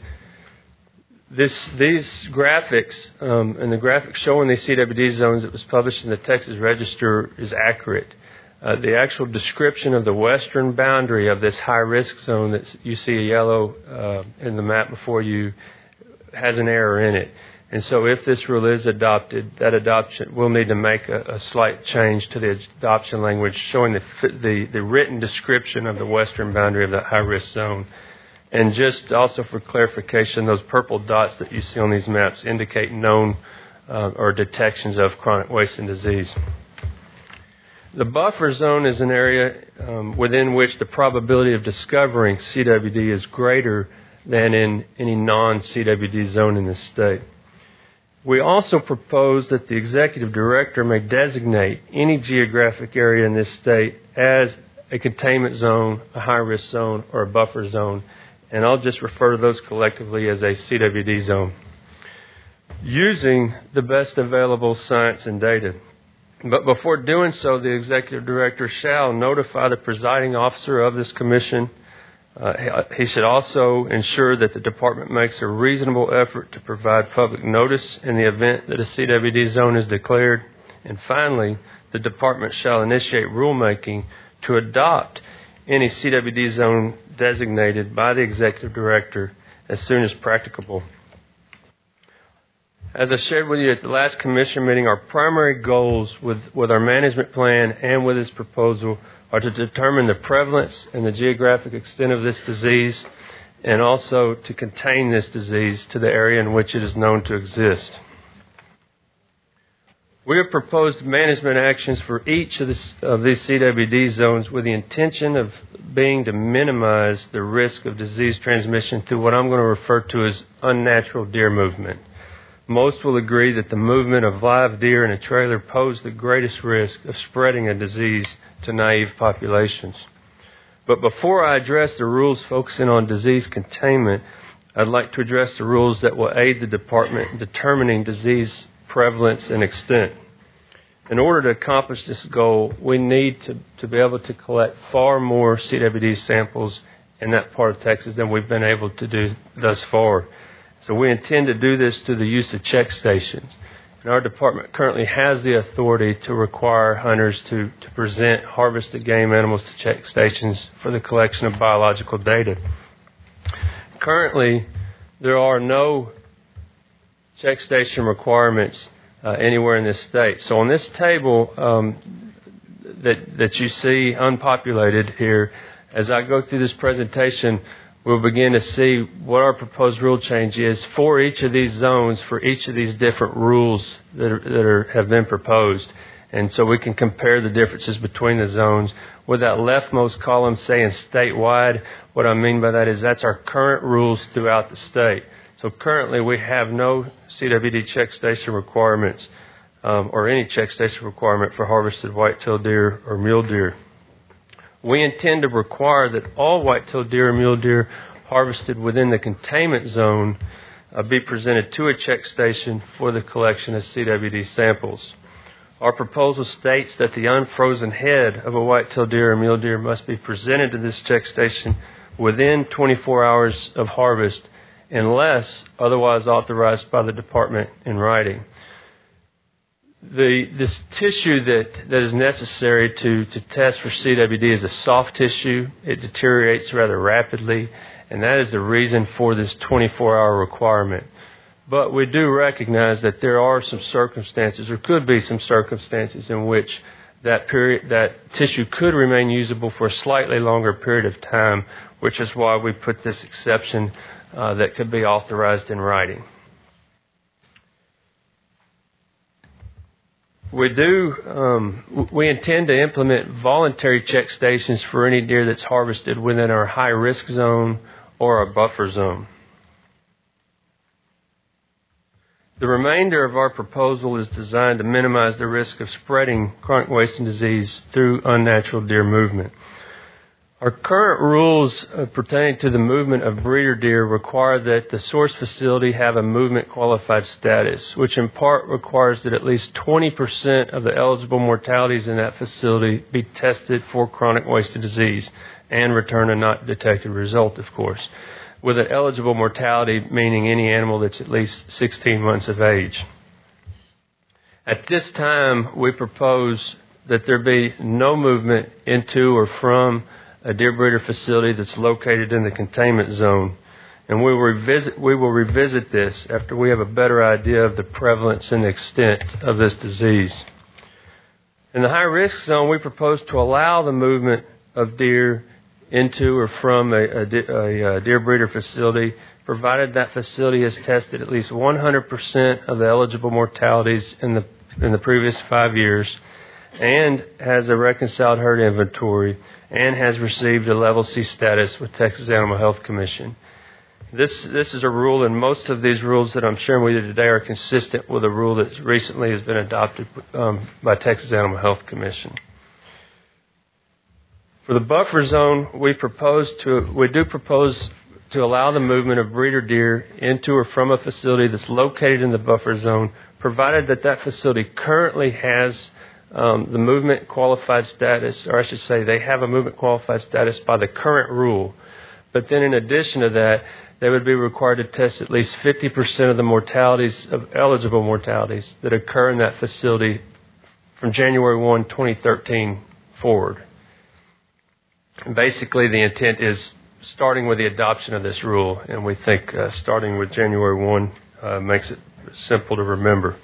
these graphics, and the graphic showing these CWD zones that was published in the Texas Register is accurate. The actual description of the western boundary of this high-risk zone that you see a yellow in the map before you has an error in it. And so if this rule is adopted, that adoption will need to make a slight change to the adoption language showing the written description of the western boundary of that high-risk zone. And just also for clarification, those purple dots that you see on these maps indicate known or detections of chronic wasting disease. The buffer zone is an area within which the probability of discovering CWD is greater than in any non-CWD zone in the state. We also propose that the executive director may designate any geographic area in this state as a containment zone, a high-risk zone, or a buffer zone, and I'll just refer to those collectively as a CWD zone, using the best available science and data. But before doing so, the executive director shall notify the presiding officer of this commission. He should also ensure that the department makes a reasonable effort to provide public notice in the event that a CWD zone is declared. And finally, the department shall initiate rulemaking to adopt any CWD zone designated by the executive director as soon as practicable. As I shared with you at the last commission meeting, our primary goals with our management plan and with this proposal are to determine the prevalence and the geographic extent of this disease, and also to contain this disease to the area in which it is known to exist. We have proposed management actions for each of these CWD zones with the intention of being to minimize the risk of disease transmission through what I'm going to refer to as unnatural deer movement. Most will agree that the movement of live deer in a trailer pose the greatest risk of spreading a disease to naive populations. But before I address the rules focusing on disease containment, I'd like to address the rules that will aid the department in determining disease prevalence and extent. In order to accomplish this goal, we need to be able to collect far more CWD samples in that part of Texas than we've been able to do thus far. So we intend to do this through the use of check stations. And our department currently has the authority to require hunters to present harvested game animals to check stations for the collection of biological data. Currently, there are no check station requirements anywhere in this state. So on this table that you see unpopulated here, as I go through this presentation, we'll begin to see what our proposed rule change is for each of these zones, for each of these different rules that have been proposed. And so we can compare the differences between the zones. With that leftmost column saying statewide, what I mean by that is that's our current rules throughout the state. So currently we have no CWD check station requirements or any check station requirement for harvested white-tailed deer or mule deer. We intend to require that all white-tailed deer and mule deer harvested within the containment zone be presented to a check station for the collection of CWD samples. Our proposal states that the unfrozen head of a white-tailed deer or mule deer must be presented to this check station within 24 hours of harvest, unless otherwise authorized by the department in writing. This tissue that is necessary to test for CWD is a soft tissue. It deteriorates rather rapidly, and that is the reason for this 24-hour requirement. But we do recognize that there are some circumstances, or could be some circumstances, in which that tissue could remain usable for a slightly longer period of time, which is why we put this exception that could be authorized in writing. We intend to implement voluntary check stations for any deer that's harvested within our high-risk zone or our buffer zone. The remainder of our proposal is designed to minimize the risk of spreading chronic wasting disease through unnatural deer movement. Our current rules pertaining to the movement of breeder deer require that the source facility have a movement qualified status, which in part requires that at least 20% of the eligible mortalities in that facility be tested for chronic wasting disease and return a not detected result, of course, with an eligible mortality meaning any animal that's at least 16 months of age. At this time, we propose that there be no movement into or from a deer breeder facility that's located in the containment zone. And we will revisit this after we have a better idea of the prevalence and the extent of this disease. In the high-risk zone, we propose to allow the movement of deer into or from a deer breeder facility, provided that facility has tested at least 100% of the eligible mortalities in the previous 5 years, and has a reconciled herd inventory, and has received a Level C status with Texas Animal Health Commission. This is a rule, and most of these rules that I'm sharing with you today are consistent with a rule that recently has been adopted by Texas Animal Health Commission. For the buffer zone, we do propose to allow the movement of breeder deer into or from a facility that's located in the buffer zone, provided that that facility currently has the movement qualified status, or I should say they have a movement qualified status by the current rule. But then in addition to that, they would be required to test at least 50% of the mortalities, of eligible mortalities, that occur in that facility from January 1, 2013 forward. And basically, the intent is starting with the adoption of this rule, and we think starting with January 1 makes it simple to remember.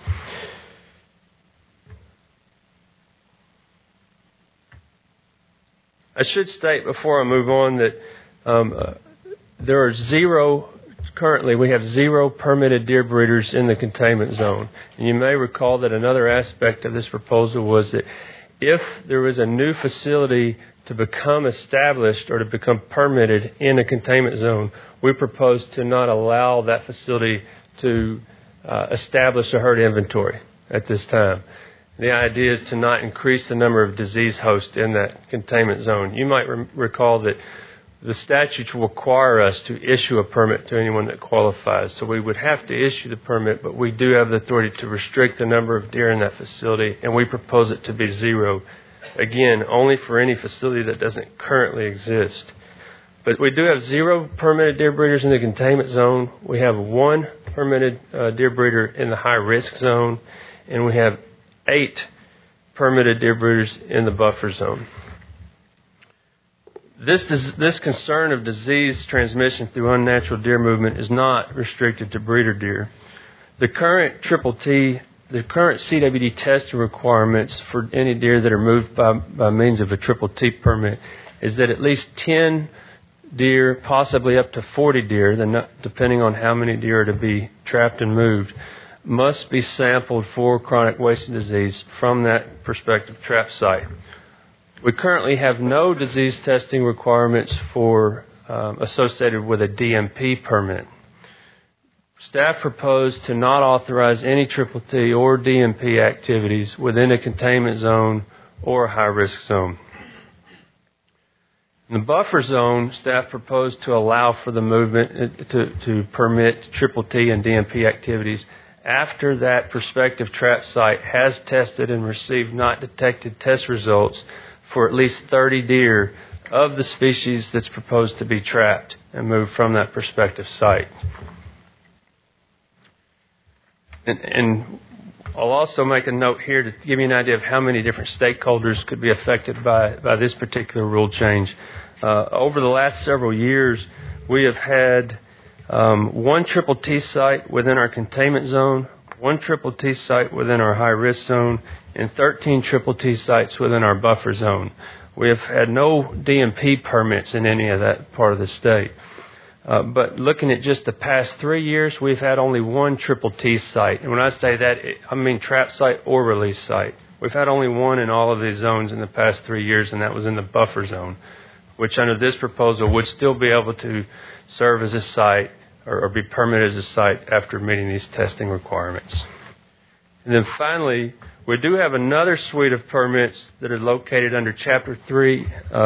I should state before I move on that there are currently we have zero permitted deer breeders in the containment zone. And you may recall that another aspect of this proposal was that if there was a new facility to become established or to become permitted in a containment zone, we propose to not allow that facility to establish a herd inventory at this time. The idea is to not increase the number of disease hosts in that containment zone. You might recall that the statutes require us to issue a permit to anyone that qualifies. So we would have to issue the permit, but we do have the authority to restrict the number of deer in that facility, and we propose it to be zero. Again, only for any facility that doesn't currently exist. But we do have zero permitted deer breeders in the containment zone. We have one permitted deer breeder in the high-risk zone, and we have 8 permitted deer breeders in the buffer zone. This concern of disease transmission through unnatural deer movement is not restricted to breeder deer. The current CWD testing requirements for any deer that are moved by means of a Triple T permit is that at least 10 deer, possibly up to 40 deer, depending on how many deer are to be trapped and moved, must be sampled for chronic wasting disease from that prospective trap site. We currently have no disease testing requirements associated with a DMP permit. Staff proposed to not authorize any Triple T or DMP activities within a containment zone or a high-risk zone. In the buffer zone, staff proposed to allow for the movement to permit Triple T and DMP activities after that prospective trap site has tested and received not detected test results for at least 30 deer of the species that's proposed to be trapped and moved from that prospective site. And I'll also make a note here to give you an idea of how many different stakeholders could be affected by this particular rule change. Over the last several years, we have had one Triple T site within our containment zone, one Triple T site within our high-risk zone, and 13 Triple T sites within our buffer zone. We have had no DMP permits in any of that part of the state. But looking at just the past 3 years, we've had only one Triple T site. And when I say that, I mean trap site or release site. We've had only one in all of these zones in the past 3 years, and that was in the buffer zone, which under this proposal would still be able to serve as a site or be permitted as a site after meeting these testing requirements. And then finally, we do have another suite of permits that are located under Chapter 43,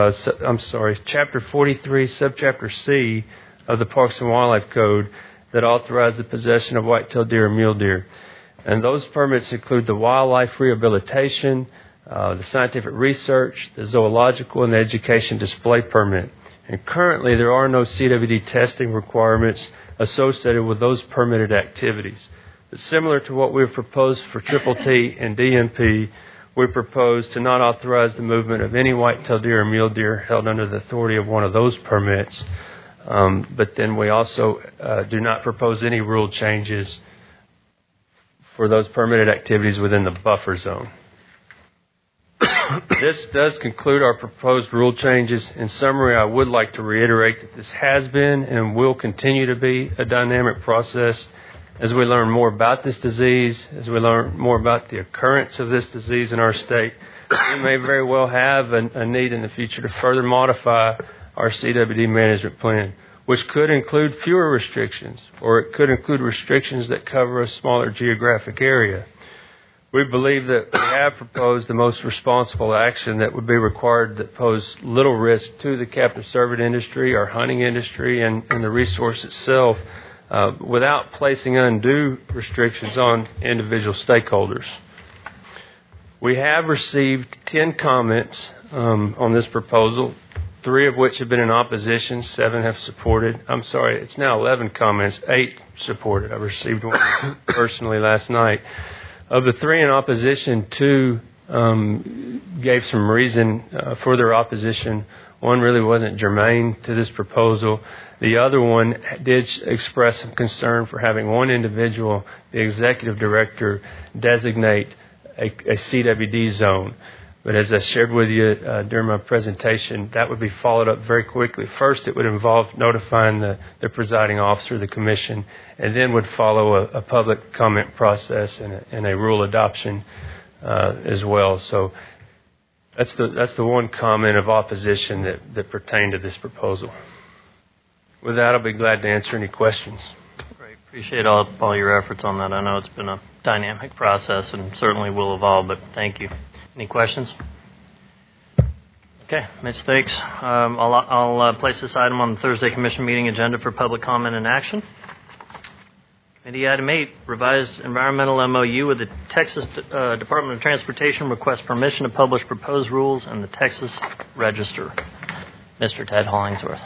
Subchapter C of the Parks and Wildlife Code that authorize the possession of white-tailed deer and mule deer. And those permits include the wildlife rehabilitation, the scientific research, the zoological, and the education display permit. And currently, there are no CWD testing requirements associated with those permitted activities. But similar to what we've proposed for Triple T and DMP, we propose to not authorize the movement of any white-tailed deer or mule deer held under the authority of one of those permits. But then we also do not propose any rule changes for those permitted activities within the buffer zone. This does conclude our proposed rule changes. In summary, I would like to reiterate that this has been and will continue to be a dynamic process. As we learn more about this disease, as we learn more about the occurrence of this disease in our state, we may very well have a need in the future to further modify our CWD management plan, which could include fewer restrictions, or it could include restrictions that cover a smaller geographic area. We believe that we have proposed the most responsible action that would be required that pose little risk to the captive cervid industry, our hunting industry, and the resource itself, without placing undue restrictions on individual stakeholders. We have received 10 comments on this proposal, 3 of which have been in opposition, 7 have supported. I'm sorry, it's now 11 comments, 8 supported. I received one personally last night. Of the 3 in opposition, 2 gave some reason for their opposition. One really wasn't germane to this proposal. The other one did express some concern for having one individual, the executive director, designate a CWD zone. But as I shared with you during my presentation, that would be followed up very quickly. First, it would involve notifying the presiding officer of the commission, and then would follow a public comment process and a rule adoption as well. So that's the one comment of opposition that pertained to this proposal. With that, I'll be glad to answer any questions. Great. Appreciate all your efforts on that. I know it's been a dynamic process and certainly will evolve, but thank you. Any questions? Okay, Ms. Thanks. I'll place this item on the Thursday Commission meeting agenda for public comment and action. Committee item 8, revised environmental MOU with the Texas Department of Transportation requests permission to publish proposed rules in the Texas Register. Mr. Ted Hollingsworth.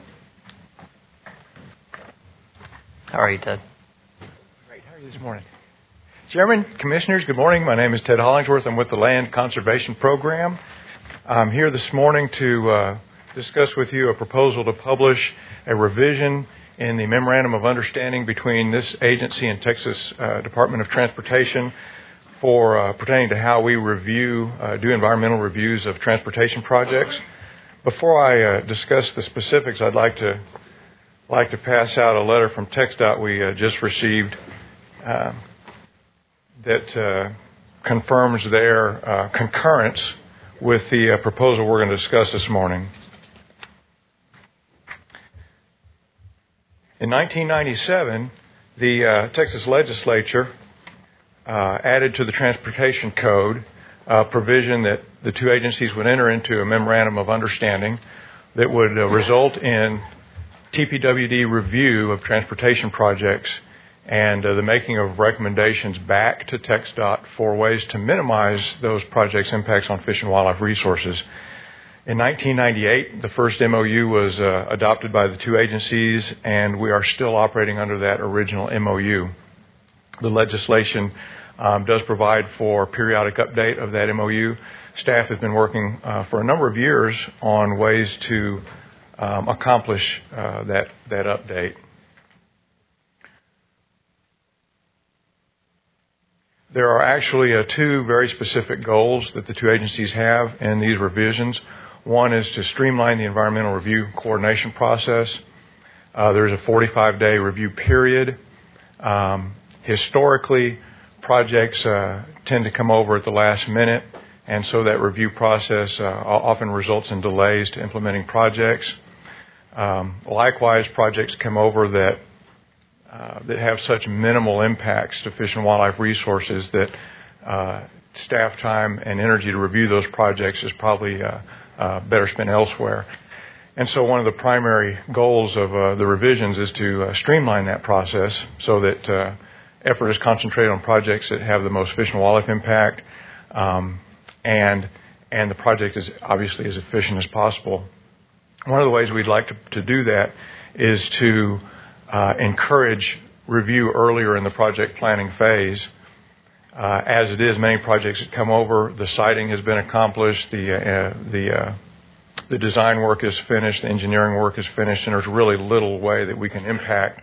How are you, Ted? Great. How are you this morning? Chairman, Commissioners, good morning. My name is Ted Hollingsworth. I'm with the Land Conservation Program. I'm here this morning to discuss with you a proposal to publish a revision in the Memorandum of Understanding between this agency and Texas Department of Transportation for pertaining to how we do environmental reviews of transportation projects. Before I discuss the specifics, I'd like to pass out a letter from TxDOT we just received that confirms their concurrence with the proposal we're going to discuss this morning. In 1997, the Texas legislature added to the Transportation Code a provision that the two agencies would enter into a memorandum of understanding that would result in TPWD review of transportation projects and the making of recommendations back to TxDOT for ways to minimize those projects' impacts on fish and wildlife resources. In 1998, the first MOU was adopted by the two agencies, and we are still operating under that original MOU. The legislation does provide for periodic update of that MOU. Staff has been working for a number of years on ways to accomplish that update. There are actually 2 very specific goals that the two agencies have in these revisions. One is to streamline the environmental review coordination process. There's a 45-day review period. Historically, projects tend to come over at the last minute, and so that review process often results in delays to implementing projects. Likewise, projects come over that have such minimal impacts to fish and wildlife resources that staff time and energy to review those projects is probably better spent elsewhere. And so one of the primary goals of the revisions is to streamline that process so that effort is concentrated on projects that have the most fish and wildlife impact, and the project is obviously as efficient as possible. One of the ways we'd like to do that is to encourage review earlier in the project planning phase. As it is, many projects that come over, the siting has been accomplished, the design work is finished, the engineering work is finished, and there's really little way that we can impact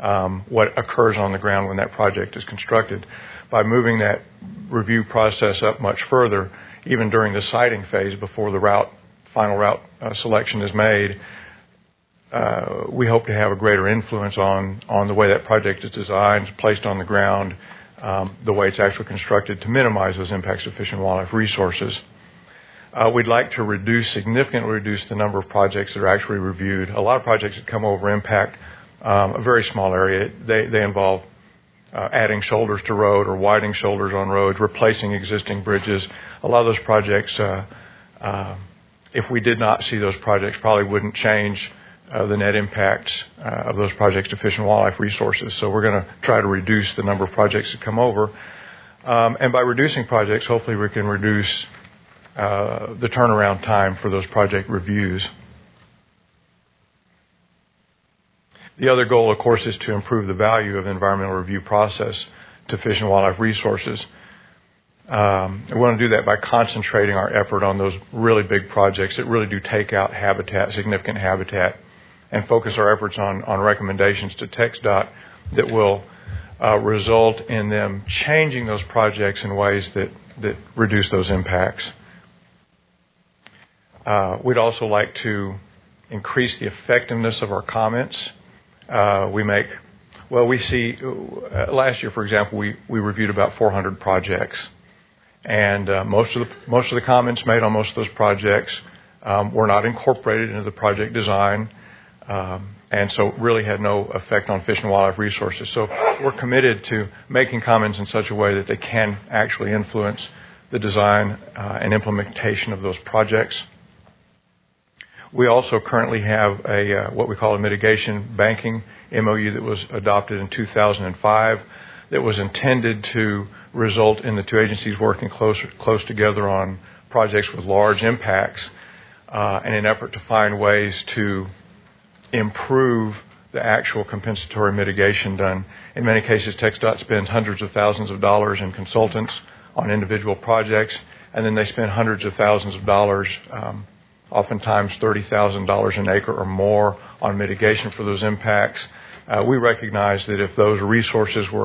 what occurs on the ground when that project is constructed. By moving that review process up much further, even during the siting phase before the final route selection is made, we hope to have a greater influence on the way that project is designed, placed on the ground, the way it's actually constructed to minimize those impacts of fish and wildlife resources. We'd like to significantly reduce the number of projects that are actually reviewed. A lot of projects that come over impact a very small area. They involve adding shoulders to road or widening shoulders on roads, replacing existing bridges. A lot of those projects, if we did not see those projects, probably wouldn't change the net impacts of those projects to fish and wildlife resources. So we're going to try to reduce the number of projects that come over. And by reducing projects, hopefully we can reduce the turnaround time for those project reviews. The other goal, of course, is to improve the value of the environmental review process to fish and wildlife resources. We want to do that by concentrating our effort on those really big projects that really do take out habitat, significant habitat, and focus our efforts on recommendations to TxDOT that will result in them changing those projects in ways that reduce those impacts. We'd also like to increase the effectiveness of our comments. We see last year, for example, we reviewed about 400 projects, and most of the comments made on most of those projects were not incorporated into the project design, and so really had no effect on fish and wildlife resources. So we're committed to making comments in such a way that they can actually influence the design and implementation of those projects. We also currently have what we call a mitigation banking MOU that was adopted in 2005 that was intended to result in the two agencies working close together on projects with large impacts in an effort to find ways to improve the actual compensatory mitigation done. In many cases, TxDOT spends hundreds of thousands of dollars in consultants on individual projects, and then they spend hundreds of thousands of dollars oftentimes $30,000 an acre or more on mitigation for those impacts. We recognize that if those resources were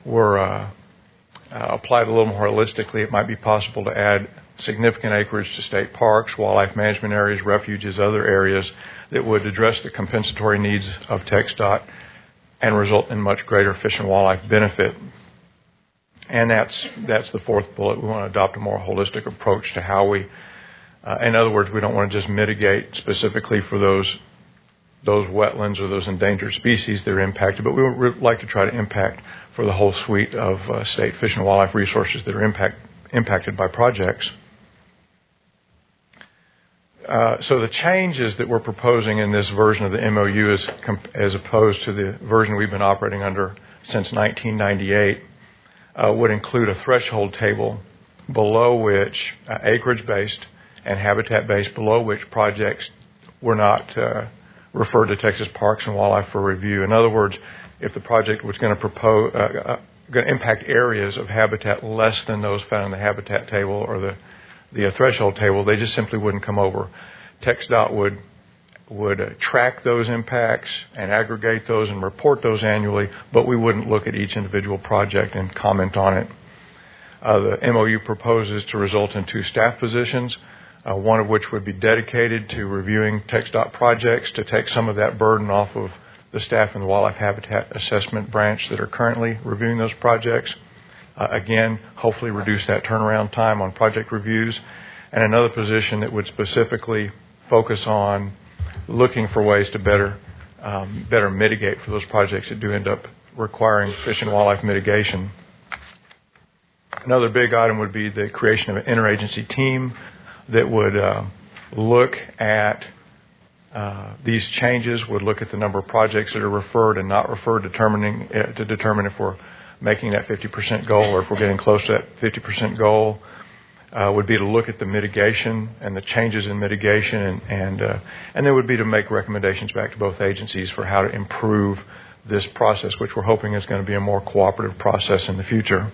applied a little more holistically, it might be possible to add significant acreage to state parks, wildlife management areas, refuges, other areas that would address the compensatory needs of TxDOT and result in much greater fish and wildlife benefit. And that's the fourth bullet. We want to adopt a more holistic approach to how we in other words, we don't want to just mitigate specifically for those wetlands or those endangered species that are impacted, but we would like to try to impact for the whole suite of state fish and wildlife resources that are impacted by projects. So the changes that we're proposing in this version of the MOU as opposed to the version we've been operating under since 1998 would include a threshold table below which acreage-based and habitat-based, below which projects were not referred to Texas Parks and Wildlife for review. In other words, if the project was going to impact areas of habitat less than those found in the habitat table or the threshold table, they just simply wouldn't come over. TxDOT would track those impacts and aggregate those and report those annually, but we wouldn't look at each individual project and comment on it. The MOU proposes to result in 2 staff positions, one of which would be dedicated to reviewing TxDOT projects to take some of that burden off of the staff in the Wildlife Habitat Assessment branch that are currently reviewing those projects. Again, hopefully reduce that turnaround time on project reviews. And another position that would specifically focus on looking for ways to better mitigate for those projects that do end up requiring fish and wildlife mitigation. Another big item would be the creation of an interagency team that would look at these changes, would look at the number of projects that are referred and not referred, to determine if we're making that 50% goal or if we're getting close to that 50% goal. Would be to look at the mitigation and the changes in mitigation, and then would be to make recommendations back to both agencies for how to improve this process, which we're hoping is going to be a more cooperative process in the future.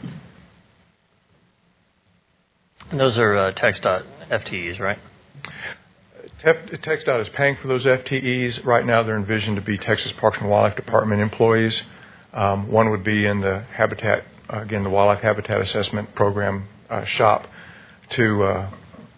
And those are TxDOT FTEs, right? TxDOT is paying for those FTEs. Right now, they're envisioned to be Texas Parks and Wildlife Department employees. One would be in the habitat, again, the Wildlife Habitat Assessment Program shop to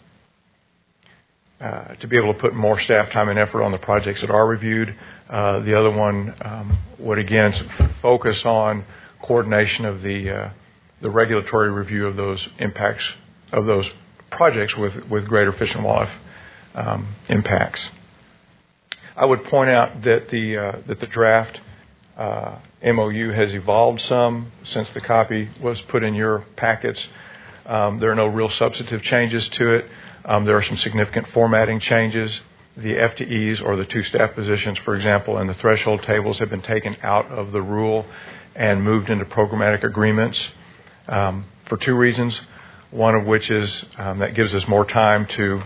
be able to put more staff time and effort on the projects that are reviewed. The other one would, again, focus on coordination of the regulatory review of those impacts of those projects with greater fish and wildlife impacts. I would point out that the draft MOU has evolved some since the copy was put in your packets. There are no real substantive changes to it. There are some significant formatting changes. The FTEs, or the two staff positions, for example, and the threshold tables have been taken out of the rule and moved into programmatic agreements for two reasons. One of which is that gives us more time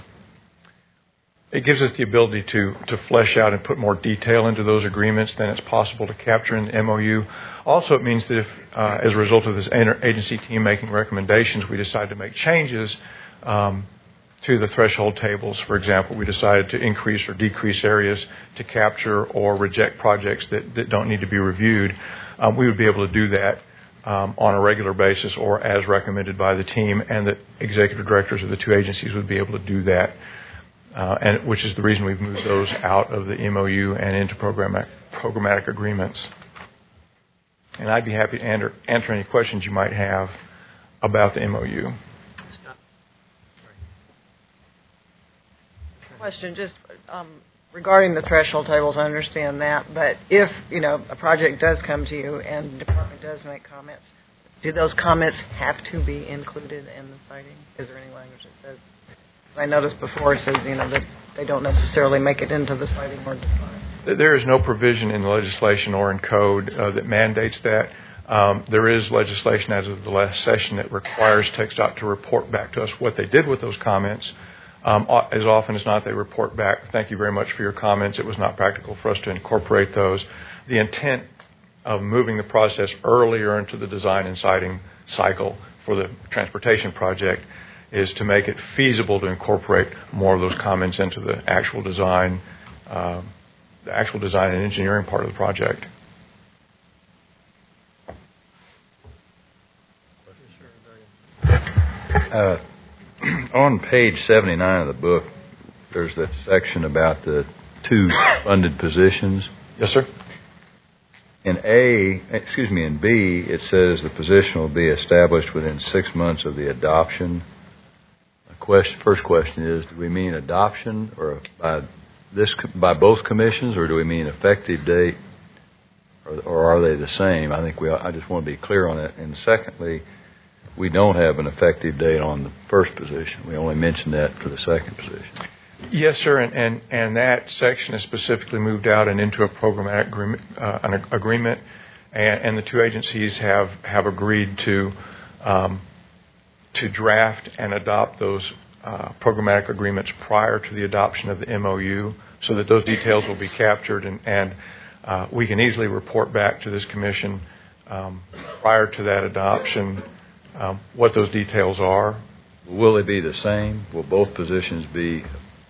it gives us the ability to flesh out and put more detail into those agreements than it's possible to capture in the MOU. Also, it means that if, as a result of this interagency team making recommendations, we decide to make changes to the threshold tables, for example, we decided to increase or decrease areas to capture or reject projects that don't need to be reviewed, we would be able to do that on a regular basis or as recommended by the team, and the executive directors of the two agencies would be able to do that, and which is the reason we've moved those out of the MOU and into programmatic agreements. And I'd be happy to answer any questions you might have about the MOU. Question just regarding the threshold tables. I understand that, but if a project does come to you and the department does make comments, do those comments have to be included in the citing? Is there any language that says? I noticed before it says that they don't necessarily make it into the citing or define. There is no provision in the legislation or in code that mandates that. There is legislation as of the last session that requires TxDOT to report back to us what they did with those comments. As often as not, they report back, thank you very much for your comments. It was not practical for us to incorporate those. The intent of moving the process earlier into the design and siting cycle for the transportation project is to make it feasible to incorporate more of those comments into the actual design and engineering part of the project. On page 79 of the book, there's that section about the two funded positions. Yes, sir. In B, it says the position will be established within 6 months of the adoption. First question is, do we mean adoption or by both commissions, or do we mean effective date, or are they the same? I just want to be clear on that. And secondly, we don't have an effective date on the first position. We only mentioned that for the second position. Yes, sir, and that section is specifically moved out and into a programmatic agreement, and the two agencies have agreed to draft and adopt those programmatic agreements prior to the adoption of the MOU, so that those details will be captured, and we can easily report back to this commission prior to that adoption what those details are. Will they be the same? Will both positions be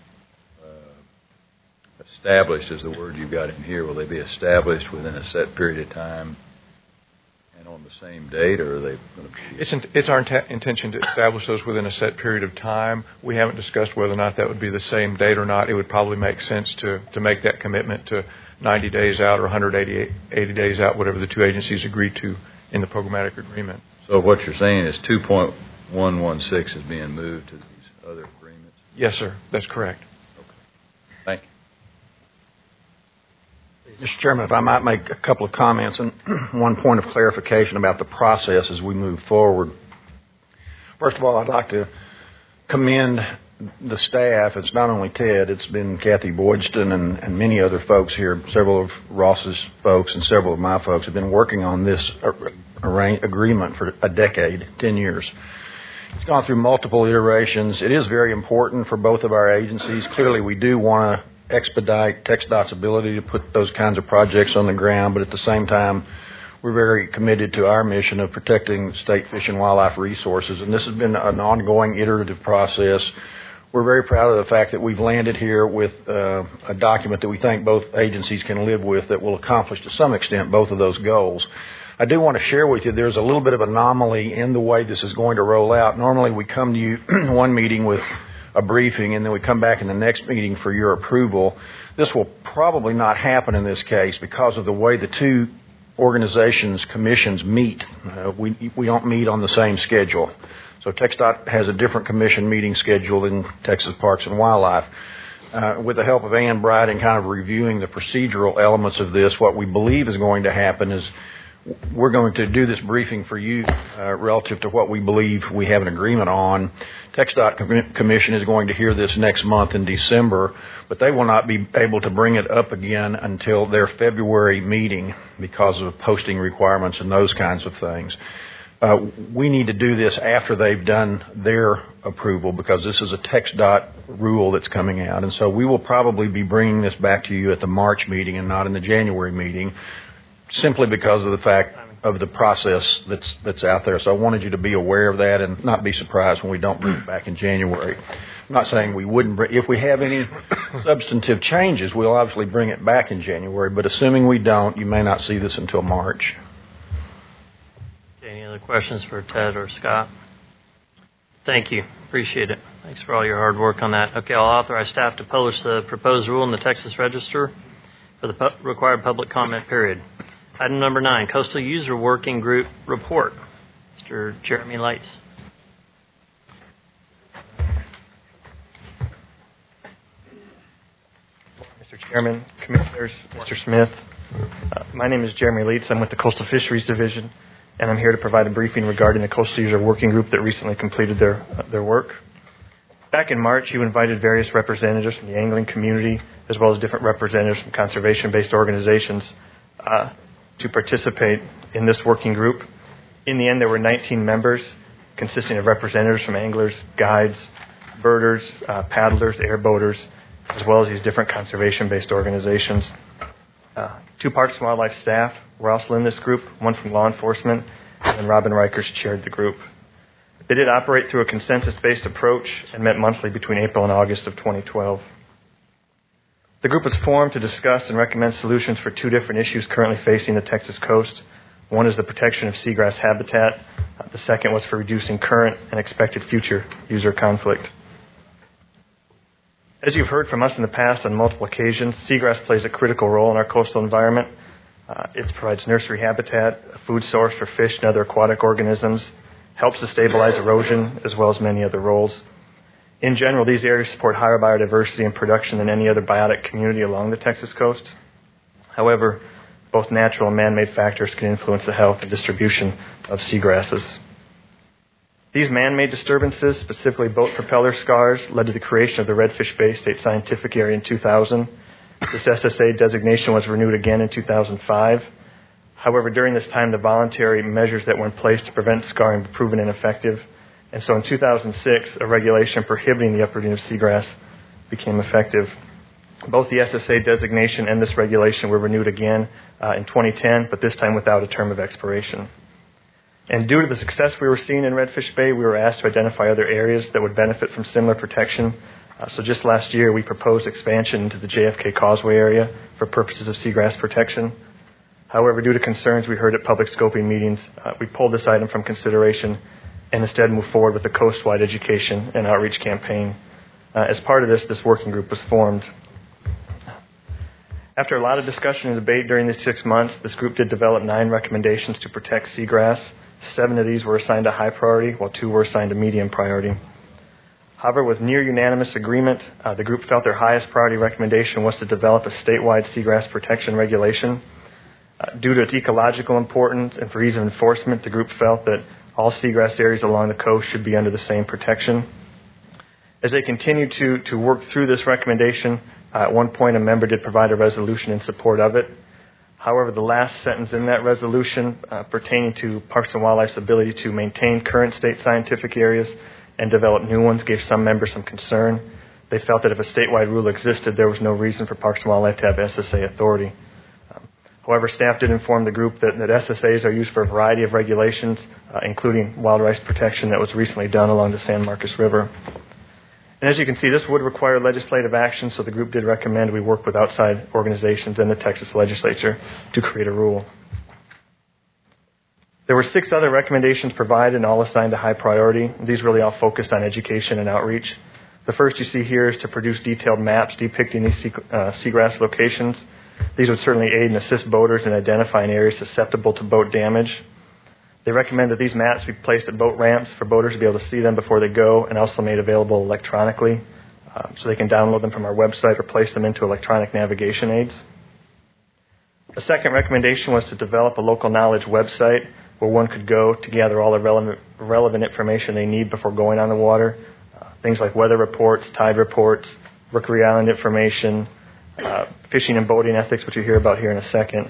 established, is the word you got in here? Will they be established within a set period of time and on the same date, or are they going to be? It's our intention to establish those within a set period of time. We haven't discussed whether or not that would be the same date or not. It would probably make sense to make that commitment to 90 days out or 180 days out, whatever the two agencies agree to in the programmatic agreement. So what you're saying is 2.116 is being moved to these other agreements? Yes, sir. That's correct. Okay. Thank you. Mr. Chairman, if I might make a couple of comments and one point of clarification about the process as we move forward. First of all, I'd like to commend the staff. It's not only Ted, it's been Kathy Boydston and many other folks here. Several of Ross's folks and several of my folks have been working on this agreement for a decade, 10 years. It's gone through multiple iterations. It is very important for both of our agencies. Clearly, we do want to expedite TxDOT's ability to put those kinds of projects on the ground, but at the same time, we're very committed to our mission of protecting state fish and wildlife resources. And this has been an ongoing iterative process we're very proud of the fact that we've landed here with a document that we think both agencies can live with that will accomplish to some extent both of those goals. I do want to share with you there's a little bit of anomaly in the way this is going to roll out. Normally we come to you one meeting with a briefing and then we come back in the next meeting for your approval. This will probably not happen in this case because of the way the two organizations, commissions meet. We don't meet on the same schedule. So TxDOT has a different commission meeting schedule than Texas Parks and Wildlife. With the help of Ann Bright and kind of reviewing the procedural elements of this, what we believe is going to happen is we're going to do this briefing for you relative to what we believe we have an agreement on. TxDOT Commission is going to hear this next month in December, but they will not be able to bring it up again until their February meeting because of posting requirements and those kinds of things. We need to do this after they've done their approval because this is a TxDOT rule that's coming out. And so we will probably be bringing this back to you at the March meeting and not in the January meeting, simply because of the fact of the process that's out there. So I wanted you to be aware of that and not be surprised when we don't bring it back in January. I'm not saying we wouldn't if we have any substantive changes, we'll obviously bring it back in January, but assuming we don't, you may not see this until March. Any other questions for Ted or Scott? Thank you. Appreciate it. Thanks for all your hard work on that. Okay, I'll authorize staff to publish the proposed rule in the Texas Register for the required public comment period. Item number 9, Coastal User Working Group Report. Mr. Jeremy Lights. Mr. Chairman, Commissioners, Mr. Smith. My name is Jeremy Leitz. I'm with the Coastal Fisheries Division, and I'm here to provide a briefing regarding the Coastal User Working Group that recently completed their work. Back in March, you invited various representatives from the angling community, as well as different representatives from conservation-based organizations to participate in this working group. In the end, there were 19 members, consisting of representatives from anglers, guides, birders, paddlers, airboaters, as well as these different conservation-based organizations. 2 Parks and Wildlife staff were also in this group, one from law enforcement, and then Robin Rikers chaired the group. They did operate through a consensus-based approach and met monthly between April and August of 2012. The group was formed to discuss and recommend solutions for 2 different issues currently facing the Texas coast. One is the protection of seagrass habitat. The second was for reducing current and expected future user conflict. As you've heard from us in the past on multiple occasions, seagrass plays a critical role in our coastal environment. It provides nursery habitat, a food source for fish and other aquatic organisms, helps to stabilize erosion, as well as many other roles. In general, these areas support higher biodiversity and production than any other biotic community along the Texas coast. However, both natural and man-made factors can influence the health and distribution of seagrasses. These man-made disturbances, specifically boat propeller scars, led to the creation of the Redfish Bay State Scientific Area in 2000. This SSA designation was renewed again in 2005. However, during this time, the voluntary measures that were in place to prevent scarring were proven ineffective. And so in 2006, a regulation prohibiting the uprooting of seagrass became effective. Both the SSA designation and this regulation were renewed again in 2010, but this time without a term of expiration. And due to the success we were seeing in Redfish Bay, we were asked to identify other areas that would benefit from similar protection. So just last year, we proposed expansion into the JFK Causeway area for purposes of seagrass protection. However, due to concerns we heard at public scoping meetings, we pulled this item from consideration and instead moved forward with a coast-wide education and outreach campaign. As part of this working group was formed. After a lot of discussion and debate during these 6 months, this group did develop 9 recommendations to protect seagrass. 7 of these were assigned a high priority, while 2 were assigned a medium priority. However, with near unanimous agreement, the group felt their highest priority recommendation was to develop a statewide seagrass protection regulation. Due to its ecological importance and for ease of enforcement, the group felt that all seagrass areas along the coast should be under the same protection. As they continued to work through this recommendation, at one point a member did provide a resolution in support of it. However, the last sentence in that resolution pertaining to Parks and Wildlife's ability to maintain current state scientific areas and develop new ones gave some members some concern. They felt that if a statewide rule existed, there was no reason for Parks and Wildlife to have SSA authority. However, staff did inform the group that SSAs are used for a variety of regulations, including wild rice protection that was recently done along the San Marcos River. And as you can see, this would require legislative action, so the group did recommend we work with outside organizations and the Texas legislature to create a rule. There were 6 other recommendations provided and all assigned a high priority. These really all focused on education and outreach. The first you see here is to produce detailed maps depicting these seagrass locations. These would certainly aid and assist boaters in identifying areas susceptible to boat damage. They recommend that these maps be placed at boat ramps for boaters to be able to see them before they go, and also made available electronically, so they can download them from our website or place them into electronic navigation aids. The second recommendation was to develop a local knowledge website where one could go to gather all the relevant information they need before going on the water. Things like weather reports, tide reports, Rookery Island information, fishing and boating ethics, which you'll hear about here in a second.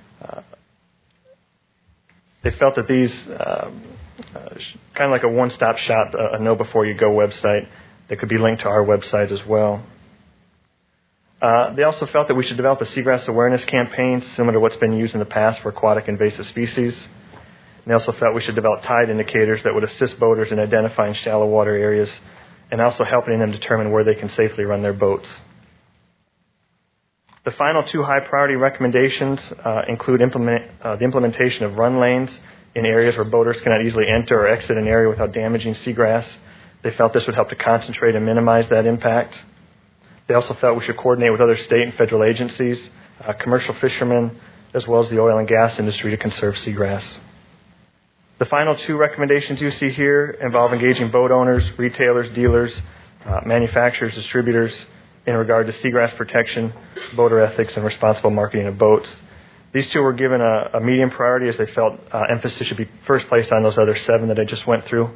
They felt that these, kind of like a one-stop shop, a know-before-you-go website that could be linked to our website as well. They also felt that we should develop a seagrass awareness campaign similar to what's been used in the past for aquatic invasive species. And they also felt we should develop tide indicators that would assist boaters in identifying shallow water areas and also helping them determine where they can safely run their boats. The final 2 high-priority recommendations include the implementation of run lanes in areas where boaters cannot easily enter or exit an area without damaging seagrass. They felt this would help to concentrate and minimize that impact. They also felt we should coordinate with other state and federal agencies, commercial fishermen, as well as the oil and gas industry to conserve seagrass. The final 2 recommendations you see here involve engaging boat owners, retailers, dealers, manufacturers, distributors, in regard to seagrass protection, boater ethics, and responsible marketing of boats. These 2 were given a medium priority as they felt emphasis should be first placed on those other 7 that I just went through.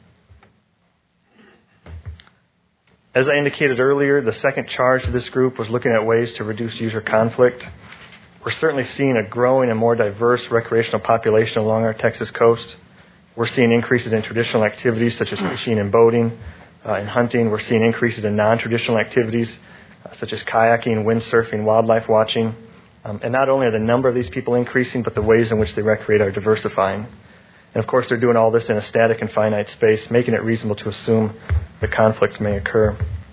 As I indicated earlier, the second charge of this group was looking at ways to reduce user conflict. We're certainly seeing a growing and more diverse recreational population along our Texas coast. We're seeing increases in traditional activities such as fishing and boating. In hunting, we're seeing increases in non-traditional activities such as kayaking, windsurfing, wildlife watching. And not only are the number of these people increasing, but the ways in which they recreate are diversifying. And of course, they're doing all this in a static and finite space, making it reasonable to assume that conflicts may occur.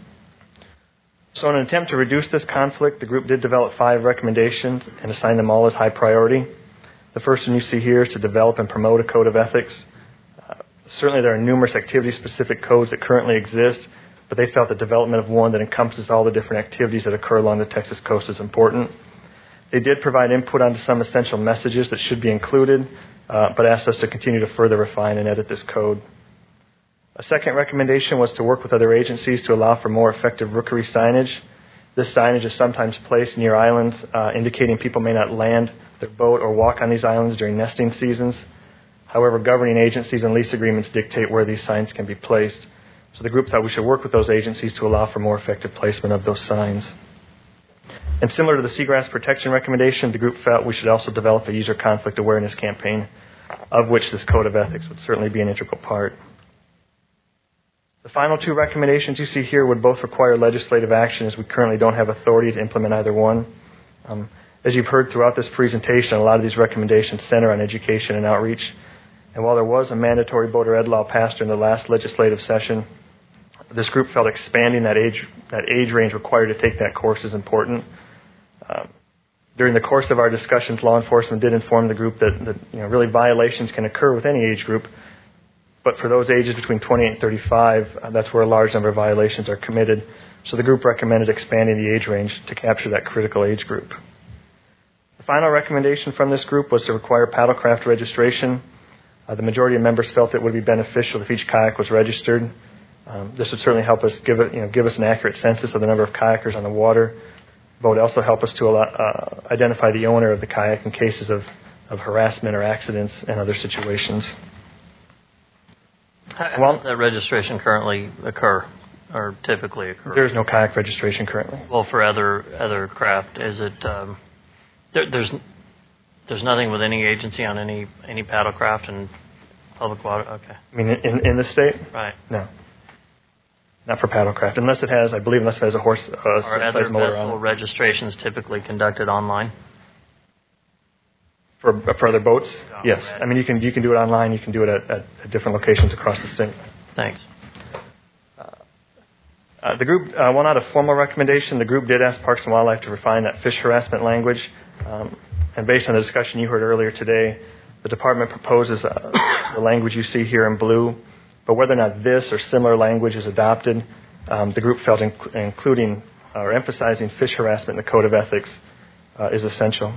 So in an attempt to reduce this conflict, the group did develop 5 recommendations and assign them all as high priority. The first one you see here is to develop and promote a code of ethics. Certainly there are numerous activity-specific codes that currently exist, but they felt the development of one that encompasses all the different activities that occur along the Texas coast is important. They did provide input onto some essential messages that should be included, but asked us to continue to further refine and edit this code. A second recommendation was to work with other agencies to allow for more effective rookery signage. This signage is sometimes placed near islands, indicating people may not land their boat or walk on these islands during nesting seasons. However, governing agencies and lease agreements dictate where these signs can be placed. So the group thought we should work with those agencies to allow for more effective placement of those signs. And similar to the seagrass protection recommendation, the group felt we should also develop a user conflict awareness campaign, of which this code of ethics would certainly be an integral part. The final 2 recommendations you see here would both require legislative action, as we currently don't have authority to implement either one. As you've heard throughout this presentation, a lot of these recommendations center on education and outreach. And while there was a mandatory voter ed law passed during the last legislative session, this group felt expanding that age range required to take that course is important. During the course of our discussions, law enforcement did inform the group that really violations can occur with any age group, but for those ages between 28 and 35, that's where a large number of violations are committed. So the group recommended expanding the age range to capture that critical age group. The final recommendation from this group was to require paddlecraft registration. The majority of members felt it would be beneficial if each kayak was registered. This would certainly help us give us an accurate census of the number of kayakers on the water, but would also help us to identify the owner of the kayak in cases of harassment or accidents and other situations. How does that registration currently occur, or typically occur? There is no kayak registration currently. Well, for other craft, is it? There's nothing with any agency on any paddlecraft in public water. Okay. I mean, in the state? Right. No. Not for paddlecraft, unless it has a horse. Are other vessel registrations typically conducted online? For other boats? Yes. I mean, you can do it online. You can do it at different locations across the state. Thanks. The group, while not a formal recommendation, the group did ask Parks and Wildlife to refine that fish harassment language. And based on the discussion you heard earlier today, the department proposes the language you see here in blue. But whether or not this or similar language is adopted, the group felt including or emphasizing fish harassment in the Code of Ethics is essential.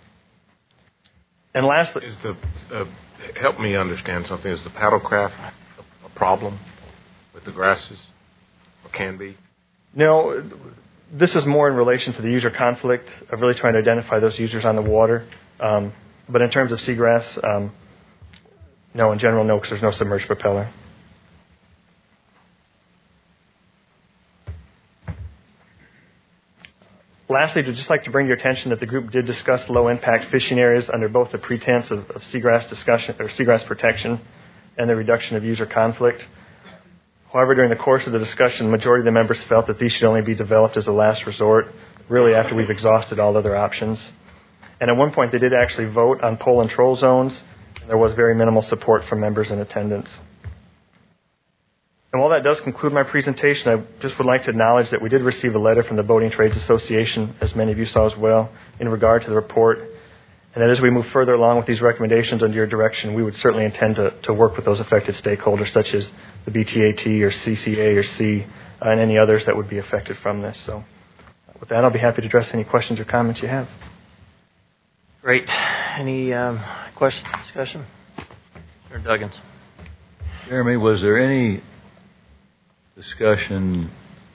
And lastly, help me understand something. Is the paddlecraft a problem with the grasses, or can be? No, this is more in relation to the user conflict of really trying to identify those users on the water. But in terms of seagrass, no, in general, no, because there's no submerged propeller. Lastly, I'd just like to bring your attention that the group did discuss low-impact fishing areas under both the pretense of seagrass discussion or seagrass protection and the reduction of user conflict. However, during the course of the discussion, the majority of the members felt that these should only be developed as a last resort, really after we've exhausted all other options. And at one point, they did actually vote on pole and troll zones, and there was very minimal support from members in attendance. And while that does conclude my presentation, I just would like to acknowledge that we did receive a letter from the Boating Trades Association, as many of you saw as well, in regard to the report. And that as we move further along with these recommendations under your direction, we would certainly intend to work with those affected stakeholders, such as the BTAT or CCA or C, and any others that would be affected from this. So with that, I'll be happy to address any questions or comments you have. Great. Any questions, discussion? Mr. Duggins. Jeremy, was there any discussion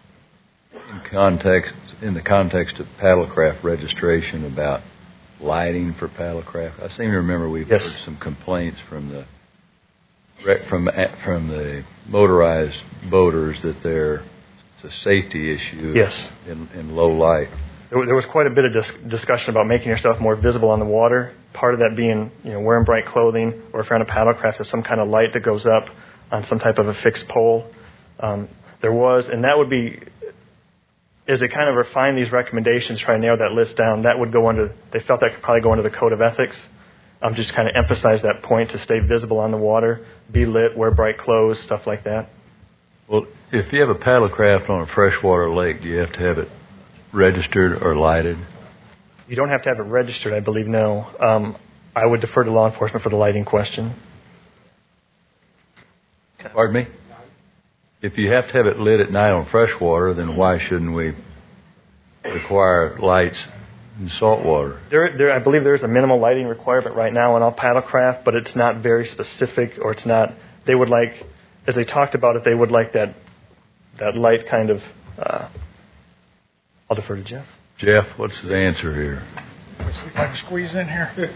in the context of paddlecraft registration about lighting for paddlecraft? I seem to remember we've heard some complaints from the motorized boaters that it's a safety issue in low light. There was quite a bit of discussion about making yourself more visible on the water. Part of that being, wearing bright clothing, or if you're on a paddlecraft, there's some kind of light that goes up on some type of a fixed pole. There was, and that would be, as they kind of refine these recommendations, try to narrow that list down, that would go under, they felt that could probably go under the Code of Ethics. Just kind of emphasize that point to stay visible on the water, be lit, wear bright clothes, stuff like that. Well, if you have a paddlecraft on a freshwater lake, do you have to have it registered or lighted? You don't have to have it registered, I believe, no. I would defer to law enforcement for the lighting question. Pardon me? If you have to have it lit at night on freshwater, then why shouldn't we require lights in saltwater? I believe there's a minimal lighting requirement right now on all paddlecraft, but it's not very specific, or it's not. They would like, as they talked about it, they would like that light kind of. I'll defer to Jeff. Jeff, what's the answer here? See if I can squeeze in here.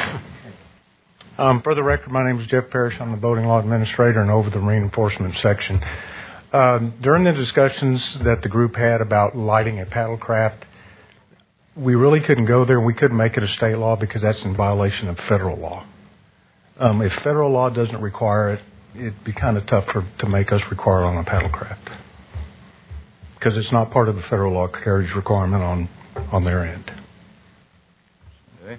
For the record, my name is Jeff Parrish. I'm the boating law administrator and over the marine enforcement section. During the discussions that the group had about lighting a paddlecraft, we really couldn't go there. We couldn't make it a state law because that's in violation of federal law. If federal law doesn't require it, it'd be kind of tough to make us require it on a paddlecraft because it's not part of the federal law carriage requirement on their end. Okay.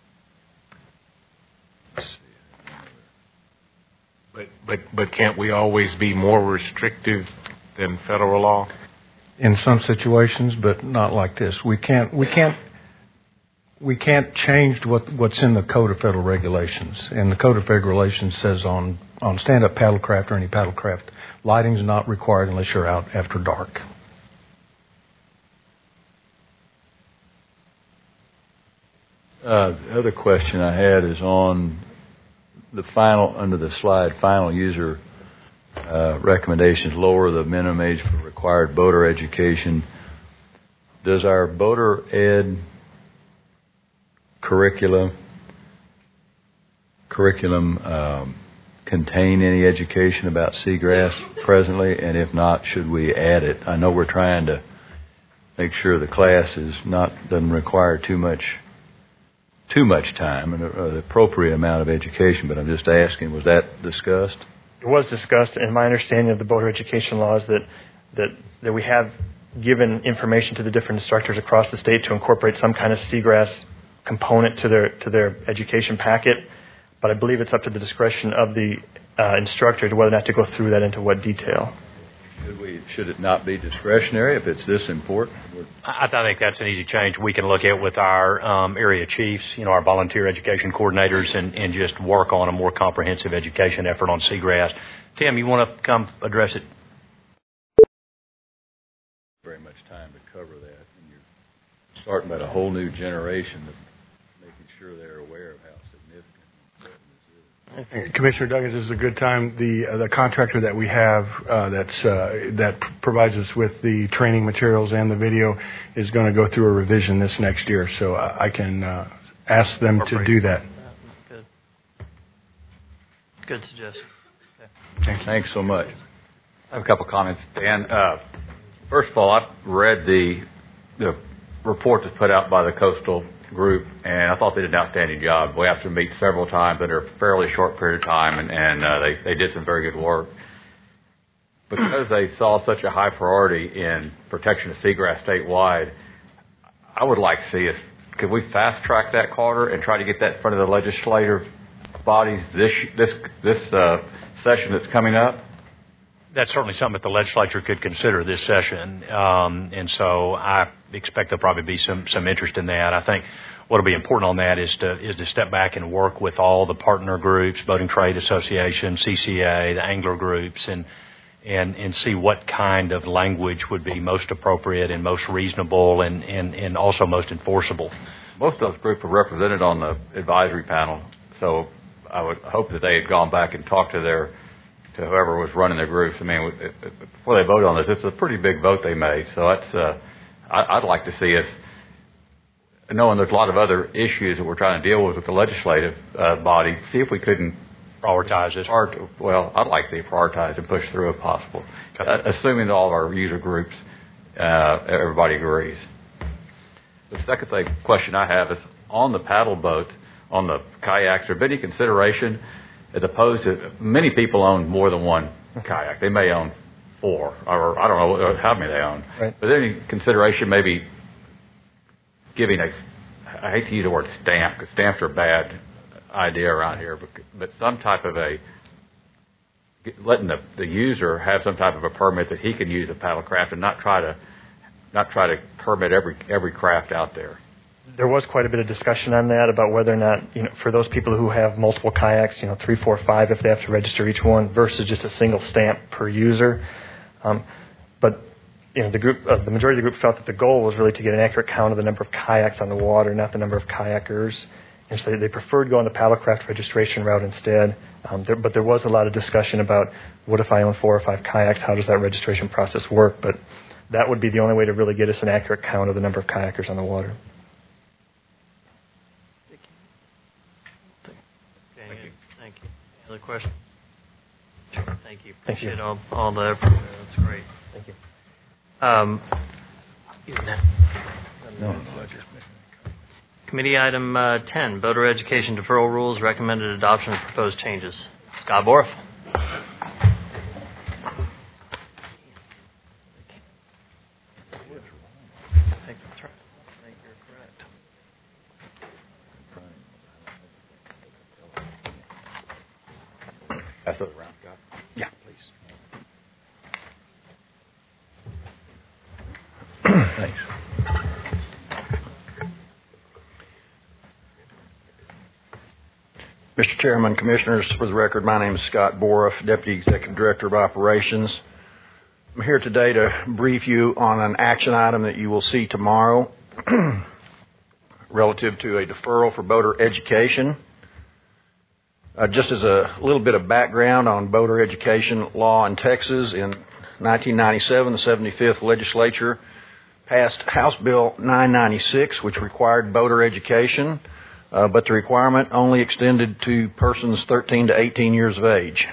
But can't we always be more restrictive than federal law? In some situations, but not like this. We can't change what's in the Code of Federal Regulations. And the Code of Federal Regulations says on stand-up paddlecraft or any paddlecraft, lighting is not required unless you're out after dark. The other question I had is on the under the slide, final user recommendations, lower the minimum age for required boater education. Does our boater ed curriculum contain any education about seagrass presently? And if not, should we add it? I know we're trying to make sure the class doesn't require too much time and the appropriate amount of education, but I'm just asking, was that discussed? It was discussed, and my understanding of the boater education law is that we have given information to the different instructors across the state to incorporate some kind of seagrass component to their education packet, but I believe it's up to the discretion of the instructor to whether or not to go through that into what detail. Should it not be discretionary if it's this important? I think that's an easy change we can look at with our area chiefs, our volunteer education coordinators, and just work on a more comprehensive education effort on seagrass. Tim, you want to come address it? Very much time to cover that. And you're starting about a whole new generation of making sure they're aware of how significant and important this is. Commissioner Duggins, this is a good time. The contractor that we have that provides us with the training materials and the video is going to go through a revision this next year, so I can ask them to do that. Good suggestion. Okay. Thanks so much. I have a couple comments, Dan. First of all, I've read the report that's put out by the Coastal Group, and I thought they did an outstanding job. We have to meet several times under a fairly short period of time, and they did some very good work. Because they saw such a high priority in protection of seagrass statewide, I would like to see us, could we fast track that, Carter, and try to get that in front of the legislative bodies this session that's coming up? That's certainly something that the legislature could consider this session, and so I expect there'll probably be some interest in that. I think what will be important on that is to step back and work with all the partner groups, Boating Trade Association, CCA, the angler groups, and see what kind of language would be most appropriate and most reasonable and also most enforceable. Most of those groups are represented on the advisory panel, so I would hope that they had gone back and talked to whoever was running their groups. I mean, before they vote on this, it's a pretty big vote they made. So that's I'd like to see us, knowing there's a lot of other issues that we're trying to deal with the legislative body, see if we couldn't prioritize this. Well, I'd like to see it prioritized and pushed through if possible, assuming that all of our user groups, everybody agrees. The second question I have is on the paddle boat, on the kayaks. There been any consideration, as opposed to many people own more than one kayak? They may own 4, or I don't know how many they own. Right. But any consideration maybe giving I hate to use the word stamp, because stamps are a bad idea around here, but some type of letting the user have some type of a permit that he can use a paddle craft and not try to permit every craft out there. There was quite a bit of discussion on that about whether or not, for those people who have multiple kayaks, 3, 4, 5, if they have to register each one versus just a single stamp per user. But the majority of the group felt that the goal was really to get an accurate count of the number of kayaks on the water, not the number of kayakers. And so they preferred going the paddlecraft registration route instead. But there was a lot of discussion about what if I own 4 or 5 kayaks? How does that registration process work? But that would be the only way to really get us an accurate count of the number of kayakers on the water. Thank you. Any other questions? Sure. Thank you. Thank you. Appreciate all the effort there. That's great. Thank you. Committee item 10, Boater Education Deferral Rules, recommended adoption of proposed changes. Scott Boroff. Pass it around, Scott. Yeah, please. Thanks. Mr. Chairman, Commissioners, for the record, my name is Scott Boroff, Deputy Executive Director of Operations. I'm here today to brief you on an action item that you will see tomorrow relative to a deferral for boater education. Just as a little bit of background on boater education law in Texas, in 1997, the 75th Legislature passed House Bill 996, which required boater education, but the requirement only extended to persons 13 to 18 years of age.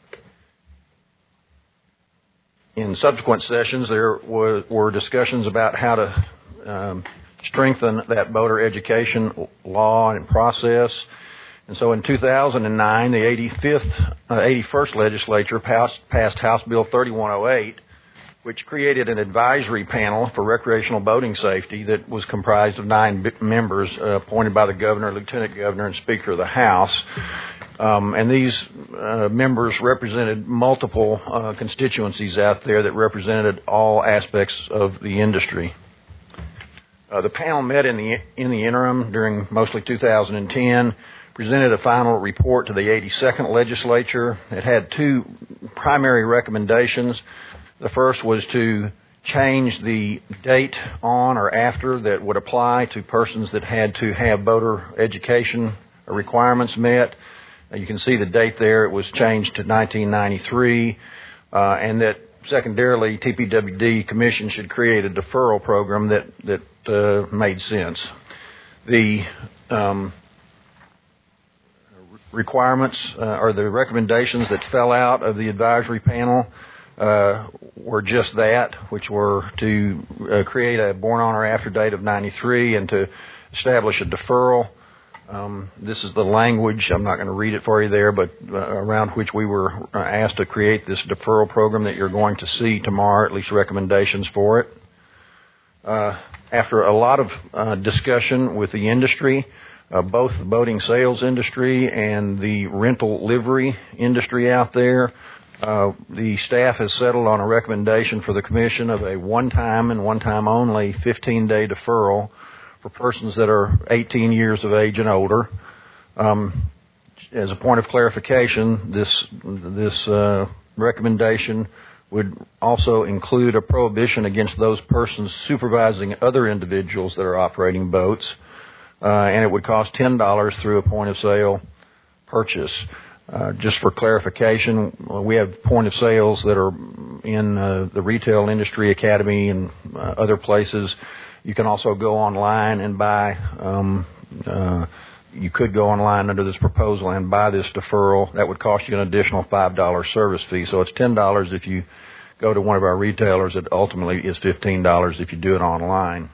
In subsequent sessions, there were discussions about how to strengthen that boater education law and process. And so in 2009, the 81st Legislature passed House Bill 3108, which created an advisory panel for recreational boating safety that was comprised of 9 members appointed by the Governor, Lieutenant Governor, and Speaker of the House. And these members represented multiple constituencies out there that represented all aspects of the industry. The panel met in the interim during mostly 2010, presented a final report to the 82nd legislature. It had two primary recommendations. The first was to change the date on or after that would apply to persons that had to have voter education requirements met. You can see the date there. It was changed to 1993, and that secondarily, TPWD Commission should create a deferral program that made sense. The requirements or the recommendations that fell out of the advisory panel were just that, which were to create a born on or after date of 93 and to establish a deferral. This is the language, I'm not going to read it for you there, but around which we were asked to create this deferral program that you're going to see tomorrow, at least recommendations for it. After a lot of discussion with the industry, both the boating sales industry and the rental livery industry out there, the staff has settled on a recommendation for the Commission of a one-time and one-time only 15-day deferral for persons that are 18 years of age and older. As a point of clarification, this recommendation would also include a prohibition against those persons supervising other individuals that are operating boats, and it would cost $10 through a point-of-sale purchase. Just for clarification, we have point-of-sales that are in the Retail Industry Academy and other places. You can also go online and buy, you could go online under this proposal and buy this deferral. That would cost you an additional $5 service fee. So it's $10 if you go to one of our retailers. It ultimately is $15 if you do it online.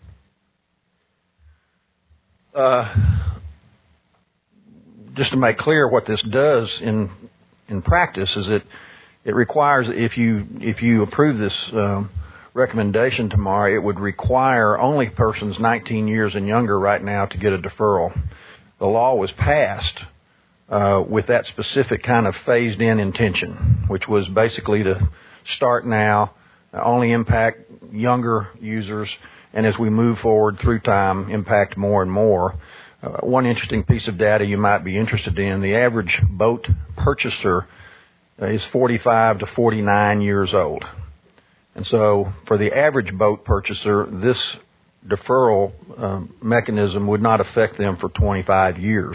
Just to make clear what this does in practice is it requires, if you approve this recommendation tomorrow, it would require only persons 19 years and younger right now to get a deferral. The law was passed with that specific kind of phased-in intention, which was basically to start now, only impact younger users, and as we move forward through time, impact more and more. One interesting piece of data you might be interested in, the average boat purchaser is 45 to 49 years old. And so for the average boat purchaser, this deferral mechanism would not affect them for 25 years.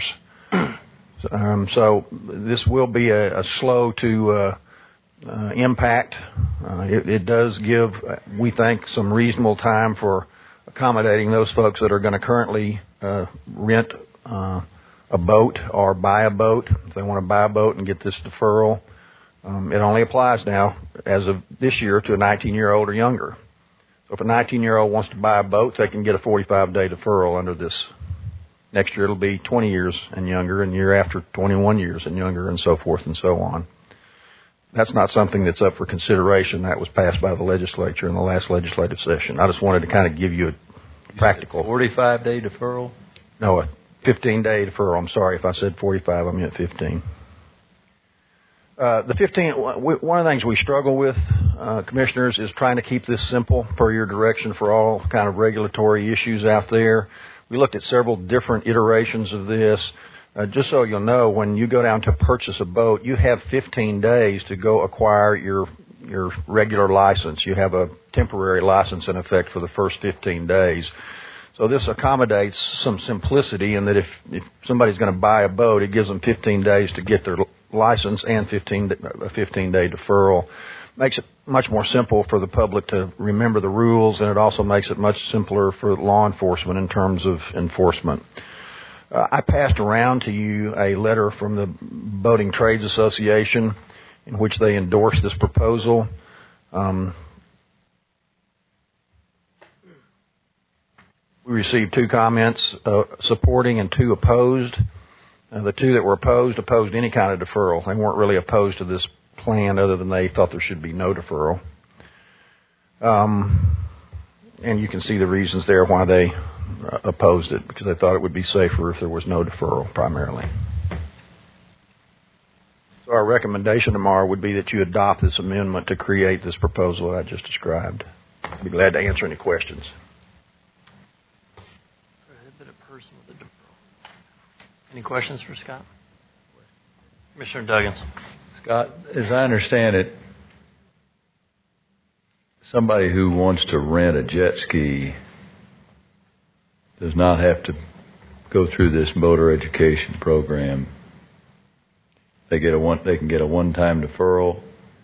So this will be a slow to impact. It does give, we think, some reasonable time for accommodating those folks that are going to currently rent a boat or buy a boat. If they want to buy a boat and get this deferral, it only applies now, as of this year, to a 19-year-old or younger. So if a 19-year-old wants to buy a boat, they can get a 45-day deferral under this. Next year it'll be 20 years and younger, and year after 21 years and younger, and so forth and so on. That's not something that's up for consideration. That was passed by the legislature in the last legislative session. I just wanted to kind of give you a practical. 45-day deferral? No, a 15-day deferral. I'm sorry if I said 45. I meant 15. The 15, one of the things we struggle with, commissioners, is trying to keep this simple per your direction for all kind of regulatory issues out there. We looked at several different iterations of this. Just so you'll know, when you go down to purchase a boat, you have 15 days to go acquire your regular license. You have a temporary license in effect for the first 15 days. So this accommodates some simplicity in that if somebody's going to buy a boat, it gives them 15 days to get their license and a 15-day deferral. Makes it much more simple for the public to remember the rules, and it also makes it much simpler for law enforcement in terms of enforcement. I passed around to you a letter from the Boating Trades Association in which they endorsed this proposal. We received 2 comments supporting and 2 opposed. The 2 that were opposed any kind of deferral. They weren't really opposed to this plan other than they thought there should be no deferral. And you can see the reasons there why they opposed it, because they thought it would be safer if there was no deferral primarily. So our recommendation tomorrow would be that you adopt this amendment to create this proposal that I just described. I'd be glad to answer any questions. Any questions for Scott? Commissioner Duggins. Scott, as I understand it, somebody who wants to rent a jet ski does not have to go through this boater education program. They can get a one-time deferral.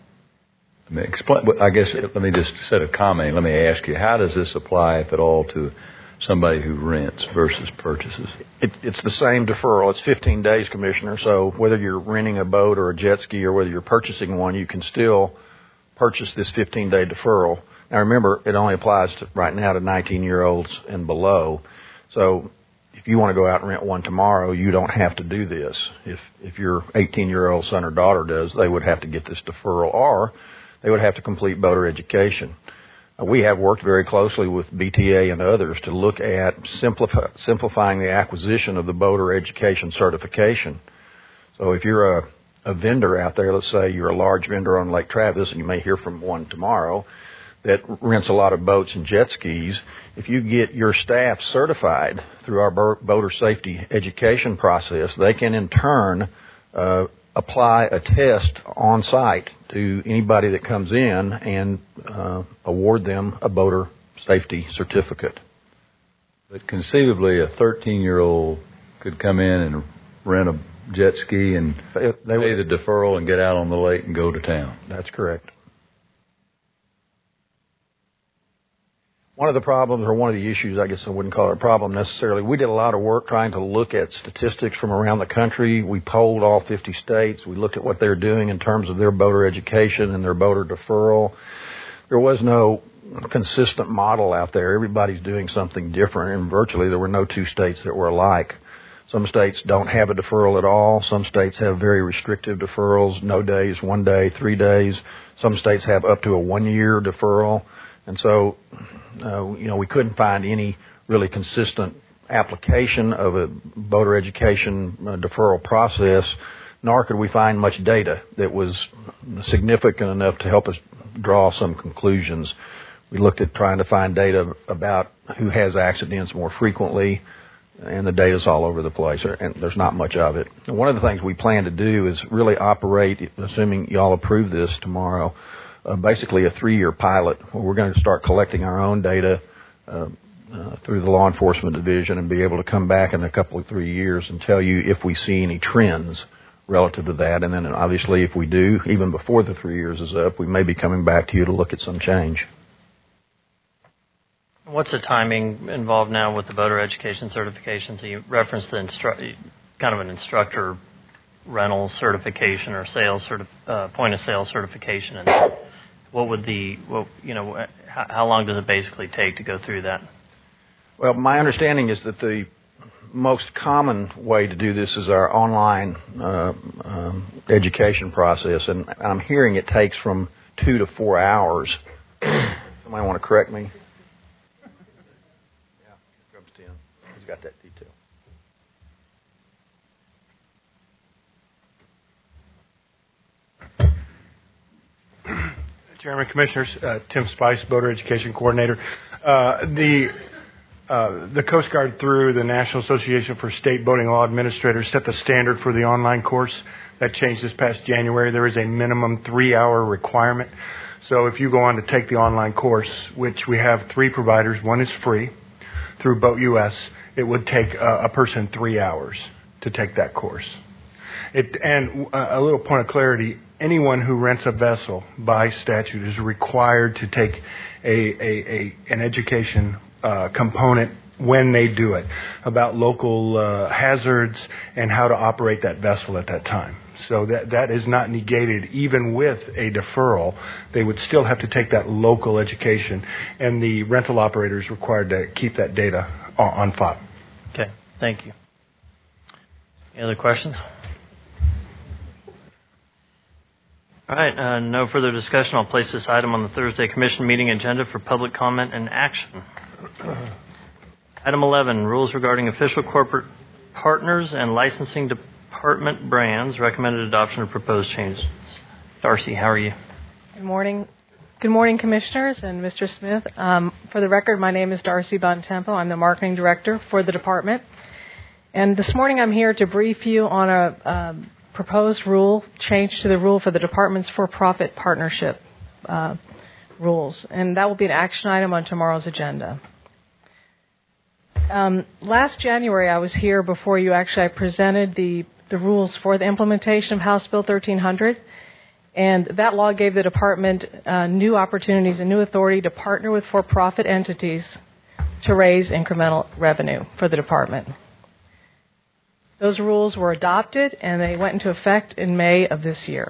I guess let me just instead of commenting, let me ask you, how does this apply, if at all, to somebody who rents versus purchases? It's the same deferral. It's 15 days, Commissioner. So whether you're renting a boat or a jet ski or whether you're purchasing one, you can still purchase this 15-day deferral. Now, remember, it only applies right now to 19-year-olds and below. So if you want to go out and rent one tomorrow, you don't have to do this. If your 18-year-old son or daughter does, they would have to get this deferral, or they would have to complete boater education. We have worked very closely with BTA and others to look at simplifying the acquisition of the boater education certification. So if you're a vendor out there, let's say you're a large vendor on Lake Travis, and you may hear from one tomorrow that rents a lot of boats and jet skis, if you get your staff certified through our boater safety education process, they can in turn apply a test on site to anybody that comes in and award them a boater safety certificate. But conceivably, a 13-year-old could come in and rent a jet ski and pay the deferral and get out on the lake and go to town. That's correct. One of the problems, or one of the issues, I guess I wouldn't call it a problem necessarily, we did a lot of work trying to look at statistics from around the country. We polled all 50 states. We looked at what they're doing in terms of their boater education and their boater deferral. There was no consistent model out there. Everybody's doing something different, and virtually there were no two states that were alike. Some states don't have a deferral at all. Some states have very restrictive deferrals, no days, 1 day, 3 days. Some states have up to a 1-year deferral. And so, we couldn't find any really consistent application of a boater education deferral process, nor could we find much data that was significant enough to help us draw some conclusions. We looked at trying to find data about who has accidents more frequently, and the data's all over the place, and there's not much of it. And one of the things we plan to do is really operate, assuming y'all approve this tomorrow, basically a 3-year pilot where we're going to start collecting our own data through the law enforcement division and be able to come back in a couple of 3 years and tell you if we see any trends relative to that. And then obviously if we do, even before the 3 years is up, we may be coming back to you to look at some change. What's the timing involved now with the boater education certifications? You referenced the kind of an instructor rental certification or point of sale certification, and how long does it basically take to go through that? Well, my understanding is that the most common way to do this is our online education process, and I'm hearing it takes from 2 to 4 hours. Somebody want to correct me? Yeah, here comes Tim. He's got that detail. Chairman, Commissioners, Tim Spice, Boater Education Coordinator. The Coast Guard, through the National Association for State Boating Law Administrators, set the standard for the online course. That changed this past January. There is a minimum 3-hour requirement. So if you go on to take the online course, which we have 3 providers, one is free through Boat US, it would take a person 3 hours to take that course. And a little point of clarity, anyone who rents a vessel by statute is required to take an education component when they do it about local hazards and how to operate that vessel at that time. So that is not negated. Even with a deferral, they would still have to take that local education, and the rental operator is required to keep that data on file. Okay, thank you. Any other questions? All right, no further discussion. I'll place this item on the Thursday Commission meeting agenda for public comment and action. Item 11, rules regarding official corporate partners and licensing Department Brands, recommended adoption of proposed changes. Darcy, how are you? Good morning. Good morning, Commissioners and Mr. Smith. For the record, my name is Darcy Bontempo. I'm the Marketing Director for the Department. And this morning I'm here to brief you on a proposed rule, change to the rule for the Department's for-profit partnership rules. And that will be an action item on tomorrow's agenda. Last January I was here before you. Actually, I presented the rules for the implementation of House Bill 1300. And that law gave the Department new opportunities and new authority to partner with for-profit entities to raise incremental revenue for the Department. Those rules were adopted, and they went into effect in May of this year.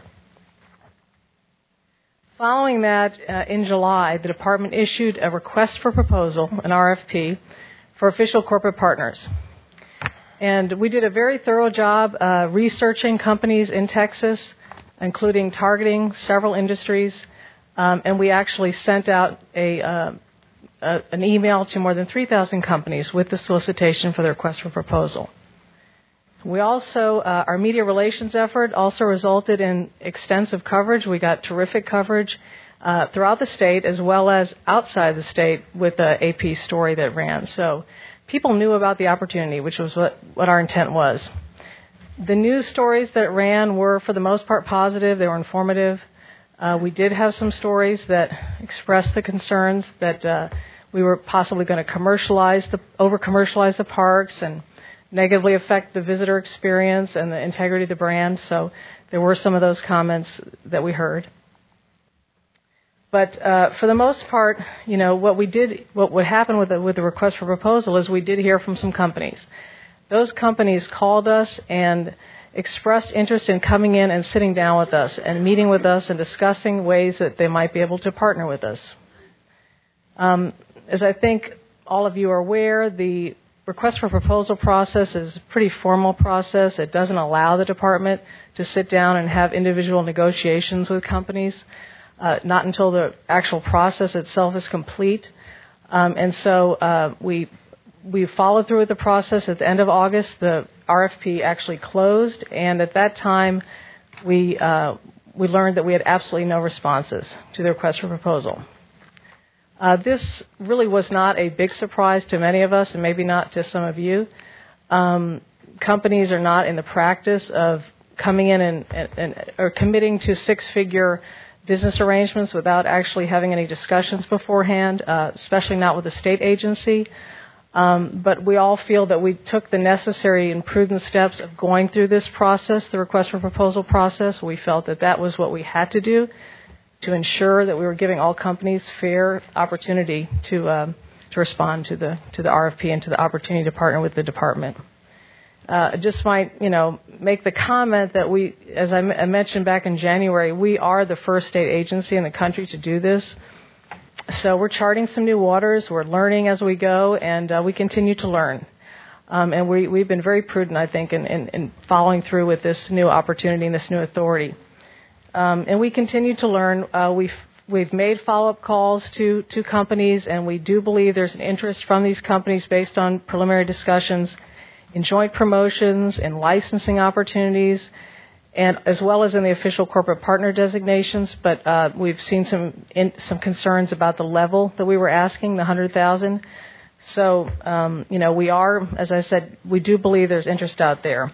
Following that, in July, the Department issued a request for proposal, an RFP, for official corporate partners. And we did a very thorough job researching companies in Texas, including targeting several industries, and we actually sent out an email to more than 3,000 companies with the solicitation for the request for proposal. We also, our media relations effort also resulted in extensive coverage. We got terrific coverage throughout the state as well as outside the state with the AP story that ran. So people knew about the opportunity, which was what our intent was. The news stories that ran were, for the most part, positive. They were informative. We did have some stories that expressed the concerns that we were possibly going to over-commercialize the parks and negatively affect the visitor experience and the integrity of the brand. So there were some of those comments that we heard. But for the most part, what happened with the request for proposal is we did hear from some companies. Those companies called us and expressed interest in coming in and sitting down with us and meeting with us and discussing ways that they might be able to partner with us. As I think all of you are aware, the request for proposal process is a pretty formal process. It doesn't allow the Department to sit down and have individual negotiations with companies, not until the actual process itself is complete. And so we followed through with the process. At the end of August, the RFP actually closed, and at that time, we learned that we had absolutely no responses to the request for proposal. This really was not a big surprise to many of us, and maybe not to some of you. Companies are not in the practice of coming in or committing to six-figure business arrangements without actually having any discussions beforehand, especially not with a state agency. But we all feel that we took the necessary and prudent steps of going through this process, the request for proposal process. We felt that that was what we had to do to ensure that we were giving all companies fair opportunity to respond to the RFP and to the opportunity to partner with the Department. Just might, make the comment that we, as I mentioned back in January, we are the first state agency in the country to do this. So we're charting some new waters. We're learning as we go, and we continue to learn. And we've been very prudent, I think, in following through with this new opportunity and this new authority. And we continue to learn. We've made follow-up calls to companies, and we do believe there's an interest from these companies based on preliminary discussions in joint promotions, in licensing opportunities, and as well as in the official corporate partner designations. But we've seen some concerns about the level that we were asking, the $100,000. So we are, as I said, we do believe there's interest out there.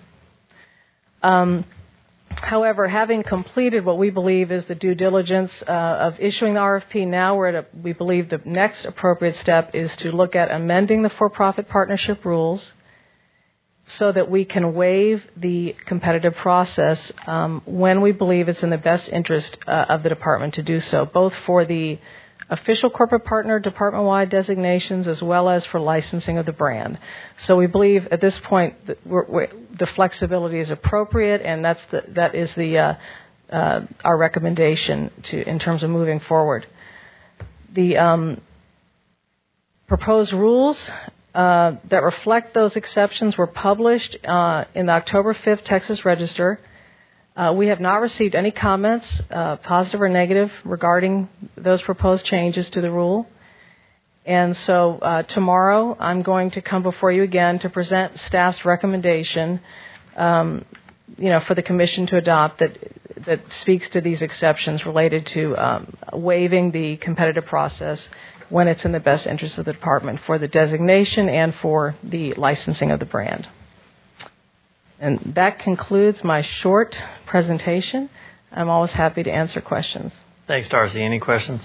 However, having completed what we believe is the due diligence of issuing the RFP, now we believe the next appropriate step is to look at amending the for-profit partnership rules so that we can waive the competitive process when we believe it's in the best interest of the Department to do so, both for the official corporate partner department-wide designations as well as for licensing of the brand. So we believe at this point that the flexibility is appropriate, and that is our recommendation in terms of moving forward. The proposed rules that reflect those exceptions were published in the October 5th Texas Register. We have not received any comments, positive or negative, regarding those proposed changes to the rule. And so tomorrow I'm going to come before you again to present staff's recommendation for the commission to adopt that speaks to these exceptions related to waiving the competitive process when it's in the best interest of the department for the designation and for the licensing of the brand. And that concludes my short presentation. I'm always happy to answer questions. Thanks, Darcy. Any questions?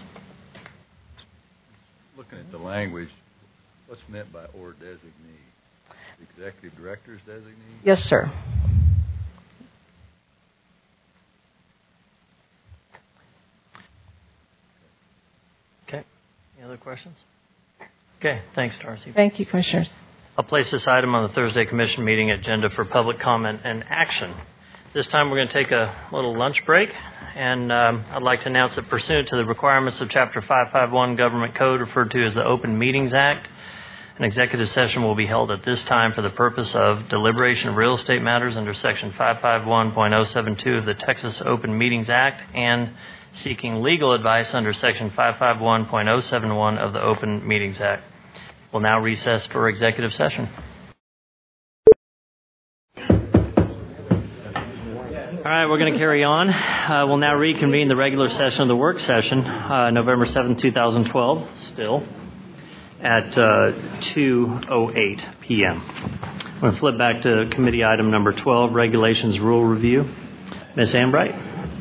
Looking at the language, what's meant by or designee? The executive director's designee? Yes, sir. Okay. Any other questions? Okay. Thanks, Darcy. Thank you, Commissioners. I'll place this item on the Thursday Commission meeting agenda for public comment and action. This time we're going to take a little lunch break, and I'd like to announce that pursuant to the requirements of Chapter 551 Government Code, referred to as the Open Meetings Act, an executive session will be held at this time for the purpose of deliberation of real estate matters under Section 551.072 of the Texas Open Meetings Act and seeking legal advice under Section 551.071 of the Open Meetings Act. We'll now recess for executive session. All right, we're going to carry on. We'll now reconvene the regular session of the work session, November 7, 2012, still, at 2:08 p.m. I'm going to flip back to committee item number 12, Regulations Rule Review. Ms. Ambright.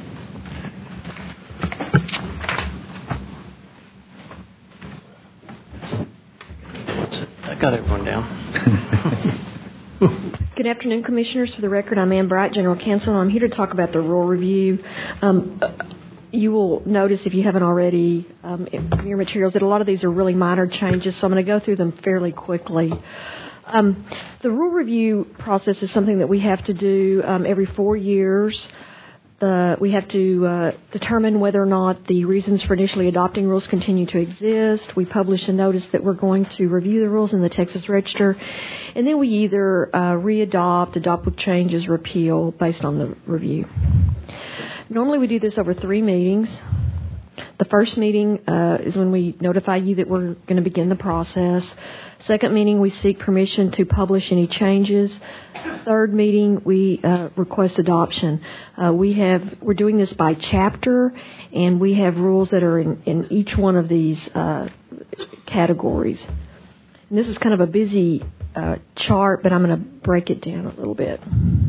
I got everyone down. Good afternoon, Commissioners. For the record, I'm Ann Bright, General Counsel, and I'm here to talk about the rule review. You will notice, if you haven't already, in your materials, that a lot of these are really minor changes, so I'm going to go through them fairly quickly. The rule review process is something that we have to do every 4 years. We have to determine whether or not the reasons for initially adopting rules continue to exist. We publish a notice that we're going to review the rules in the Texas Register, and then we either re-adopt, adopt with changes, repeal based on the review. Normally we do this over 3 meetings. The first meeting is when we notify you that we're going to begin the process. Second meeting, we seek permission to publish any changes. Third meeting, we request adoption. We're doing this by chapter, and we have rules that are in each one of these categories. And this is kind of a busy chart, but I'm going to break it down a little bit.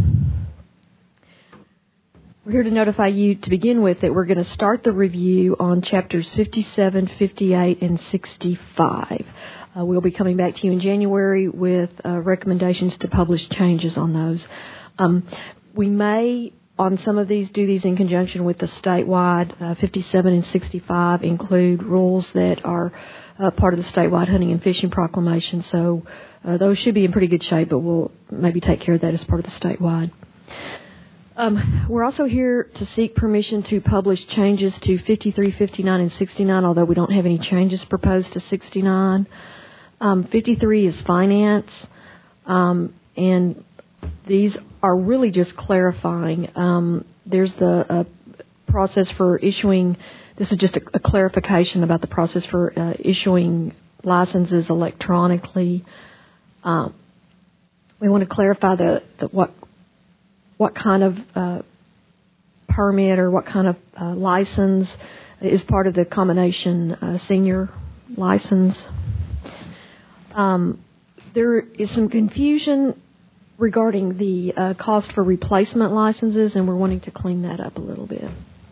We're here to notify you to begin with that we're going to start the review on chapters 57, 58, and 65. We'll be coming back to you in January with recommendations to publish changes on those. We may, on some of these, do these in conjunction with the statewide 57 and 65, include rules that are part of the statewide hunting and fishing proclamation. So those should be in pretty good shape, but we'll maybe take care of that as part of the statewide. We're also here to seek permission to publish changes to 53, 59, and 69, although we don't have any changes proposed to 69. 53 is finance, and these are really just clarifying. There's the process for issuing, this is just a clarification about the process for issuing licenses electronically. We want to clarify what kind of permit or what kind of license is part of the combination senior license. There is some confusion regarding the cost for replacement licenses, and we're wanting to clean that up a little bit.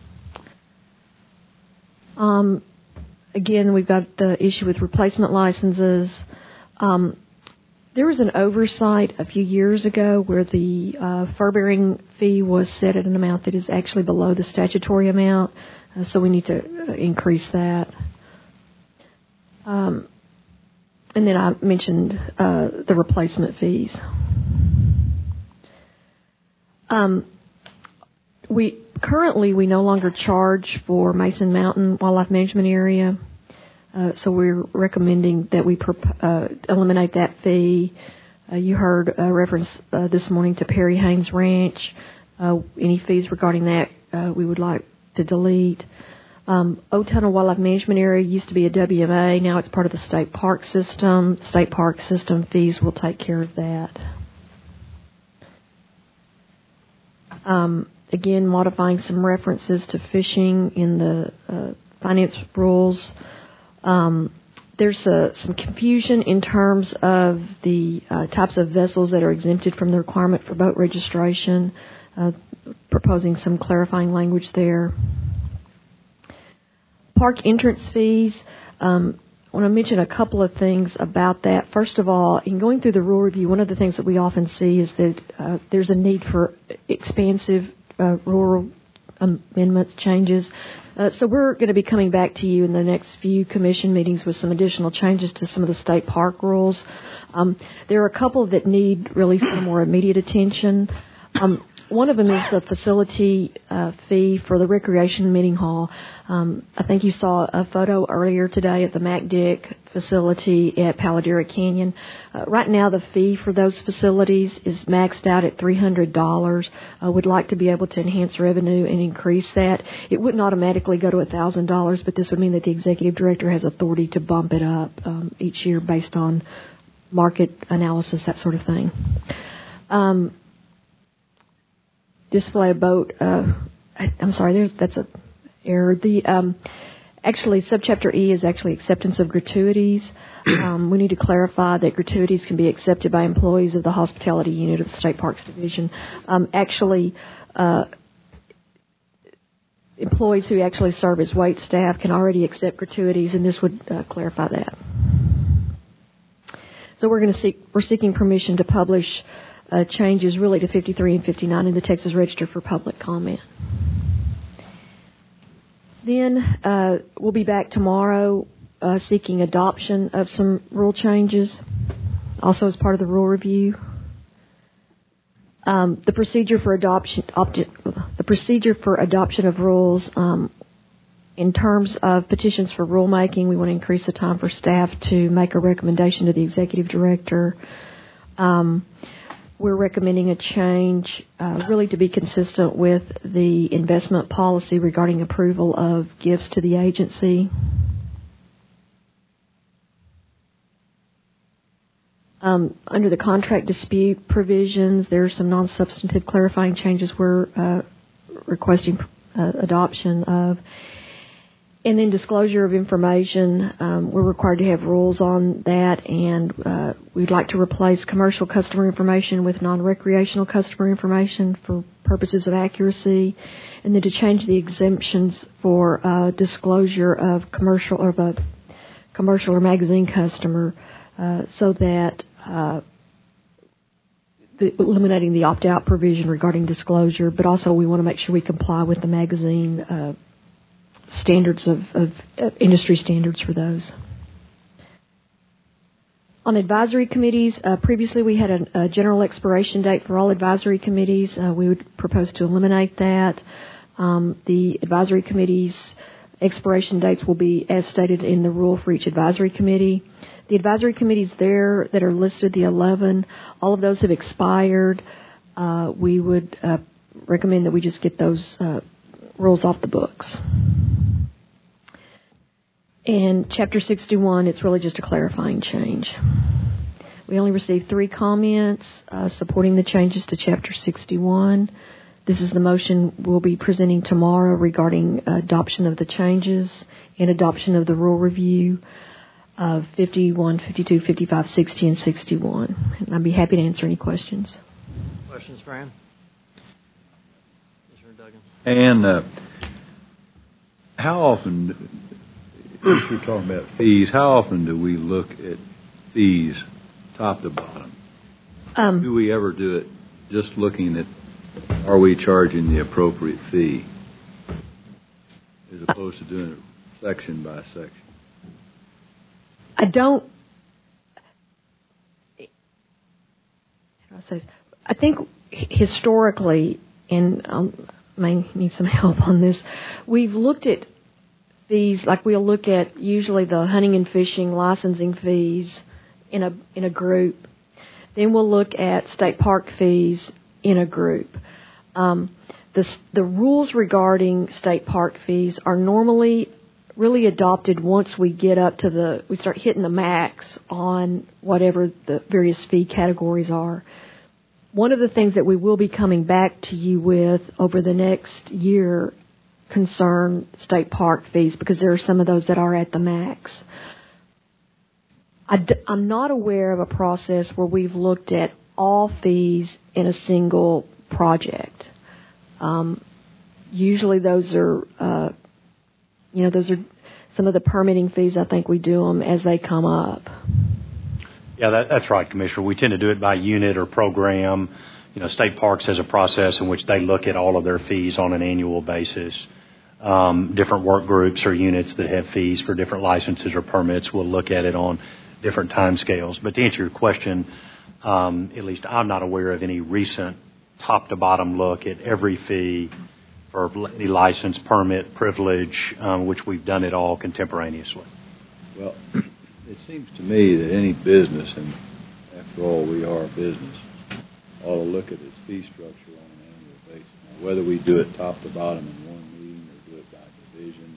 Again, we've got the issue with replacement licenses. There was an oversight a few years ago where the fur-bearing fee was set at an amount that is actually below the statutory amount, so we need to increase that. And then I mentioned the replacement fees. We no longer charge for Mason Mountain Wildlife Management Area. So we're recommending that we eliminate that fee. You heard a reference this morning to Perry Haynes Ranch. Any fees regarding that we would like to delete. Old Tunnel Wildlife Management Area used to be a WMA. Now it's part of the state park system. State park system fees will take care of that. Again, modifying some references to fishing in the finance rules. There's some confusion in terms of the types of vessels that are exempted from the requirement for boat registration, proposing some clarifying language there. Park entrance fees. I want to mention a couple of things about that. First of all, in going through the rule review, one of the things that we often see is that there's a need for expansive rural amendments, changes. So we're going to be coming back to you in the next few commission meetings with some additional changes to some of the state park rules. There are a couple that need really some more immediate attention. One of them is the facility fee for the recreation meeting hall. I think you saw a photo earlier today at the MacDick facility at Paladera Canyon. Right now, the fee for those facilities is maxed out at $300. We'd like to be able to enhance revenue and increase that. It wouldn't automatically go to $1,000, but this would mean that the executive director has authority to bump it up each year based on market analysis, that sort of thing. Display a boat. I'm sorry, that's a error. Actually, subchapter E is actually acceptance of gratuities. We need to clarify that gratuities can be accepted by employees of the hospitality unit of the State Parks Division. Employees who actually serve as wait staff can already accept gratuities, and this would clarify that. So we're seeking permission to publish changes really to 53 and 59 in the Texas Register for public comment. Then we'll be back tomorrow seeking adoption of some rule changes, also as part of the rule review. The procedure for adoption of rules. In terms of petitions for rulemaking, we want to increase the time for staff to make a recommendation to the executive director. We're recommending a change really to be consistent with the investment policy regarding approval of gifts to the agency. Under the contract dispute provisions, there are some non-substantive clarifying changes we're requesting adoption of. And then disclosure of information, we're required to have rules on that, and we'd like to replace commercial customer information with non-recreational customer information for purposes of accuracy, and then to change the exemptions for disclosure of commercial or magazine customer, so that eliminating the opt-out provision regarding disclosure, but also we want to make sure we comply with the magazine standards of industry standards for those. On advisory committees, previously we had a general expiration date for all advisory committees. We would propose to eliminate that. The advisory committees' expiration dates will be as stated in the rule for each advisory committee. The advisory committees there that are listed, the 11, all of those have expired. We would recommend that we just get those rules off the books. And Chapter 61, it's really just a clarifying change. We only received 3 comments supporting the changes to Chapter 61. This is the motion we'll be presenting tomorrow regarding adoption of the changes and adoption of the rule review of 51, 52, 55, 60, and 61. And I'd be happy to answer any questions. Questions, Brian? And how often, if you're talking about fees, how often do we look at fees top to bottom? Do we ever do it just looking at, are we charging the appropriate fee, as opposed to doing it section by section? I think historically, and may need some help on this, we've looked at fees like we'll look at usually the hunting and fishing licensing fees in a group. Then we'll look at state park fees in a group. The rules regarding state park fees are normally really adopted once we get up to we start hitting the max on whatever the various fee categories are. One of the things that we will be coming back to you with over the next year concern state park fees, because there are some of those that are at the max. I'm not aware of a process where we've looked at all fees in a single project. Usually those are, those are some of the permitting fees. I think we do them as they come up. Yeah, that's right, Commissioner. We tend to do it by unit or program. State Parks has a process in which they look at all of their fees on an annual basis. Different work groups or units that have fees for different licenses or permits will look at it on different time scales. But to answer your question, at least I'm not aware of any recent top-to-bottom look at every fee for any license, permit, privilege, which we've done it all contemporaneously. Well, it seems to me that any business, and after all, we are a business, ought to look at its fee structure on an annual basis. Now, whether we do it top to bottom in one meeting or do it by division,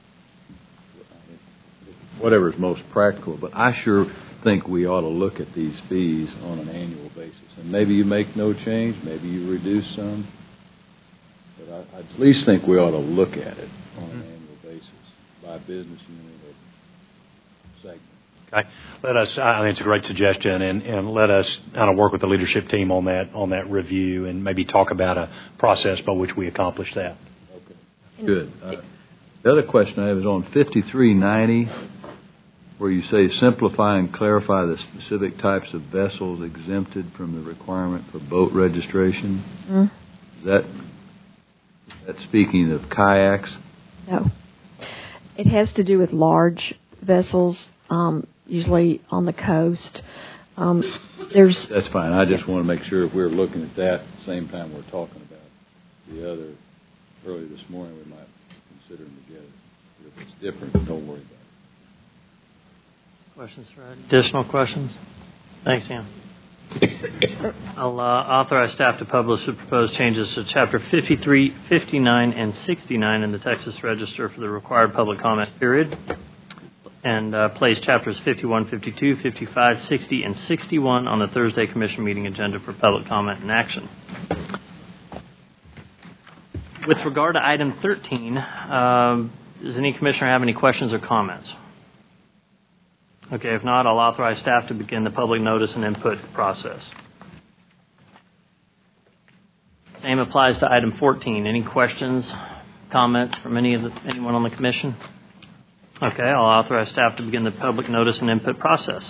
whatever is most practical, but I sure think we ought to look at these fees on an annual basis. And maybe you make no change, maybe you reduce some, but I at least think we ought to look at it on an annual basis by business unit or segment. Okay. I think it's a great suggestion, and let us kind of work with the leadership team on that review and maybe talk about a process by which we accomplish that. Okay. Good. The other question I have is on 5390, where you say simplify and clarify the specific types of vessels exempted from the requirement for boat registration. Is that speaking of kayaks? No. It has to do with large vessels, usually on the coast. That's fine. I just want to make sure if we're looking at that at the same time we're talking about the other. Early this morning, we might consider them together. If it's different, don't worry about it. Questions, Fred? Additional questions? Thanks, Sam. I'll authorize staff to publish the proposed changes to Chapter 53, 59, and 69 in the Texas Register for the required public comment period, and place Chapters 51, 52, 55, 60, and 61 on the Thursday Commission meeting agenda for public comment and action. With regard to item 13, does any commissioner have any questions or comments? Okay, if not, I'll authorize staff to begin the public notice and input process. Same applies to item 14. Any questions, comments from anyone on the commission? Okay, I'll authorize staff to begin the public notice and input process.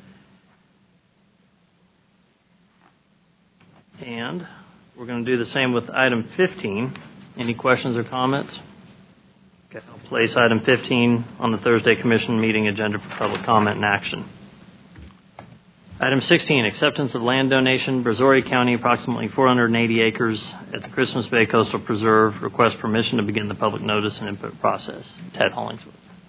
And we're going to do the same with item 15. Any questions or comments? Okay, I'll place item 15 on the Thursday Commission meeting agenda for public comment and action. Item 16, acceptance of land donation, Brazoria County, approximately 480 acres at the Christmas Bay Coastal Preserve. Request permission to begin the public notice and input process. Ted Hollingsworth.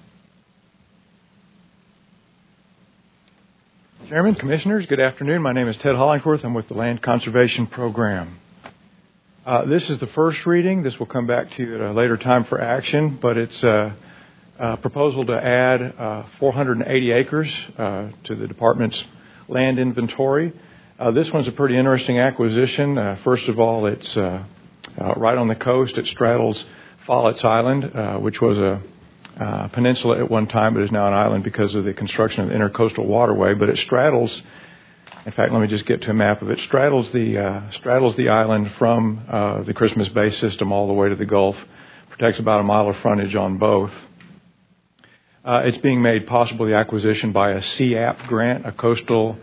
Chairman, Commissioners, good afternoon. My name is Ted Hollingsworth. I'm with the Land Conservation Program. This is the first reading. This will come back to you at a later time for action, but it's a proposal to add 480 acres to the Department's land inventory. This one's a pretty interesting acquisition. First of all, it's right on the coast. It straddles Follett's Island, which was a peninsula at one time, but is now an island because of the construction of the Intercoastal Waterway. But it straddles, in fact, let me just get to a map of it. Straddles the island from the Christmas Bay system all the way to the Gulf. Protects about a mile of frontage on both. It's being made possible, the acquisition, by a CAP grant, a coastal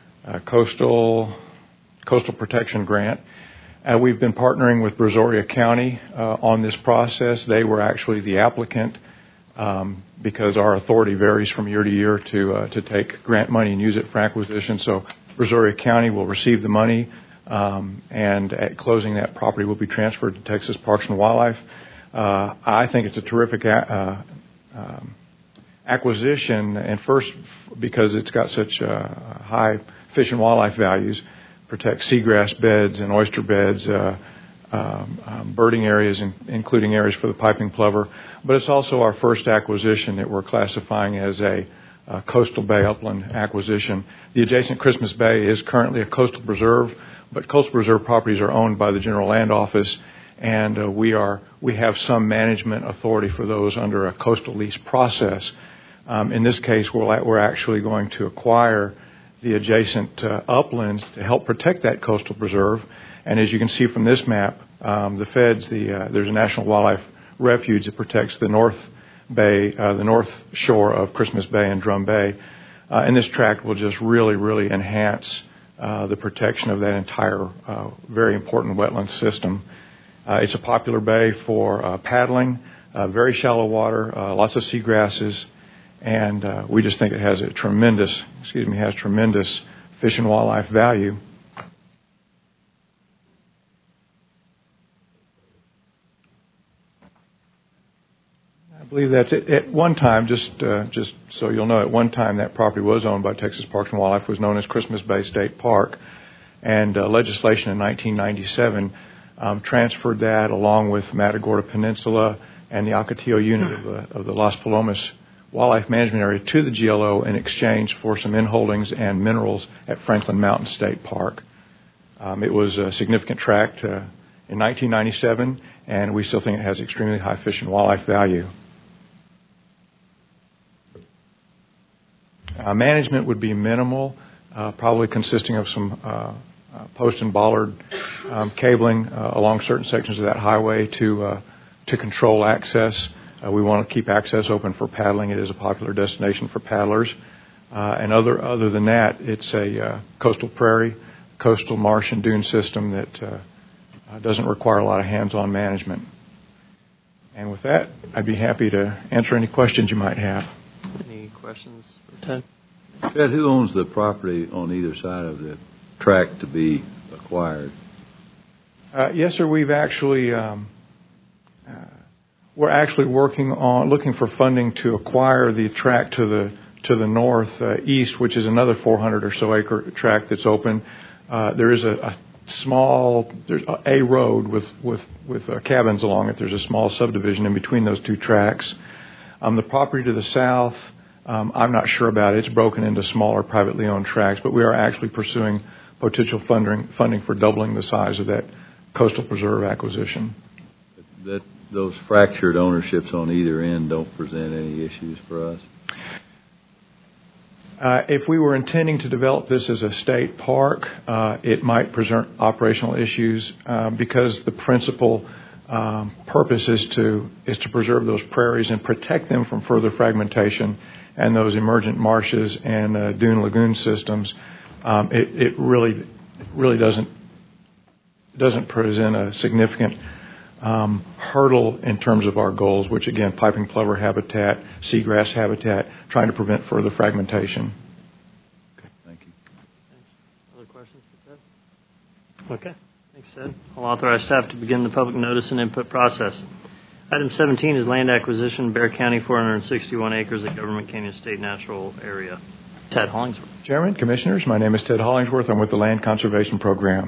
protection grant. We've been partnering with Brazoria County on this process. They were actually the applicant because our authority varies from year to year to take grant money and use it for acquisition. So Brazoria County will receive the money, and at closing, that property will be transferred to Texas Parks and Wildlife. I think it's a terrific acquisition, and first because it's got such high fish and wildlife values, protects seagrass beds and oyster beds, birding areas, including areas for the piping plover. But it's also our first acquisition that we're classifying as a Coastal Bay upland acquisition. The adjacent Christmas Bay is currently a coastal preserve, but coastal preserve properties are owned by the General Land Office, and we have some management authority for those under a coastal lease process. In this case, we're actually going to acquire the adjacent uplands to help protect that coastal preserve. And as you can see from this map, the feds, there's a National Wildlife Refuge that protects the North Bay, the north shore of Christmas Bay and Drum Bay. And this tract will just really, really enhance the protection of that entire very important wetland system. It's a popular bay for paddling, very shallow water, lots of seagrasses, and we just think it has tremendous fish and wildlife value. I believe that's it. At one time, just so you'll know, at one time that property was owned by Texas Parks and Wildlife, was known as Christmas Bay State Park, and legislation in 1997 transferred that along with Matagorda Peninsula and the Ocotillo unit of the Las Palomas Wildlife Management Area to the GLO in exchange for some inholdings and minerals at Franklin Mountain State Park. It was a significant tract in 1997, and we still think it has extremely high fish and wildlife value. Management would be minimal, probably consisting of some post and bollard cabling along certain sections of that highway to control access. We want to keep access open for paddling. It is a popular destination for paddlers. And other than that, it's a coastal prairie, coastal marsh and dune system that doesn't require a lot of hands-on management. And with that, I'd be happy to answer any questions you might have. Any questions for Ted? Ted, who owns the property on either side of the tract to be acquired? Yes, sir. We've actually we're actually working on looking for funding to acquire the tract to the northeast, which is another 400 or so acre tract that's open. There is there's a road with cabins along it. There's a small subdivision in between those two tracts. The property to the south, I'm not sure about it. It's broken into smaller privately owned tracts, but we are actually pursuing potential funding for doubling the size of that coastal preserve acquisition. Those fractured ownerships on either end don't present any issues for us? If we were intending to develop this as a state park, it might present operational issues because the principal purpose is to preserve those prairies and protect them from further fragmentation and those emergent marshes and dune lagoon systems. It really doesn't present a significant hurdle in terms of our goals, which again, piping plover habitat, seagrass habitat, trying to prevent further fragmentation. Okay, thank you. Thanks. Other questions for Ted? Okay, thanks, Ted. I'll authorize staff to begin the public notice and input process. Item 17 is land acquisition, Bexar County, 461 acres of Government Canyon State Natural Area. Ted Hollingsworth. Chairman, Commissioners, my name is Ted Hollingsworth. I'm with the Land Conservation Program.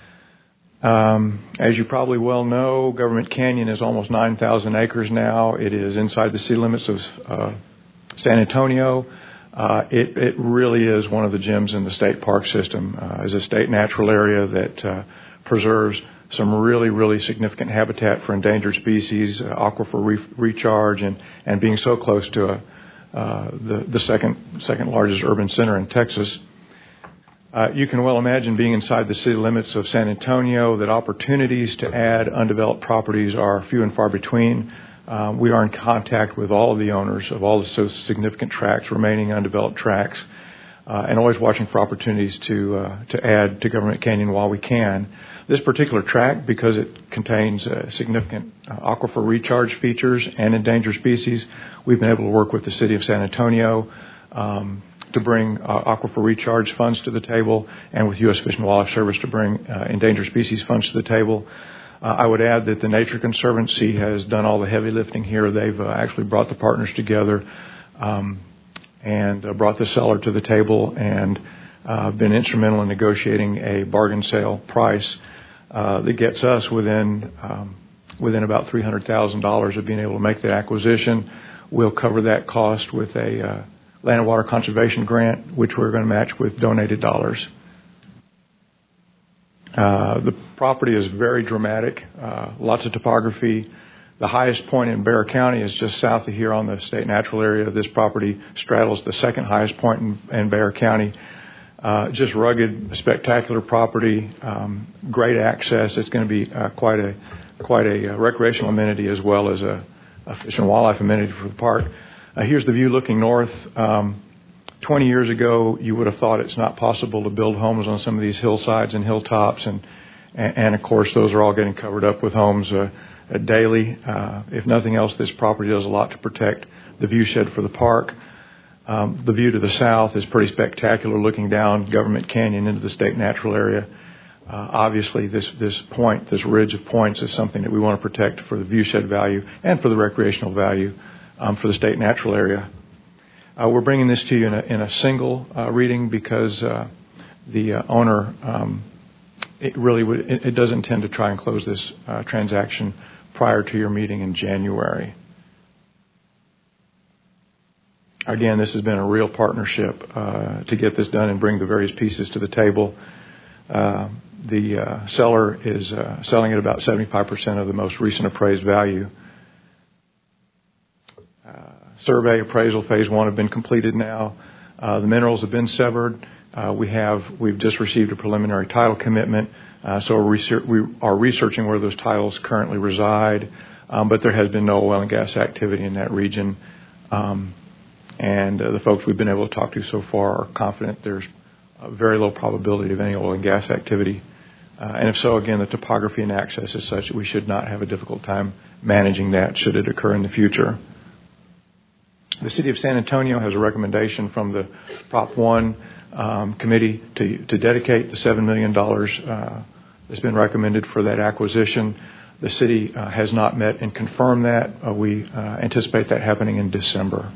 As you probably well know, Government Canyon is almost 9,000 acres now. It is inside the city limits of San Antonio. It really is one of the gems in the state park system. As a state natural area that preserves some really, really significant habitat for endangered species, aquifer recharge, and being so close to the second largest urban center in Texas. You can well imagine being inside the city limits of San Antonio that opportunities to add undeveloped properties are few and far between. We are in contact with all of the owners of all the so significant tracts, remaining undeveloped tracts, and always watching for opportunities to add to Government Canyon while we can. This particular tract, because it contains significant aquifer recharge features and endangered species, we've been able to work with the city of San Antonio to bring aquifer recharge funds to the table, and with U.S. Fish and Wildlife Service to bring endangered species funds to the table. I would add that the Nature Conservancy has done all the heavy lifting here. They've actually brought the partners together and brought the seller to the table and been instrumental in negotiating a bargain sale price that gets us within about $300,000 of being able to make that acquisition. We'll cover that cost with a Land and Water Conservation Grant, which we're going to match with donated dollars. The property is very dramatic, lots of topography. The highest point in Bexar County is just south of here on the state natural area. This property straddles the second highest point in Bexar County. Just rugged, spectacular property, great access. It's going to be quite a recreational amenity as well as a fish and wildlife amenity for the park. Here's the view looking north. 20 years ago, you would have thought it's not possible to build homes on some of these hillsides and hilltops, and of course, those are all getting covered up with homes daily. If nothing else, this property does a lot to protect the viewshed for the park. The view to the south is pretty spectacular, looking down Government Canyon into the state natural area. Obviously, this ridge of points is something that we want to protect for the viewshed value and for the recreational value for the state natural area. We're bringing this to you in a single reading because the owner it doesn't intend to try and close this transaction prior to your meeting in January. Again, this has been a real partnership to get this done and bring the various pieces to the table. The seller is selling at about 75% of the most recent appraised value. Survey appraisal phase 1 have been completed now. The minerals have been severed. We've just received a preliminary title commitment, so we are researching where those titles currently reside, but there has been no oil and gas activity in that region. And the folks we've been able to talk to so far are confident there's a very low probability of any oil and gas activity. And if so, again, the topography and access is such that we should not have a difficult time managing that should it occur in the future. The City of San Antonio has a recommendation from the Prop 1 committee to dedicate the $7 million that's been recommended for that acquisition. The city has not met and confirmed that. We anticipate that happening in December.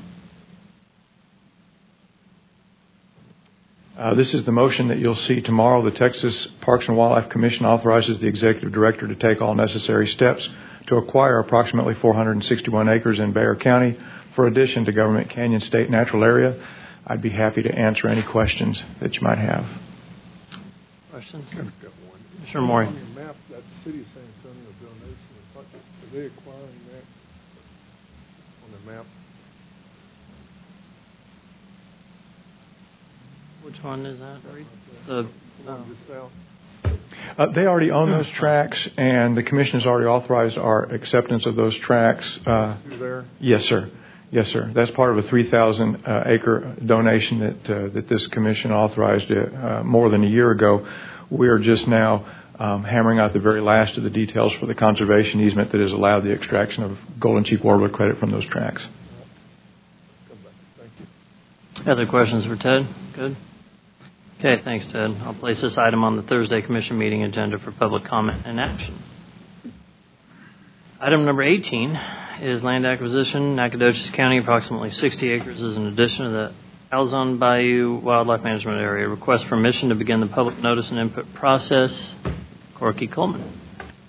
This is the motion that you'll see tomorrow. The Texas Parks and Wildlife Commission authorizes the executive director to take all necessary steps to acquire approximately 461 acres in Bexar County for addition to Government Canyon State Natural Area. I'd be happy to answer any questions that you might have. Questions? I've got one. Sure, Maury. On your map, that City of San Antonio donation, are they acquiring that on the map? Which one is that? They already own those tracts, and the commission has already authorized our acceptance of those tracts. There? Yes, sir. Yes, sir. That's part of a 3,000 acre donation that this commission authorized more than a year ago. We are just now hammering out the very last of the details for the conservation easement that has allowed the extraction of golden cheek warbler credit from those tracts. Other questions for Ted? Good. Okay, thanks, Ted. I'll place this item on the Thursday Commission meeting agenda for public comment and action. Item number 18 is land acquisition, Nacogdoches County, approximately 60 acres is in addition to the Alazan Bayou Wildlife Management Area. Request permission to begin the public notice and input process. Corky Coleman.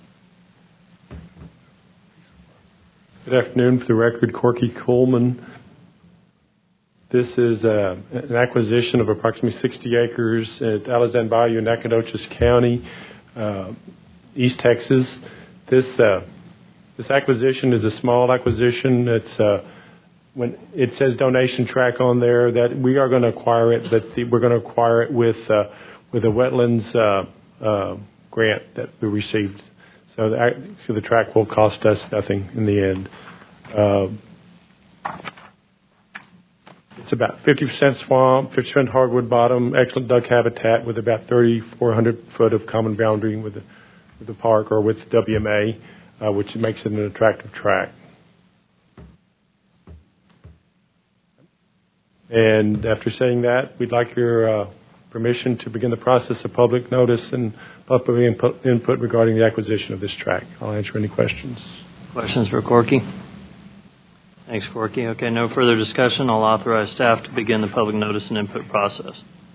Good afternoon. For the record, Corky Coleman. This is an acquisition of approximately 60 acres at Alazan Bayou, Nacogdoches County, East Texas. This acquisition is a small acquisition. It's when it says donation tract on there that we are going to acquire it, but we're going to acquire it with a wetlands grant that we received. So the tract will cost us nothing in the end. It's about 50% swamp, 50% hardwood bottom, excellent duck habitat with about 3,400 foot of common boundary with the park or with WMA, which makes it an attractive tract. And after saying that, we'd like your permission to begin the process of public notice and public input regarding the acquisition of this tract. I'll answer any questions. Questions for Corky? Thanks, Corky. Okay, no further discussion. I'll authorize staff to begin the public notice and input process.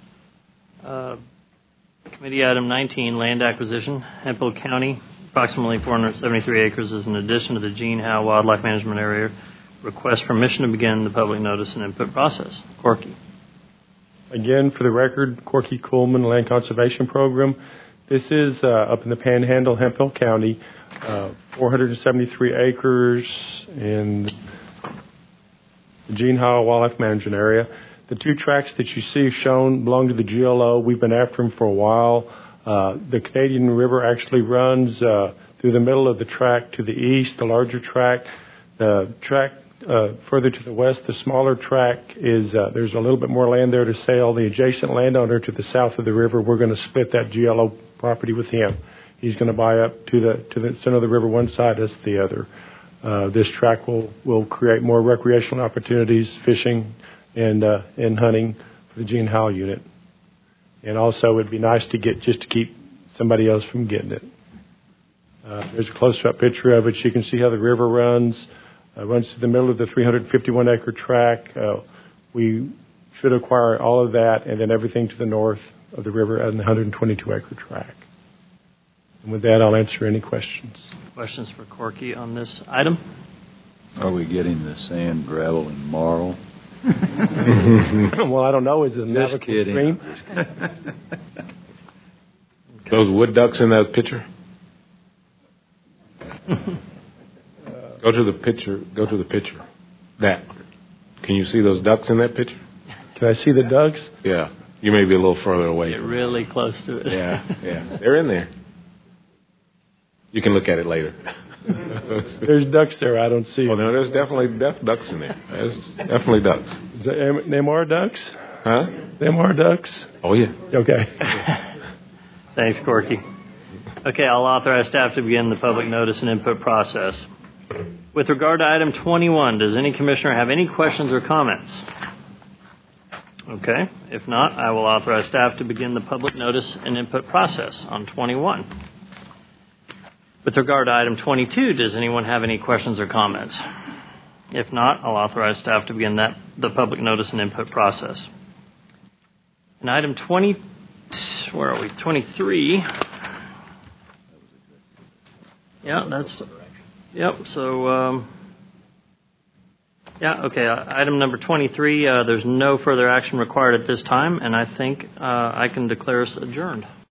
Committee item 19, land acquisition, Hemphill County, approximately 473 acres is in addition to the Gene Howe Wildlife Management Area. request permission to begin the public notice and input process. Corky. Again, for the record, Corky Coolman Land Conservation Program. This is up in the Panhandle, Hemphill County, 473 acres in the Gene Howell Wildlife Management Area. The 2 tracts that you see shown belong to the GLO. We've been after them for a while. The Canadian River actually runs through the middle of the tract to the east, the larger tract. The tract further to the west, the smaller tract, is there's a little bit more land there to sell. The adjacent landowner to the south of the river, we're going to split that GLO property with him. He's going to buy up to the center of the river one side, us the other. This tract will create more recreational opportunities, fishing and hunting for the Gene Howell unit. And also, it'd be nice to keep somebody else from getting it. There's a close-up picture of it. You can see how the river runs. Runs through the middle of the 351-acre tract. We should acquire all of that, and then everything to the north of the river and the 122-acre tract. And with that, I'll answer any questions. Questions for Corky on this item? Are we getting the sand, gravel, and marl? Well, I don't know. Is it a navigable stream? Those wood ducks in that picture? Go to the picture. That. Can you see those ducks in that picture? Can I see the ducks? Yeah. You may be a little further away. Get really close to it. Yeah. They're in there. You can look at it later. There's ducks there. I don't see. Oh, no, there's definitely ducks in there. There's definitely ducks. Is that, them are ducks? Huh? Them are ducks? Oh, yeah. Okay. Thanks, Corky. Okay, I'll authorize staff to begin the public notice and input process. With regard to item 21, does any commissioner have any questions or comments? Okay. If not, I will authorize staff to begin the public notice and input process on 21. With regard to item 22, does anyone have any questions or comments? If not, I'll authorize staff to begin the public notice and input process. And item 20, where are we? 23. Yeah, that's. Yep. So. Yeah. Okay. Item number 23. There's no further action required at this time, and I think I can declare us adjourned.